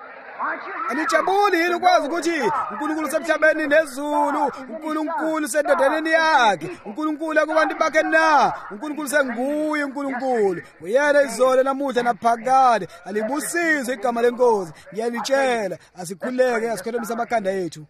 Anijabuli yini ukwazi ukuthi uNkulunkulu usemhlabeni nezulu, uNkulunkulu usendodaneni yakhe, uNkulunkulu kubantu bakhe na? uNkulunkulu senguye uNkulunkulu, uyena izolo namuhla naphakade. Alibusizwe igama lenkosi. Ngiyanitshela asikhuleke, asikhothamisa amakhanda ethu.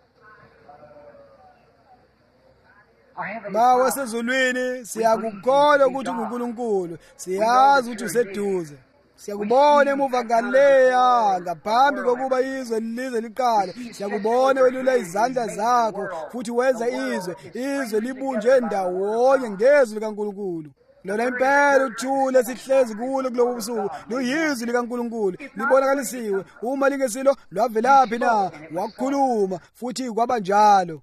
Bawo sezulwini siyakukholwa ukuthi uNkulunkulu, siyazi ukuthi useduze. Siyakubona emuva ngaleya, ngaphambi kokuba izwe lize liqale. Siyakubona welula izandla zakho, futhi wenza izwe izwe libunjwe ndawonye ngezwi likaNkulunkulu. Lona impela uthule sihlezi kulo kulobu busuku, luyizwi likaNkulunkulu libonakalisiwe. Uma lingesilo lwavelaphi na? Wakhuluma futhi kwaba njalo.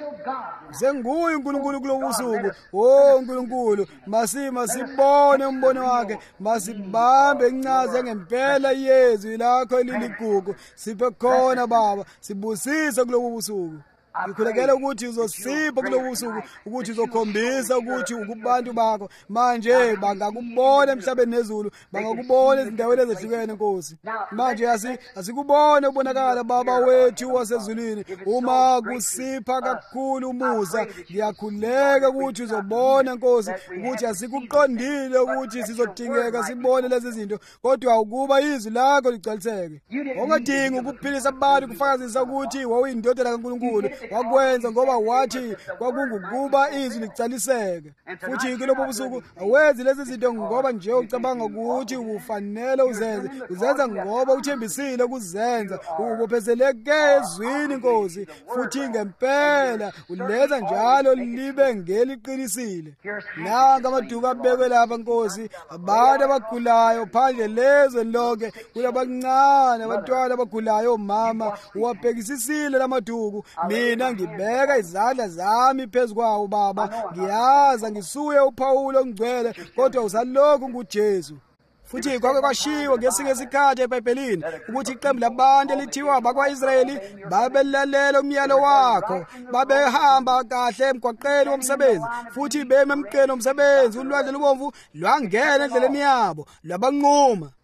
Senguye uNkulunkulu kulobu busuku. Oh uNkulunkulu, masima sibone umbono wakhe, masibambe incaze ngempela yezwi lakho eliligugu. Siphe khona Baba, sibusise kulobu busuku. Ngikhulekela ukuthi uzosipha kulobu busuku, ukuthi uzokhombisa ukuthi ukubantu bakho manje bangakubona emhlabeni nezulu, bangakubona ezindaweni ezehlukene Nkosi. Manje asi asikubone ubonakala Baba wethu wasezulwini. Uma kusipha kakhulu umusa, ngiyakhuleka ukuthi uzobona Nkosi, ukuthi asikuqondile ukuthi sizodingeka sibone lezi zinto, kodwa ukuba izwi lakho ligcwaliseke. Ungadingi ukuphilisa abantu kufakazisa ukuthi wawuyindodana kaNkulunkulu, wakwenza ngoba wathi kwakungukuba izwi ligcwaliseke. Futhi kulobo busuku awenzi lezi zinto ngoba nje ucabanga ukuthi ufanele uzenze, uzenza ngoba uthembisile ukuzenza, ubophezeleke ezwini Nkosi, futhi ngempela ulenza njalo libe ngeliqinisile. Nanga amaduku abekwe lapha Nkosi, abantu abagulayo phandle lezwe lonke, kulabancane abantwana abagulayo, mama uwabhekisisile lamaduku. Mina ngibeka izandla zami phezu kwawo Baba, ngiyaza ngisuye uPawulo ongcwele, kodwa usalokhu nguJesu. Futhi kwake kwashiwo ngesinye isikhathi eBhayibhelini ukuthi iqembu labantu elithiwa bakwa-Israyeli babelalela umyalo wakho, babehamba kahle emgwaqeni womsebenzi, futhi beme emgqeni womsebenzi. Ulwandle lubomvu lwangena endleleni yabo, lwabanquma.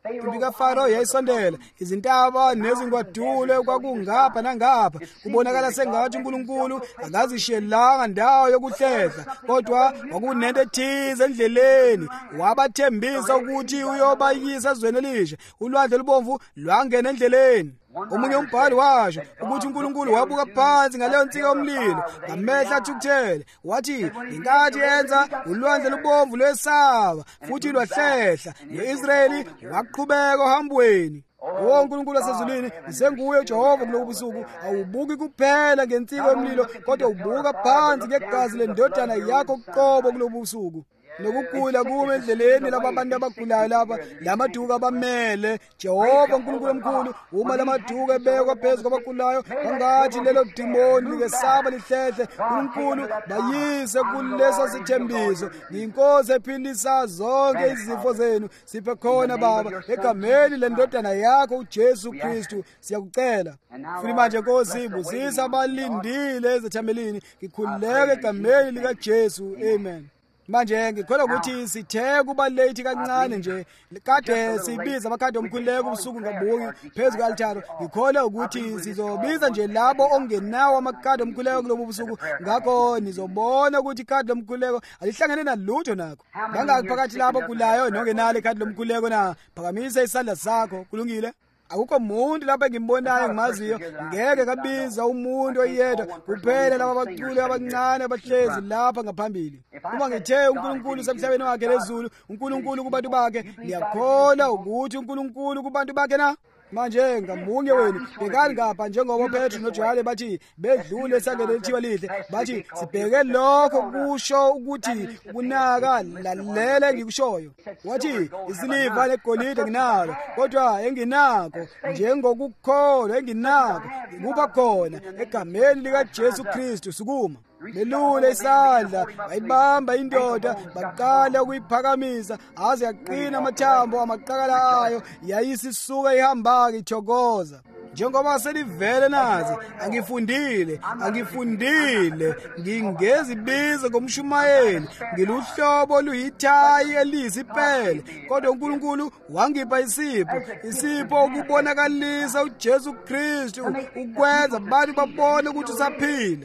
impi kaFaro yayisondela, izintaba nezingwadule kwakungapha nangapha. Kubonakala sengathi uNkulunkulu akazishiyelanga ndawo yokuhlehla, kodwa kwakunento ethize endleleni. Wabathembisa ukuthi uyobayisa ezweni elisha. Ulwandle lubomvu lwangena endleleni. Omunye umbhali washo ukuthi uNkulunkulu wabuka phansi ngaleyo nsika yomlilo ngamehlo athukuthele, wathi inkathi yenza ulwandle lubomvu lwesaba futhi lwahlehla, no-Israyeli waqhubeka ohambweni. Oh uNkulunkulu wasezulwini usenguye uJehova kulobu busuku. Awubuki kuphela ngensika yomlilo, kodwa ubuka phansi ngegazi lendodana yakho qobo kulobu busuku. Nokugula kume endleleni laba bantu abagulayo laba, lamaduka abamele Jehova uNkulunkulu omkhulu. Uma lamaduka ebekwa phezu kwabagulayo, angathi lelo dimoni likesaba lihlehle, uNkulunkulu bayise kuleso sithembiso. Inkosi ephilisa zonke izifo zenu siphe khona Baba, egameni lendodana yakho uJesu Kristu siyakucela. Futhi manje Nkosi, busisa abalindile ezithamelini, ngikhuleka egameni lika Jesu. Amen. Manje ngikholwa ukuthi sithe kuba late kancane nje, kade sibiza amakhadi omkhuleko ubusuku ngabuki phezu kwa-altare. Ngikholwa ukuthi sizobiza nje labo ongenawo amakhadi omkhuleko kulobu busuku, ngakho nizobona ukuthi ikhadi lomkhuleko alihlangene nalutho nakho. Bangaki phakathi labo ogulayo nongenalo ikhadi lomkhuleko na? Phakamisa isandla sakho. Kulungile? Akukho umuntu lapha engimbonayo engimaziyo. Ngeke kabiza umuntu oyedwa kuphela laba baculi abancane abahlezi lapha ngaphambili. Uma ngithe uNkulunkulu usemhlabeni wakhe lezulu, uNkulunkulu kubantu bakhe, ngiyakholwa ukuthi uNkulunkulu kubantu bakhe na? Manje ngamunye wenu bekani ngapha njengoba Petru noJohane bathi bedlule esangweni elithiwa lihle, bathi sibheke lokho kusho ukuthi kunaka lalela engikushoyo. Wathi isiliva negolide nginalo, kodwa enginakho njengokukholwa enginakho kuba khona egameni lika Jesu Kristu. Sukuma belule isandla, bayibamba indoda, baqala ukuyiphakamisa aze yaqina amathambo amaqakala ayo, yayisisuka ihamba ithokoza. Njengoba selivele nazi, angifundile, angifundile, ngingezibiza ngomshumayeli, ngiluhlobo oluyithayi eliyisipele, kodwa uNkulunkulu wangipha isipho, isipho ukubonakalisa uJesu Kristu, ukwenza abantu babone ukuthi usaphila.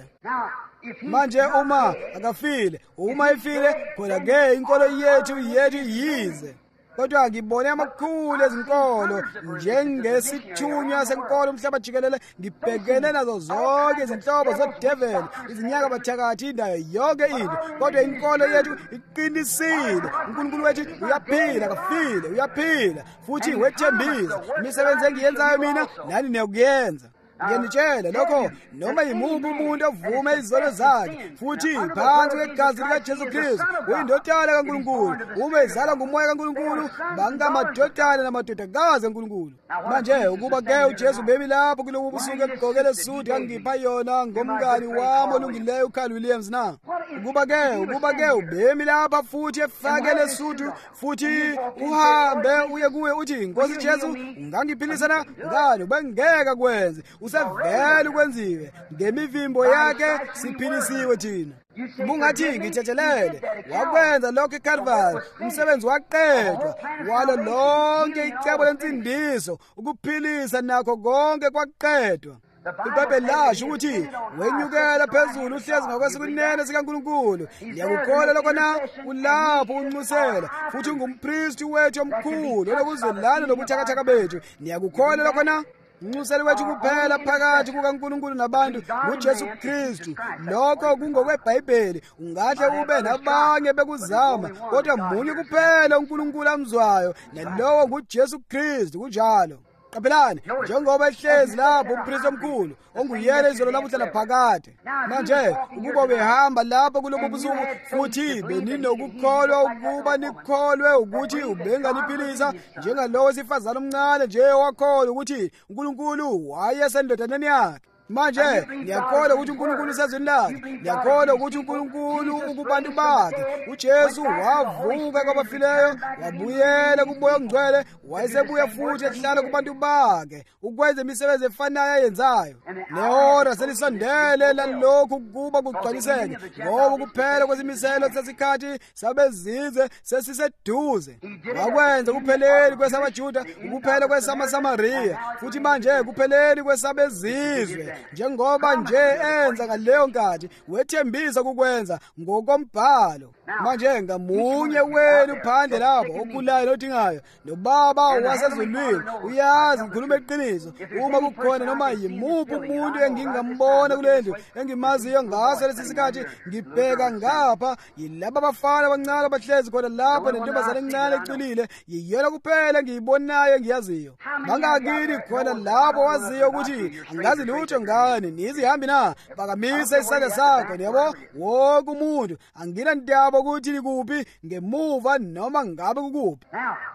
Manje uma akafile, uma efile, khona ke inkolo yethu yethu yize. Kodwa ngibone amakhulu ezinkolo njengesithunywa senkolo umhlaba jikelele, ngibhekene nazo zonke izinhlobo zodevil, izinyaka bathakathi, indawo yonke into. Kodwa inkolo yethu iqinisile. uNkulunkulu wethu uyaphila, kafile, uyaphila futhi wethembisa. Imisebenzi engiyenzayo mina nani niyakuyenza. Ngiyanitshela lokho, noma yimuphi umuntu ovuma izono zakhe futhi phansi kwegazi likaJesu Kristu uyindodana kaNkulunkulu, uma ezalwa ngumoya kaNkulunkulu, bangamadodana namadodakazi kaNkulunkulu. Manje ukuba ke uJesu bemi lapho kulobu busuku egqokele suthi angipha yona ngomngani wami olungileyo uKhali Williams na? Ukuba ke ukuba ke ubemi lapha futhi efakele suthi futhi uhambe uye kuwe uthi Nkosi Jesu ungangiphilisa na? Ngani bengeke kwenze, usevele ukwenziwe. Ngemivimbo yakhe siphilisiwe thina. Bungathi ngithethelele, wakwenza lokho eCalvary, umsebenzi waqedwa, walo lonke icebo lensindiso, ukuphilisa nakho konke kwaqedwa. iBhayibheli lasho ukuthi wenyukela phezulu uhlezi ngakwesokunene sikaNkulunkulu. Ngiyakukholwa lokho na, ulapho unxusela futhi ungumpristi wethu omkhulu olokuzwelana nobuthakathaka bethu. Ngiyakukholwa lokho na, unxuseli wethu kuphela phakathi kukaNkulunkulu nabantu nguJesu Kristu. Lokho kungokweBhayibheli. Ungahle ube nabanye bekuzama, kodwa munye kuphela uNkulunkulu amzwayo, nalowo nguJesu Kristu. Kunjalo qaphelani, njengoba ehlezi lapho umpristi omkhulu onguyena izolo lamuhla laphakade. Manje ukuba behamba lapho kulobu busuku futhi beninokukholwa ukuba nikholwe ukuthi ubenganiphilisa njengalowo wesifazane omncane nje wakholwa ukuthi uNkulunkulu wayesendodaneni yakhe. manje ngiyakholwa ukuthi uNkulunkulu usezweni lakhe, ngiyakholwa ukuthi uNkulunkulu ukubantu bakhe. UJesu wavuka kwabafileyo, wabuyela kuMoya oNgcwele, wayesebuya futhi ehlala kubantu bakhe ukwenza imisebenzi efanayo ayenzayo. Nehora selisondele lalokhu kuba kugcwaliseke, ngoba kuphela kwezimiselo sesikhathi sabezize sesiseduze. Wakwenza kupheleli kwesamaJuda, ukuphela kwesamaSamariya, futhi manje kupheleli kwesabezizwe, njengoba nje enza ngaleyo nkathi wethembisa kukwenza ngokombhalo. Manje ngamunye wenu phandle lapho ogulayo nodingayo, noBaba wasezulwini uyazi ngikhuluma iqiniso, uma kukhona noma yimuphi umuntu engingambona kulendlu engimaziyo ngaso lesi sikhathi ngibheka ngapha, yilabo abafana abancane abahlezi khona lapho nentombazane encane ecwilile, yiyona kuphela engiyibonayo engiyaziyo. Bangakini khona labo waziyo ukuthi angazi lutho ngani, nizihambi na, phakamisa isandla sakho. Yabo wonke umuntu anginandaba ukuthi likuphi ngemuva noma ngabe kukuphi.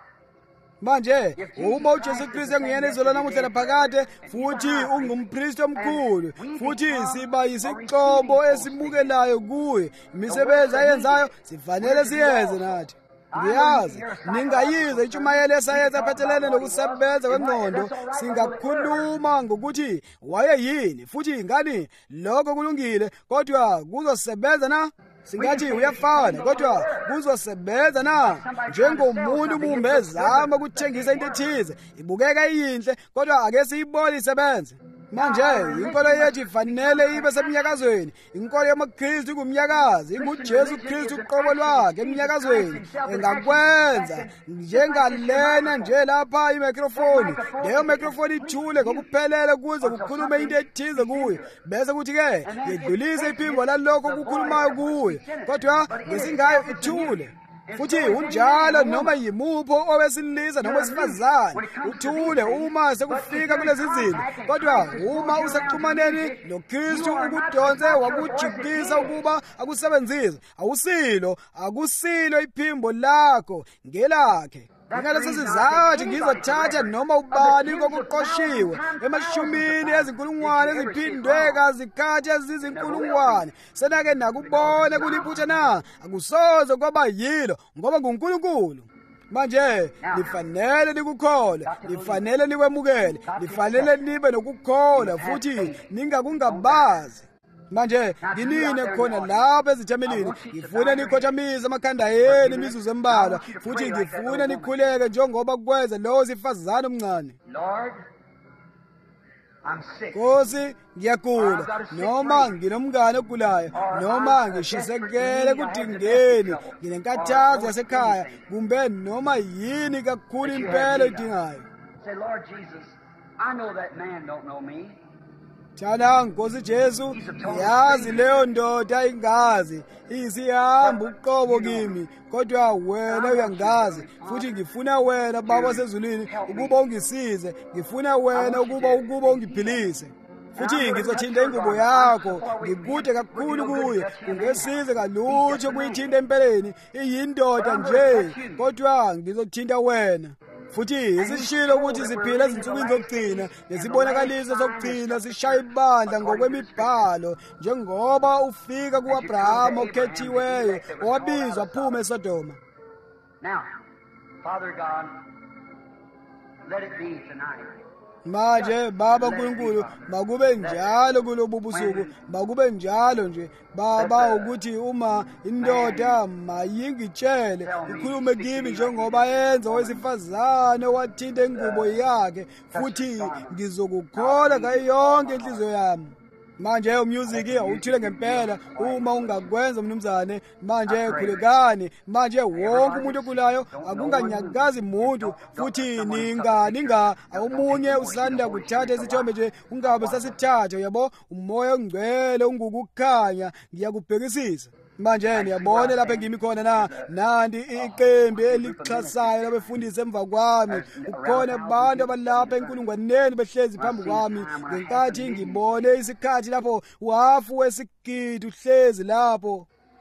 Manje uma uJesu Kristu engiyena izolo namuhla laphakade, futhi ungumpristi omkhulu, futhi siba yisixobo esimukelayo kuye, imisebenzi ayenzayo sifanele siyenze nathi. Ngiyazi ningayizwa intshumayelo yesayensi aphathelene nokusebenza kwengqondo, singakhuluma ngokuthi wayeyini futhi ngani lokho kulungile, kodwa kuzosebenza na? Singathi uyafana kodwa kuzosebenza na? Njengomuntu umumbe ezama ukuthengisa into ethize, ibukeka iyinhle kodwa ake siyibone isebenze. Manje inkolo yethu ifanele ibe semnyakazweni. Inkolo yamaKristu kumnyakazi, inguJesu Kristu uqobo lwakhe emnyakazweni. Engakwenza njengalena nje lapha imicrophone, leyo microphone ithule ngokuphelele kuze kukhulume into ethize kuyo, bese kuthi ke yedlulise iphimbo lalokho kukhulumayo kuyo, kodwa ngesingayo ithule. Futhi unjalo noma yimupho owesilisa noma wesifazane, uthule uma sekufika kulezi zinto. Kodwa uma usexhumaneni noKristu ukudonse wakujikisa ukuba akusebenzise, awusilo akusilo iphimbo lakho ngelakhe. Ngaleso sizathu ngizothatha noma ubani kokuqoshiwe emashumini ezinkulungwane eziphindwe zikhathi ezizinkulungwane, senake nakubona kuliphutha na, akusoze kwaba yilo ngoba nguNkulunkulu. Manje lifanele likukholwe, lifanele likwemukele, lifanele nibe nokukholwa futhi ningakungabazi. Manje nginine khona lapha ezithamelini, ngifuna nikhothamisa amakhanda enu imizuzu embalwa, futhi ngifuna nikhuleke njengoba kwenza lowo sifazane omncane. Nkosi, ngiyagula, noma nginomngane ogulayo, noma ngishisekele kudingeni, nginenkathazo yasekhaya, kumbe noma yini kakhulu impela edingayo. Say, Lord Jesus, I know that man don't know me. Thana Nkosi Jesu, yazi leyo ndoda ingazi, isihamba uqobo kimi, kodwa wena uyangazi, futhi ngifuna wena Baba sezulwini ukuba ungisize, ngifuna wena ukuba ukuba ungiphilise. Futhi ngizothinta ingubo yakho, ngikude kakhulu kuye, ungesize kalutho kuyithinta empeleni, iyindoda nje, kodwa ngizothinta wena. Futhi isishilo ukuthi siphila ezinsukwini zokugcina, nesibonakaliso sokugcina sishaya ibandla ngokwemibhalo, njengoba ufika kuAbrahama okhethiweyo owabizwa aphume eSodoma. Now, Father God, let it be tonight. Manje Baba uNkulunkulu, makube njalo kulobu busuku, makube njalo nje Baba, ukuthi uma indoda mayingitshele ikhulume kimi njengoba yenza owesifazane wathinta ingubo yakhe, futhi ngizokukholwa ngayo yonke inhliziyo yami. Manje umusic awuthile ngempela uma ungakwenza mnumzane. Manje khulekani, manje wonke umuntu okulayo akunganyakazi umuntu, futhi ninga ninga awumunye usanda kuthatha isithombe nje ungabe sasithatha, yabo umoya ongcwele ungukukhanya ngiyakubhekisisa. Manje niyabona lapha engimi khona na, nandi iqembu elixhasayo labefundisi emva kwami, ukhona abantu abalapha enkulungwaneni behlezi phambi kwami, ngenkathi ngibone isikhathi lapho wafu wesigidi uhlezi lapho.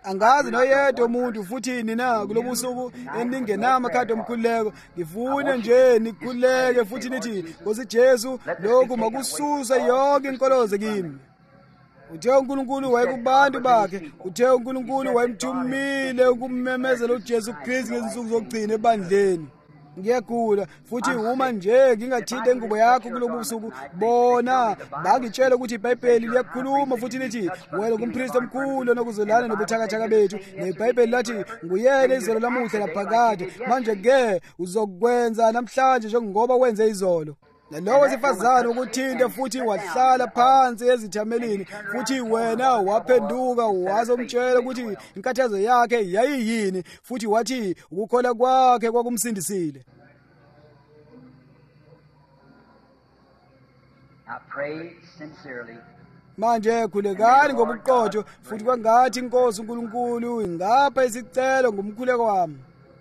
angazi noyedwa umuntu futhi nina kulobusuku eningenama khadi omkhuleko ngifune nje nikhuleke futhi nithi Nkosi Jesu lokhu makususe yonke inkolozo kimi. Uthe uNkulunkulu wayekubantu bakhe, uthe uNkulunkulu wayemthumile ukumemezela uJesu Kristu ngezinsuku zokugcina ebandleni. Ngiyagula futhi uma nje ngingathinte ingubo yakho kulobusuku bona bangitshela ukuthi iBhayibheli liyakhuluma futhi lithi wena kumpristi omkhulu nokuzolana nobuthakathaka bethu, neBhayibheli lathi nguyena izolo lamuhla laphakade, manje ke uzokwenza namhlanje njengoba wenze izolo. Nalowo wesifazane ukuthinte futhi wahlala phansi ezithamelini futhi wena waphenduka wazomtshela ukuthi inkathazo yakhe yayiyini futhi wathi ukukholwa kwakhe kwakumsindisile. I pray sincerely. Manje khulekani ngobuqotho futhi kwangathi inkosi uNkulunkulu ingapha isicelo ngomkhuleko wami.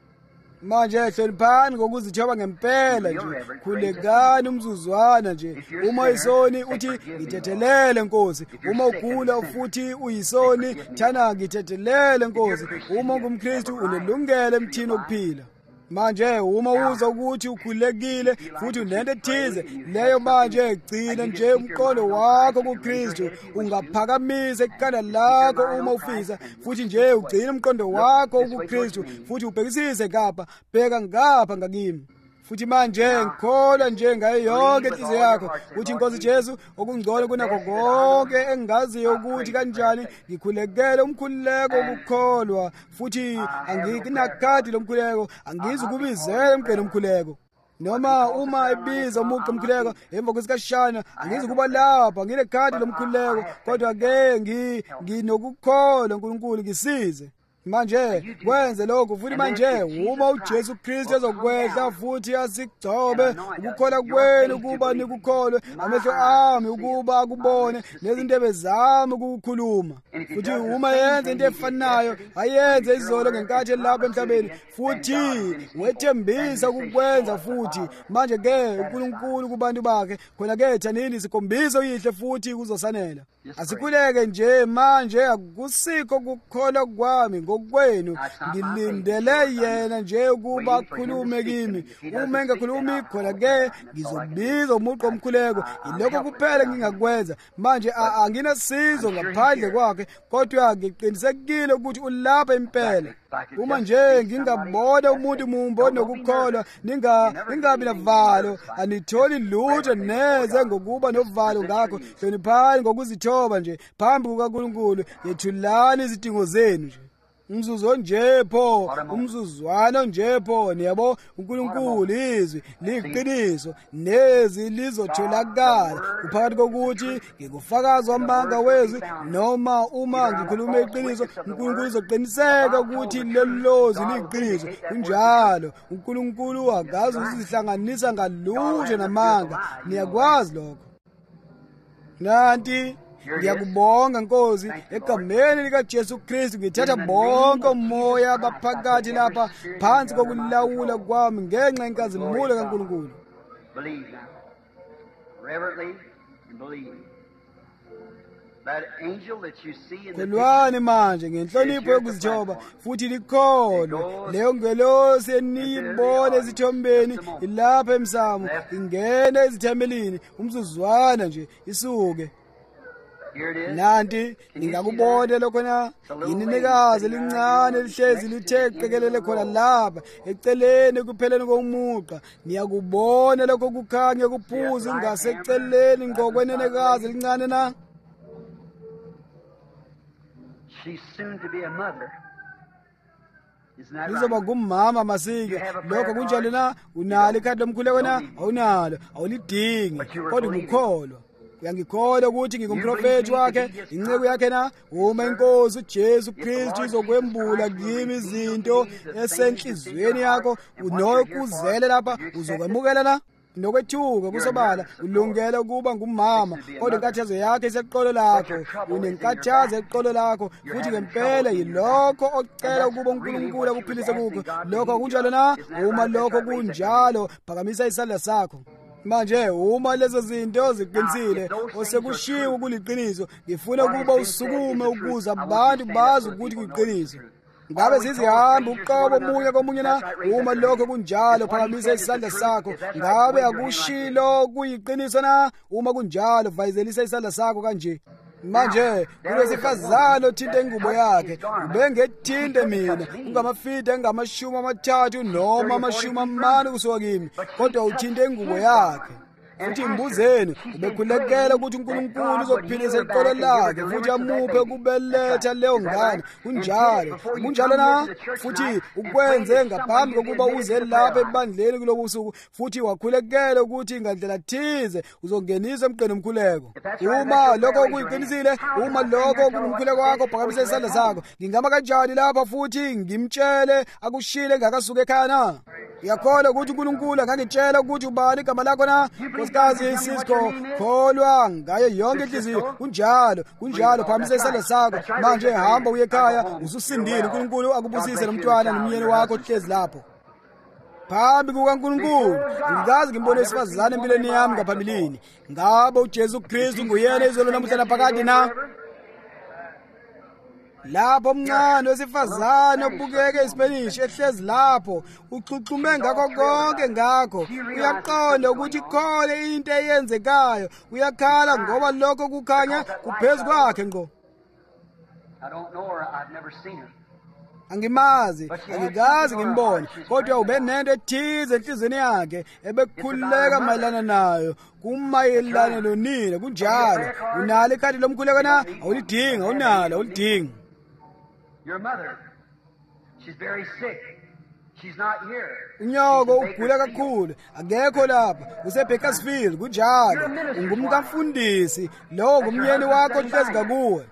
Manje hloniphani ngokuzithoba ngempela nje, khulekani umzuzwana nje. Uma isoni uthi ngithethelele Nkosi, uma ugula futhi uyisoni thana ngithethelele Nkosi. Uma ungumKristu unelungelo emthini okuphila. Manje uma uza ukuthi ukhulekile futhi unento ethize leyo, manje gcina nje umqondo wakho kuKristu, ungaphakamise ikhanda lakho uma ufisa futhi nje ugcina umqondo wakho kuKristu futhi ubhekisise ngapha, bheka ngapha ngakimi. Futhi manje ngikholwa nje ngayo yonke inhliziyo yakho ukuthi Nkosi Jesu okungcono kunakho konke engaziyo ukuthi kanjani ngikhulekele umkhuleko wokukholwa futhi angikinakhadi lomkhuleko, angizukubizela emgqeni omkhuleko. Noma uma ebiza umuqa omkhuleko emva kwesikashana angizukuba lapha nginekhadi lomkhuleko, kodwa ke nginokukholwa uNkulunkulu ngisize. Manje kwenze lokho futhi manje uma uJesu Kristu ezokwehla futhi asigcobe ukukholwa kwenu ukuba nikukholwe, amehlo ami ukuba akubone nezindebe zami ukukhuluma. Futhi uma yenze into efanayo ayenze izolo ngenkathi elapha emhlabeni futhi wethembisa ukukwenza futhi. Manje ke uNkulunkulu kubantu bakhe, khona ke thanini sikombiso yihle futhi kuzosanela. Asikhuleke nje manje, akusikho ukukholwa kwami ngokwenu, ngilindele yena nje ukuba akhulume kimi. Uma engakhulumi khona ke ngizobiza umuqa omkhuleko. Ilokho kuphela ngingakwenza manje, anginasizo ngaphandle kwakhe, kodwa ngiqinisekile ukuthi ulapha impela. Uma nje ngingabona umuntu mumbo nokukholwa ningabi navalo, anitholi lutho neze ngokuba novalo. Ngakho hloniphani ngokuzithoba nje phambi kukaNkulunkulu, yethulani izidingo zenu nje. Umzuzu nje pho, umzuzwana nje pho, niyabo uNkulunkulu izwi liqiniso nezi lizotholakala kuphakathi kokuthi ngikufakaza wamanga wezwi noma uma ngikhuluma iqiniso, uNkulunkulu uzoqiniseka ukuthi lelozi liqiniso. Kunjalo uNkulunkulu akazi ukuzihlanganisa ngalutho namanga, niyakwazi lokho. Nanti ngiyakubonga Nkosi, egameni likaJesu Kristu ngithatha bonke umoya abaphakathi lapha phansi kokulawula kwami ngenxa yenkazimulo kaNkulunkulu. Believe now. Reverently and believe. That angel that you see in the Kholwani manje ngenhlonipho yokuzithoba futhi likholo leyo ngelosi eniyibona ezithombeni ilapha emsamo, ingena ezithamelini umzuzwana nje isuke. Nanti ningakubona lokho na, inenekazi elincane lihlezi lithe qekelele khona lapha eceleni kupheleni komuqa. Niyakubona lokho kukhanya kuphuza ngaseceleni ngokwenenekazi elincane na. She's soon to be a mother. Lizoba ngumama masike. Lokho kunjalo na, unalo ikhadi lomkhuleko na, awunalo, awulidingi, kodwa ukukholwa. Uyangikholwa ukuthi ngingumprofeti wakhe, inceku yakhe na. Uma inkosi uJesu Kristu izokwembula kimi izinto esenhlizweni yakho unokuzele lapha, uzokwamukela na. Nokwethuka kusobala ulungele ukuba ngumama, kodwa inkathazo yakhe iseqolo lakho, unenkathazo eqolo lakho futhi ngempela yilokho ocela ukuba uNkulunkulu akuphilise kukho. Lokho kunjalo na. Uma lokho kunjalo, phakamisa isandla sakho. Manje uma lezo zinto ziqinisile osekushiwo kuliqiniso, ngifuna ukuba usukume ukuze abantu bazi ukuthi kuyiqiniso. Ngabe sizihamba uqobo omunye komunye na? Uma lokho kunjalo, phakamisa isandla sakho. Ngabe akushilo kuyiqiniso na? Uma kunjalo, vayizelisa isandla sakho kanje. Manje kulesifazane othinta ingubo yakhe, ubengethinte mina ungamafide engamashumi amathathu noma amashumi amane kusuka kimi, kodwa uthinte ingubo yakhe. Futhi imbuzeni, ubekhulekela ukuthi uNkulunkulu uzophilisa iqolo lakhe futhi amuphe kubeletha leyo ngane. Kunjalo, kunjalo na? Futhi ukwenze ngaphambi kokuba uze lapha ebandleni kulobu busuku, futhi wakhulekela ukuthi ngandlela thize uzongenisa emqeni omkhuleko. Uma lokho kuyiqinisile, uma lokho kungumkhuleko wakho, phakamisa isandla sakho. Ngingama kanjani lapha futhi ngimtshele akushile ngakasuka ekhaya na? Ngiyakholwa ukuthi uNkulunkulu angangitshela ukuthi ubani igama lakho na? Nkosikazi Cisco, kholwa ngayo yonke inhliziyo. Kunjalo, kunjalo, phakamisa isandla sakho. Manje hamba uye ekhaya, ususindile. uNkulunkulu akubusise nomntwana nomyeni wakho ohlezi lapho phambi kukaNkulunkulu. Ngikazi ngimbone isifazane empilweni yami ngaphambilini. Ngabe uJesu Kristu nguyena izolo namuhla naphakade na? Lapho omncane wesifazane obukeke iSpanish ehlezi lapho, uchuchume ngakho konke ngakho. Uyaqonda ukuthi khole into eyenzekayo. Uyakhala ngoba lokho kukhanya kuphezu kwakhe ngqo. I don't know her. I've never seen her. Angimazi, angikazi ngimbone, kodwa ube nento ethize enhlizweni yakhe ebekhuleka mayelana nayo, kumayelana lonina. Kunjalo, unalo ikhadi lomkhuleko na? Awulidingi, awunalo, awulidingi. Your mother, she's very sick. She's not here. Unyoko ugula kakhulu, akekho lapha, useBakersfield. Kunjalo, ungumkamfundisi, lo ngumyeni wakho ohlezi ngakuwe.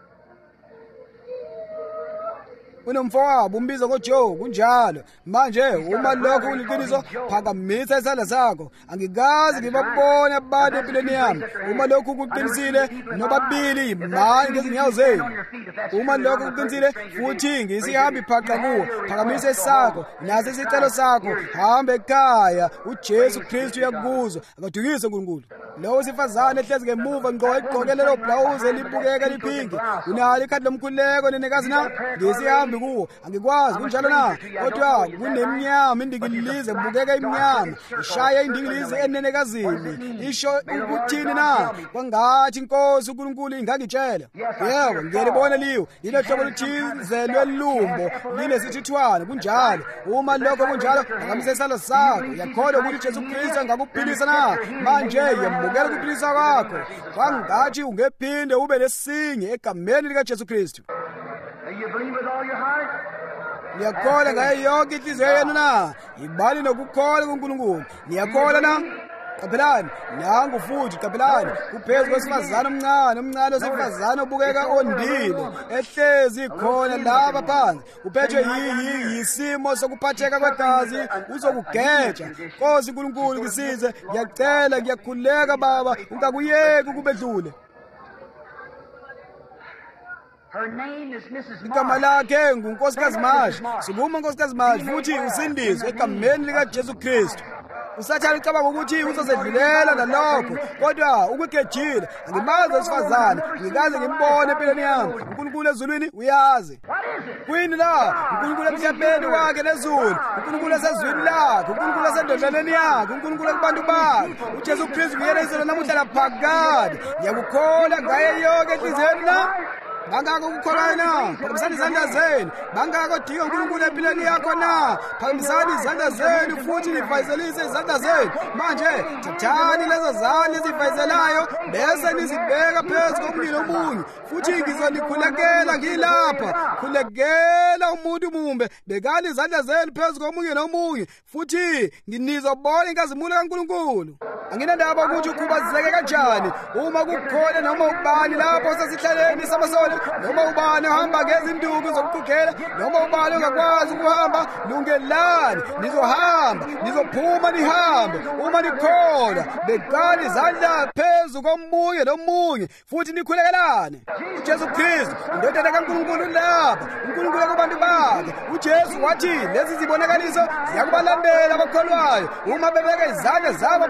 Unomfowabo umbiza ngoJoe. Kunjalo, manje uma lokho uliqiniso, phakamisa isandla sakho. Angikazi ngibabone abantu empilweni yami. Uma lokho kuqinisile, nobabili imani ngezinyawo zenu. Uma lokho kuqinisile, futhi ngisihambi phaqha kuwo, phakamisa isakho, naso isicelo sakho. Hamba ekhaya, uJesu Kristu uyakuzwa. Akadukise uNkulunkulu. Lo sifazane ehlezi ngemuva ngqo egqokele lo blouse elibukeka liphinki, unalo ikhadi lomkhuleko nenekazi na? Ngisihambi kuwo. Angikwazi. Kunjalo na? Kodwa kunemnyama indingilize kubukeka imnyama, ishaya indingilize enenekazini. Isho ukuthini na? Kwangathi inkosi uNkulunkulu ingangitshela. Yebo, ngiyalibona liyo. Lilo hlobo luthize lwelumbo, linesithithwana. Kunjalo, uma lokho kunjalo, phakamisa isandla sakho. Yakholwa ukuthi Jesu Kristu angakuphilisa na? Manje yamukela ukuphilisa kwakho. Kwangathi ungephinde ube lesinye egameni likaJesu Kristu. You believe with all your heart? Ngiyakholwa ngayo yonke inhliziyo yenu na? Ibali nokukholwa kuNkulunkulu. Ngiyakholwa na? Qaphelani, nangu futhi qaphelani, kuphezu kwesifazane omncane, omncane wesifazane obukeka ondile, ehlezi khona laba phansi, uphethwe yiyi yisimo sokuphatheka kwegazi, uzokugeja. Nkosi uNkulunkulu ngisize, ngiyacela, ngiyakhuleka baba, ungakuyeki ukubedlule. Her name is Missus Igama lakhe nguNkosikazi Mash. Sibuma Nkosikazi Mash futhi usindizwe egameni likaJesu Kristu. Usathana ucabanga ukuthi uzozedlulela nalokho, kodwa ukugejile. Angimazi wesifazane, ngikaze ngimbone empilweni yami. uNkulunkulu ezulwini uyazi. Kuyini la? uNkulunkulu emhlabeni wakhe nezulu, uNkulunkulu esezwini lakhe, uNkulunkulu esendodleleni yakhe, uNkulunkulu kubantu bakhe. uJesu Kristu nguyena izolo namuhla laphakade. Ngiyakukholwa ngaye yonke enhliziyweni na? Bangako ukukholwa na? Phakamisani izandla zenu. Bangako dinga uNkulunkulu empilweni yakho na? Phakamisani izandla zenu futhi nifayizelise izandla zenu. Manje thathani lezo zandla ezifayizelayo bese nizibeka phezu komlilo omunye. Futhi ngizonikhulekela ngilapha. Khulekela umuntu mumbe. Bekani izandla zenu phezu komunye nomunye. Futhi nginizobona inkazimulo kaNkulunkulu. Anginandaba ukuthi ukhubazeke kanjani. Uma kukhona noma ubani lapho sasihlaleni samasole, noma ubani ohamba ngezinduku zokukhokhela, noma ubani ongakwazi ukuhamba, lungelani, nizohamba, nizophuma nihambe. Uma nikholwa, bekani izandla phezu komunye nomunye, futhi nikhulekelane. uJesu Kristu, indodana kaNkulunkulu lapha, uNkulunkulu kubantu bakhe. uJesu wathi lezi zibonakaliso ziyakubalandela abakholwayo uma bebeka izandla zabo phezu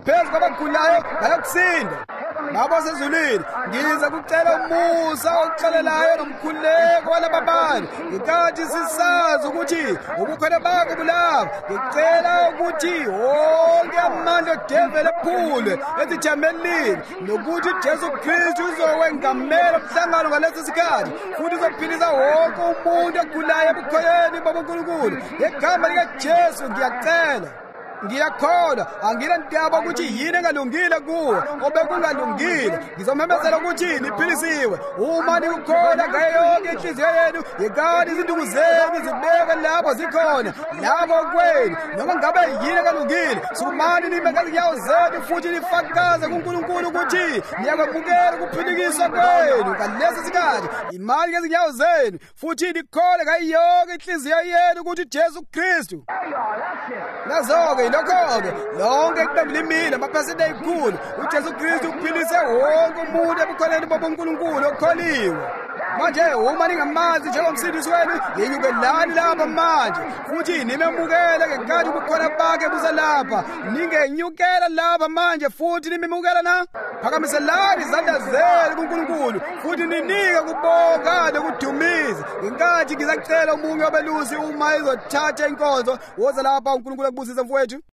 abagulayo bayokusinda. Baba sezulwini, ngiza kucela umusa oxolelayo nomkhuleko walaba bantu. Ngenkathi sisazi ukuthi ubukhona bakho bulapha, ngicela ukuthi wonke amandla odevele ephulwe ezithamelini, nokuthi uJesu Kristu uzowengamela umhlangano ngalesi sikhathi, futhi uzophilisa wonke umuntu ogulayo ebukhoyeni babuNkulunkulu. Ngegama likaJesu ngiyacela. Ngiyakholwa, anginandaba ukuthi yini engalungile kuwe obekungalungile. Ngizomemezela ukuthi niphilisiwe uma nikukholwa ngayo yonke inhliziyo yenu. Yekani izinduku zenu zibeke lapho zikhona, lapho kwenu. Noma ngabe yini engalungile, sumani nime ngezinyawo zenu futhi nifakaze kuNkulunkulu ukuthi niyakwamukela ukuphindikiswa kwenu ngalesi sikhathi. Imali ngezinyawo zenu futhi nikholwe ngayo yonke inhliziyo yenu ukuthi Jesu Kristu. Nazo-ke lokho-ke lonke ekubemlimile amaphesenti ayikhulu uJesu Kristu uphilise wonke umuntu ebukholeni bobuNkulunkulu okholiwe. Manje uma ningamazi njengomsindisi wenu, yenyukelani lapha manje futhi nimemukele ngenkathi ubukhona bakhe buza lapha. Ningenyukela lapha manje futhi nimemukela na. Phakamiselani izandla zenu kuNkulunkulu futhi ninike ukubonga nokudumiza ngenkathi ngizacela umunye wabelusi uma ezothatha inkonzo woza lapha uNkulunkulu akubusise mfowethu.